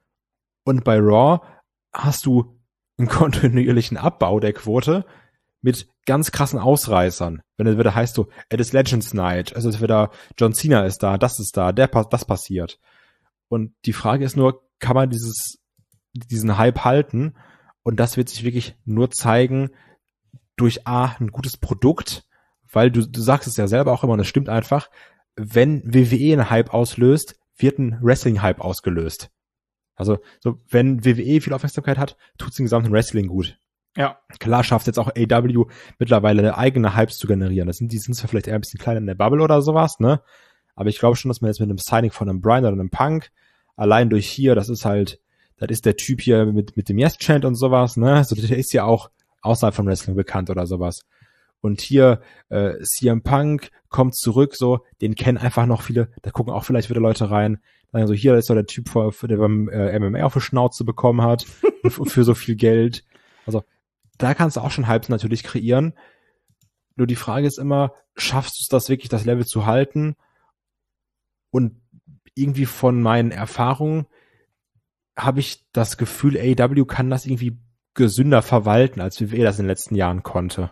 Und bei Raw hast du einen kontinuierlichen Abbau der Quote mit ganz krassen Ausreißern. Wenn es wieder heißt so, it is Legends Night, also es ist wieder John Cena ist da, das ist da, der das passiert. Und die Frage ist nur, kann man dieses diesen Hype halten? Und das wird sich wirklich nur zeigen durch A, ein gutes Produkt, weil du, du sagst es ja selber auch immer, und es stimmt einfach, wenn W W E einen Hype auslöst, wird ein Wrestling-Hype ausgelöst. Also, so, wenn W W E viel Aufmerksamkeit hat, tut's dem gesamten Wrestling gut. Ja. Klar schafft jetzt auch A E W mittlerweile eine eigene Hypes zu generieren. Das sind, die sind zwar vielleicht eher ein bisschen kleiner in der Bubble oder sowas, ne? Aber ich glaube schon, dass man jetzt mit einem Signing von einem Bryan oder einem Punk, allein durch hier, das ist halt, das ist der Typ hier mit, mit dem Yes-Chant und sowas, ne? Also, der ist ja auch außerhalb von Wrestling bekannt oder sowas. Und hier, äh, C M Punk kommt zurück, so, den kennen einfach noch viele, da gucken auch vielleicht wieder Leute rein. Also hier ist so der Typ, der beim äh, M M A auf die Schnauze bekommen hat für so viel Geld. Also da kannst du auch schon Hypes natürlich kreieren. Nur die Frage ist immer, schaffst du es das wirklich, das Level zu halten? Und irgendwie von meinen Erfahrungen habe ich das Gefühl, A E W kann das irgendwie gesünder verwalten, als W W E das in den letzten Jahren konnte.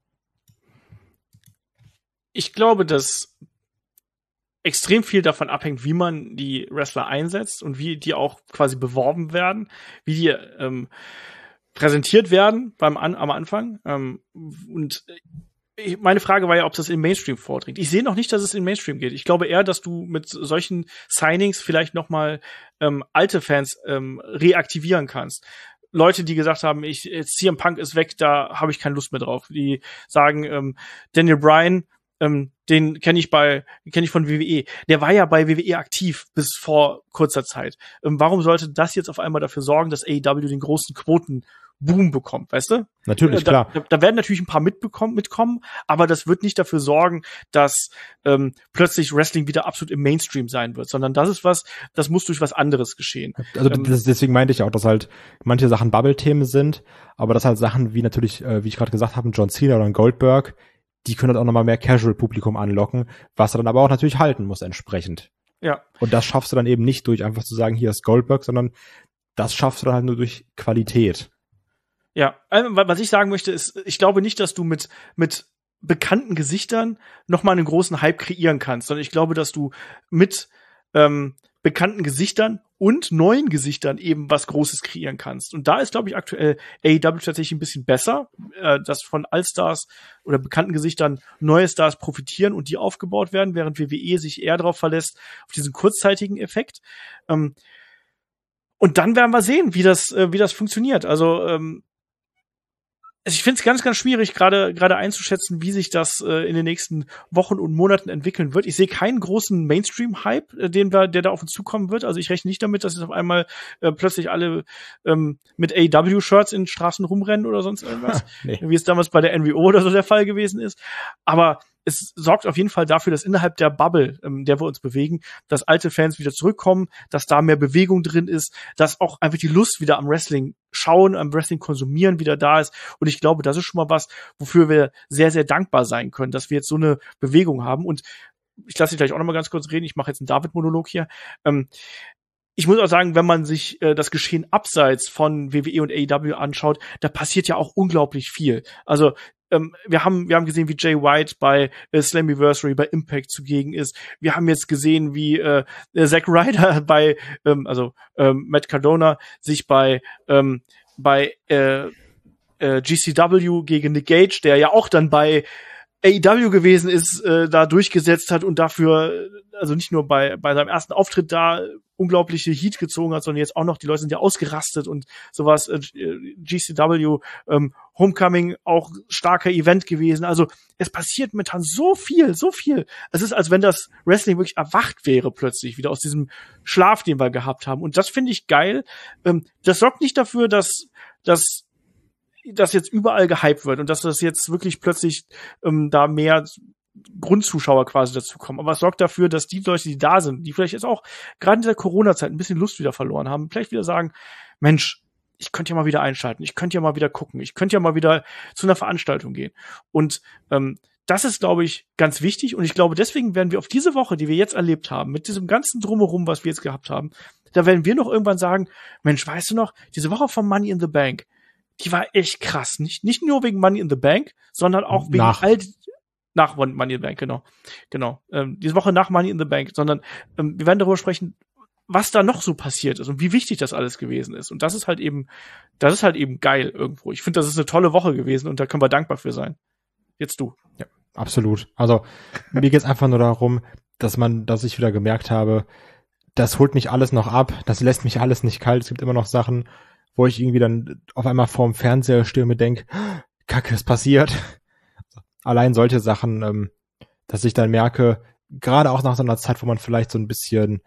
Ich glaube, dass extrem viel davon abhängt, wie man die Wrestler einsetzt und wie die auch quasi beworben werden, wie die ähm, präsentiert werden beim An- am Anfang. Ähm, und ich, meine Frage war ja, ob das im Mainstream vordringt. Ich sehe noch nicht, dass es in Mainstream geht. Ich glaube eher, dass du mit solchen Signings vielleicht noch mal ähm, alte Fans ähm, reaktivieren kannst. Leute, die gesagt haben, ich C M Punk ist weg, da habe ich keine Lust mehr drauf. Die sagen, ähm, Daniel Bryan, Ähm, den kenne ich bei, kenne ich von W W E. Der war ja bei W W E aktiv bis vor kurzer Zeit. Ähm, warum sollte das jetzt auf einmal dafür sorgen, dass A E W den großen Quotenboom bekommt, weißt du? Natürlich, da, klar. Da, da werden natürlich ein paar mitbekommen, mitkommen, aber das wird nicht dafür sorgen, dass ähm, plötzlich Wrestling wieder absolut im Mainstream sein wird, sondern das ist was, das muss durch was anderes geschehen. Also ähm, das, deswegen meinte ich auch, dass halt manche Sachen Bubble-Themen sind, aber dass halt Sachen wie natürlich, äh, wie ich gerade gesagt habe, ein John Cena oder ein Goldberg, die können halt auch nochmal mehr Casual-Publikum anlocken, was er dann aber auch natürlich halten muss entsprechend. Ja. Und das schaffst du dann eben nicht durch einfach zu sagen, hier ist Goldberg, sondern das schaffst du dann halt nur durch Qualität. Ja, was ich sagen möchte, ist, ich glaube nicht, dass du mit, mit bekannten Gesichtern nochmal einen großen Hype kreieren kannst, sondern ich glaube, dass du mit ähm, bekannten Gesichtern und neuen Gesichtern eben was Großes kreieren kannst. Und da ist, glaube ich, aktuell A E W tatsächlich ein bisschen besser, äh, dass von Allstars oder bekannten Gesichtern neue Stars profitieren und die aufgebaut werden, während W W E sich eher darauf verlässt, auf diesen kurzzeitigen Effekt. Ähm, und dann werden wir sehen, wie das, äh, wie das funktioniert. Also, ähm, ich finde es ganz, ganz schwierig, gerade gerade einzuschätzen, wie sich das äh, in den nächsten Wochen und Monaten entwickeln wird. Ich sehe keinen großen Mainstream-Hype, äh, den wir, der da auf uns zukommen wird. Also ich rechne nicht damit, dass jetzt auf einmal äh, plötzlich alle ähm, mit A E W-Shirts in Straßen rumrennen oder sonst irgendwas, nee. Wie es damals bei der N W O oder so der Fall gewesen ist. Aber es sorgt auf jeden Fall dafür, dass innerhalb der Bubble, in der wir uns bewegen, dass alte Fans wieder zurückkommen, dass da mehr Bewegung drin ist, dass auch einfach die Lust wieder am Wrestling schauen, am Wrestling konsumieren wieder da ist. Und ich glaube, das ist schon mal was, wofür wir sehr, sehr dankbar sein können, dass wir jetzt so eine Bewegung haben. Und ich lasse dich gleich auch noch mal ganz kurz reden. Ich mache jetzt einen David-Monolog hier. Ähm, Ich muss auch sagen, wenn man sich äh, das Geschehen abseits von W W E und A E W anschaut, da passiert ja auch unglaublich viel. Also ähm, wir haben wir haben gesehen, wie Jay White bei äh, Slammiversary bei Impact zugegen ist. Wir haben jetzt gesehen, wie äh, Zack Ryder bei ähm, also ähm, Matt Cardona sich bei ähm, bei äh, äh, G C W gegen Nick Gage, der ja auch dann bei A E W gewesen ist, äh, da durchgesetzt hat und dafür, also nicht nur bei bei seinem ersten Auftritt da unglaubliche Heat gezogen hat, sondern jetzt auch noch, die Leute sind ja ausgerastet und sowas, äh, G C W, ähm, Homecoming, auch starker Event gewesen. Also es passiert momentan so viel, so viel. Es ist, als wenn das Wrestling wirklich erwacht wäre plötzlich, wieder aus diesem Schlaf, den wir gehabt haben. Und das finde ich geil. Ähm, das sorgt nicht dafür, dass dass dass jetzt überall gehypt wird und dass das jetzt wirklich plötzlich ähm, da mehr Grundzuschauer quasi dazu kommen. Aber es sorgt dafür, dass die Leute, die da sind, die vielleicht jetzt auch gerade in dieser Corona-Zeit ein bisschen Lust wieder verloren haben, vielleicht wieder sagen, Mensch, ich könnte ja mal wieder einschalten, ich könnte ja mal wieder gucken, ich könnte ja mal wieder zu einer Veranstaltung gehen. Und ähm, das ist, glaube ich, ganz wichtig. Und ich glaube, deswegen werden wir auf diese Woche, die wir jetzt erlebt haben, mit diesem ganzen Drumherum, was wir jetzt gehabt haben, da werden wir noch irgendwann sagen, Mensch, weißt du noch, diese Woche von Money in the Bank, die war echt krass. Nicht, nicht nur wegen Money in the Bank, sondern auch wegen nach. all nach Money in the Bank, genau. Genau. Ähm, diese Woche nach Money in the Bank, sondern ähm, wir werden darüber sprechen, was da noch so passiert ist und wie wichtig das alles gewesen ist. Und das ist halt eben, das ist halt eben geil irgendwo. Ich finde, das ist eine tolle Woche gewesen und da können wir dankbar für sein. Jetzt du. Ja, absolut. Also mir geht's einfach nur darum, dass man, dass ich wieder gemerkt habe, das holt mich alles noch ab, das lässt mich alles nicht kalt. Es gibt immer noch Sachen, wo ich irgendwie dann auf einmal vorm Fernseher stehe und mir denke, Kacke, ist passiert. Allein solche Sachen, ähm, dass ich dann merke, gerade auch nach so einer Zeit, wo man vielleicht so ein bisschen,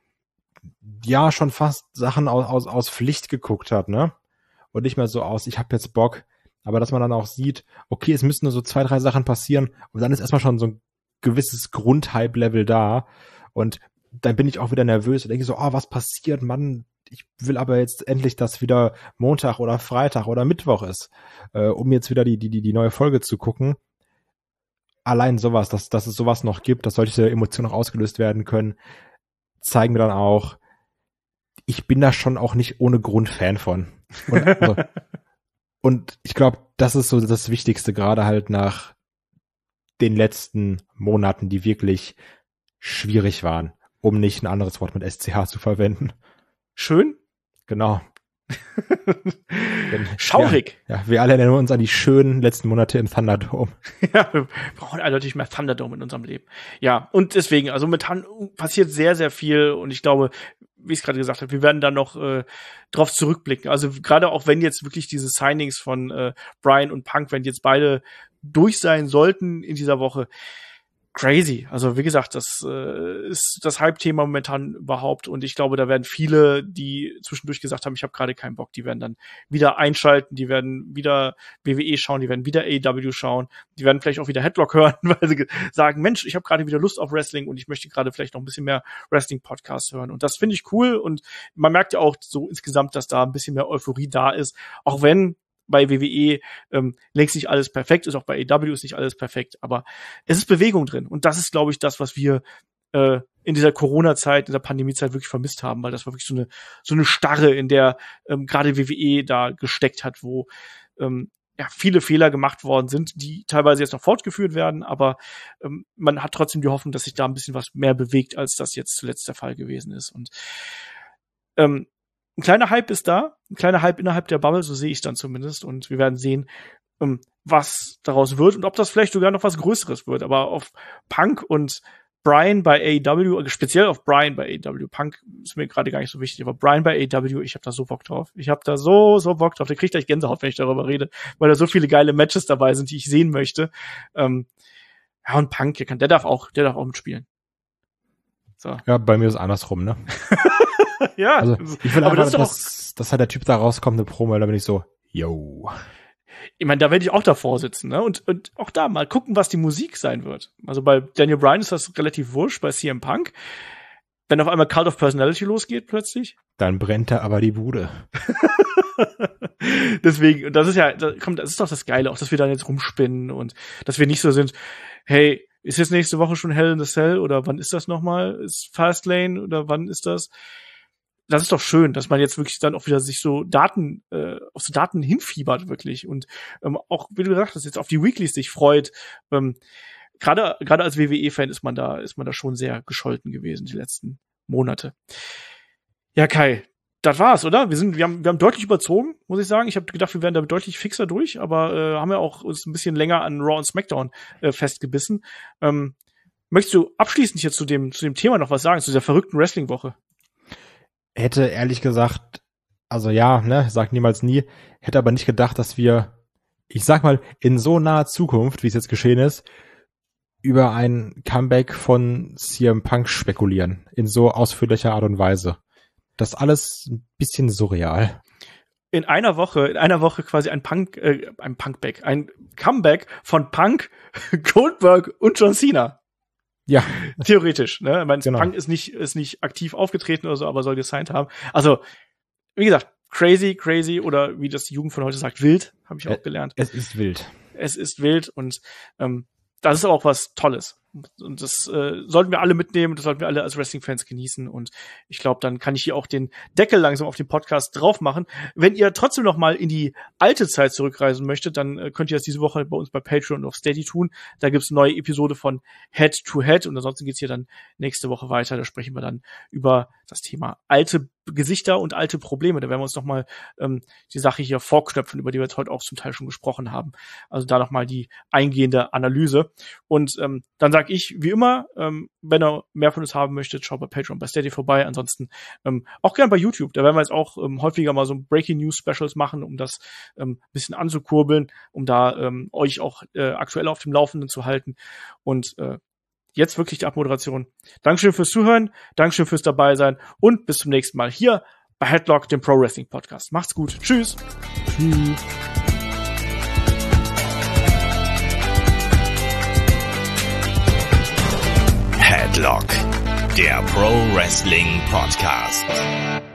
ja, schon fast Sachen aus, aus, aus Pflicht geguckt hat, ne? Und nicht mehr so aus, ich habe jetzt Bock, aber dass man dann auch sieht, okay, es müssen nur so zwei, drei Sachen passieren und dann ist erstmal schon so ein gewisses Grundhype-Level da und dann bin ich auch wieder nervös und denke so, oh, was passiert, Mann, ich will aber jetzt endlich, dass wieder Montag oder Freitag oder Mittwoch ist, äh, um jetzt wieder die, die, die, die neue Folge zu gucken. Allein sowas, dass, dass es sowas noch gibt, dass solche Emotionen noch ausgelöst werden können, zeigen mir dann auch, ich bin da schon auch nicht ohne Grund Fan von. Und, also, und ich glaube, das ist so das Wichtigste, gerade halt nach den letzten Monaten, die wirklich schwierig waren, um nicht ein anderes Wort mit S C H zu verwenden. Schön? Genau. Denn, Schaurig. Ja, ja, wir alle erinnern uns an die schönen letzten Monate im Thunderdome. Ja, wir brauchen eindeutig mehr Thunderdome in unserem Leben. Ja, und deswegen, also momentan passiert sehr, sehr viel und ich glaube, wie ich es gerade gesagt habe, wir werden da noch äh, drauf zurückblicken. Also gerade auch wenn jetzt wirklich diese Signings von äh, Bryan und Punk, wenn jetzt beide durch sein sollten in dieser Woche, crazy. Also wie gesagt, das äh, ist das Hype-Thema momentan überhaupt und ich glaube, da werden viele, die zwischendurch gesagt haben, ich habe gerade keinen Bock, die werden dann wieder einschalten, die werden wieder W W E schauen, die werden wieder A E W schauen, die werden vielleicht auch wieder Headlock hören, weil sie sagen, Mensch, ich habe gerade wieder Lust auf Wrestling und ich möchte gerade vielleicht noch ein bisschen mehr Wrestling-Podcasts hören und das finde ich cool und man merkt ja auch so insgesamt, dass da ein bisschen mehr Euphorie da ist, auch wenn bei W W E ähm, längst nicht alles perfekt ist, auch bei A E W ist nicht alles perfekt, aber es ist Bewegung drin und das ist, glaube ich, das, was wir äh, in dieser Corona-Zeit, in der Pandemie-Zeit wirklich vermisst haben, weil das war wirklich so eine so eine Starre, in der ähm, gerade W W E da gesteckt hat, wo ähm, ja viele Fehler gemacht worden sind, die teilweise jetzt noch fortgeführt werden, aber ähm, man hat trotzdem die Hoffnung, dass sich da ein bisschen was mehr bewegt, als das jetzt zuletzt der Fall gewesen ist. Und ähm, ein kleiner Hype ist da, ein kleiner Hype innerhalb der Bubble, so sehe ich es dann zumindest. Und wir werden sehen, um, was daraus wird und ob das vielleicht sogar noch was Größeres wird. Aber auf Punk und Bryan bei A E W, speziell auf Bryan bei A E W, Punk ist mir gerade gar nicht so wichtig, aber Bryan bei A E W, ich habe da so Bock drauf. Ich habe da so, so Bock drauf. Der kriegt gleich Gänsehaut, wenn ich darüber rede, weil da so viele geile Matches dabei sind, die ich sehen möchte. Ähm, ja, und Punk, der, kann, der darf auch, der darf auch mitspielen. So. Ja, bei mir ist es andersrum, ne? Ja, also ich will aber einfach, das ist dass, dass halt der Typ da rauskommt, eine Promo, da bin ich so, yo. Ich meine, da werde ich auch davor sitzen, ne? Und, und auch da mal gucken, was die Musik sein wird. Also bei Daniel Bryan ist das relativ wurscht, bei C M Punk. Wenn auf einmal Cult of Personality losgeht plötzlich. Dann brennt da aber die Bude. Deswegen, und das ist ja, das, komm, das ist doch das Geile, auch dass wir dann jetzt rumspinnen und dass wir nicht so sind, hey, ist jetzt nächste Woche schon Hell in the Cell oder wann ist das nochmal? Ist Fastlane oder wann ist das? Das ist doch schön, dass man jetzt wirklich dann auch wieder sich so Daten, äh, auf so Daten hinfiebert wirklich und ähm, auch, wie du gesagt hast, jetzt auf die Weeklies sich freut. Ähm, Gerade gerade als W W E-Fan ist man da, ist man da schon sehr gescholten gewesen die letzten Monate. Ja, Kai, das war's, oder? Wir sind, wir haben, wir haben deutlich überzogen, muss ich sagen. Ich habe gedacht, wir wären da deutlich fixer durch, aber äh, haben ja auch uns ein bisschen länger an Raw und SmackDown äh, festgebissen. Ähm, möchtest du abschließend hier zu dem zu dem Thema noch was sagen, zu dieser verrückten Wrestling-Woche? Hätte ehrlich gesagt, also ja, ne, sag niemals nie, hätte aber nicht gedacht, dass wir, ich sag mal, in so naher Zukunft, wie es jetzt geschehen ist, über ein Comeback von C M Punk spekulieren, in so ausführlicher Art und Weise. Das ist alles ein bisschen surreal. In einer Woche, in einer Woche quasi ein Punk, äh, ein Punkback, ein Comeback von Punk, Goldberg und John Cena. Ja. Theoretisch, ne? Ich meine, genau. Punk ist nicht, ist nicht aktiv aufgetreten oder so, aber soll gesigned haben. Also, wie gesagt, crazy, crazy, oder wie das die Jugend von heute sagt, wild, habe ich auch gelernt. Es ist wild. Es ist wild und ähm, das ist auch was Tolles. Und das äh, sollten wir alle mitnehmen, das sollten wir alle als Wrestling-Fans genießen. Und ich glaube, dann kann ich hier auch den Deckel langsam auf den Podcast drauf machen. Wenn ihr trotzdem noch mal in die alte Zeit zurückreisen möchtet, dann äh, könnt ihr das diese Woche bei uns bei Patreon und auf Steady tun. Da gibt's eine neue Episode von Head to Head und ansonsten geht's hier dann nächste Woche weiter. Da sprechen wir dann über das Thema alte Gesichter und alte Probleme. Da werden wir uns noch mal ähm, die Sache hier vorknöpfen, über die wir jetzt heute auch zum Teil schon gesprochen haben. Also da noch mal die eingehende Analyse. Und ähm, dann sage ich, wie immer, ähm, wenn ihr mehr von uns haben möchtet, schaut bei Patreon, bei Steady vorbei. Ansonsten ähm, auch gern bei YouTube. Da werden wir jetzt auch ähm, häufiger mal so Breaking News Specials machen, um das ähm, ein bisschen anzukurbeln, um da ähm, euch auch äh, aktuell auf dem Laufenden zu halten. Und äh, jetzt wirklich die Abmoderation. Dankeschön fürs Zuhören, Dankeschön fürs Dabeisein und bis zum nächsten Mal hier bei Headlock, dem Pro Wrestling Podcast. Macht's gut. Tschüss. Tschüss. Headlock, der Pro Wrestling Podcast.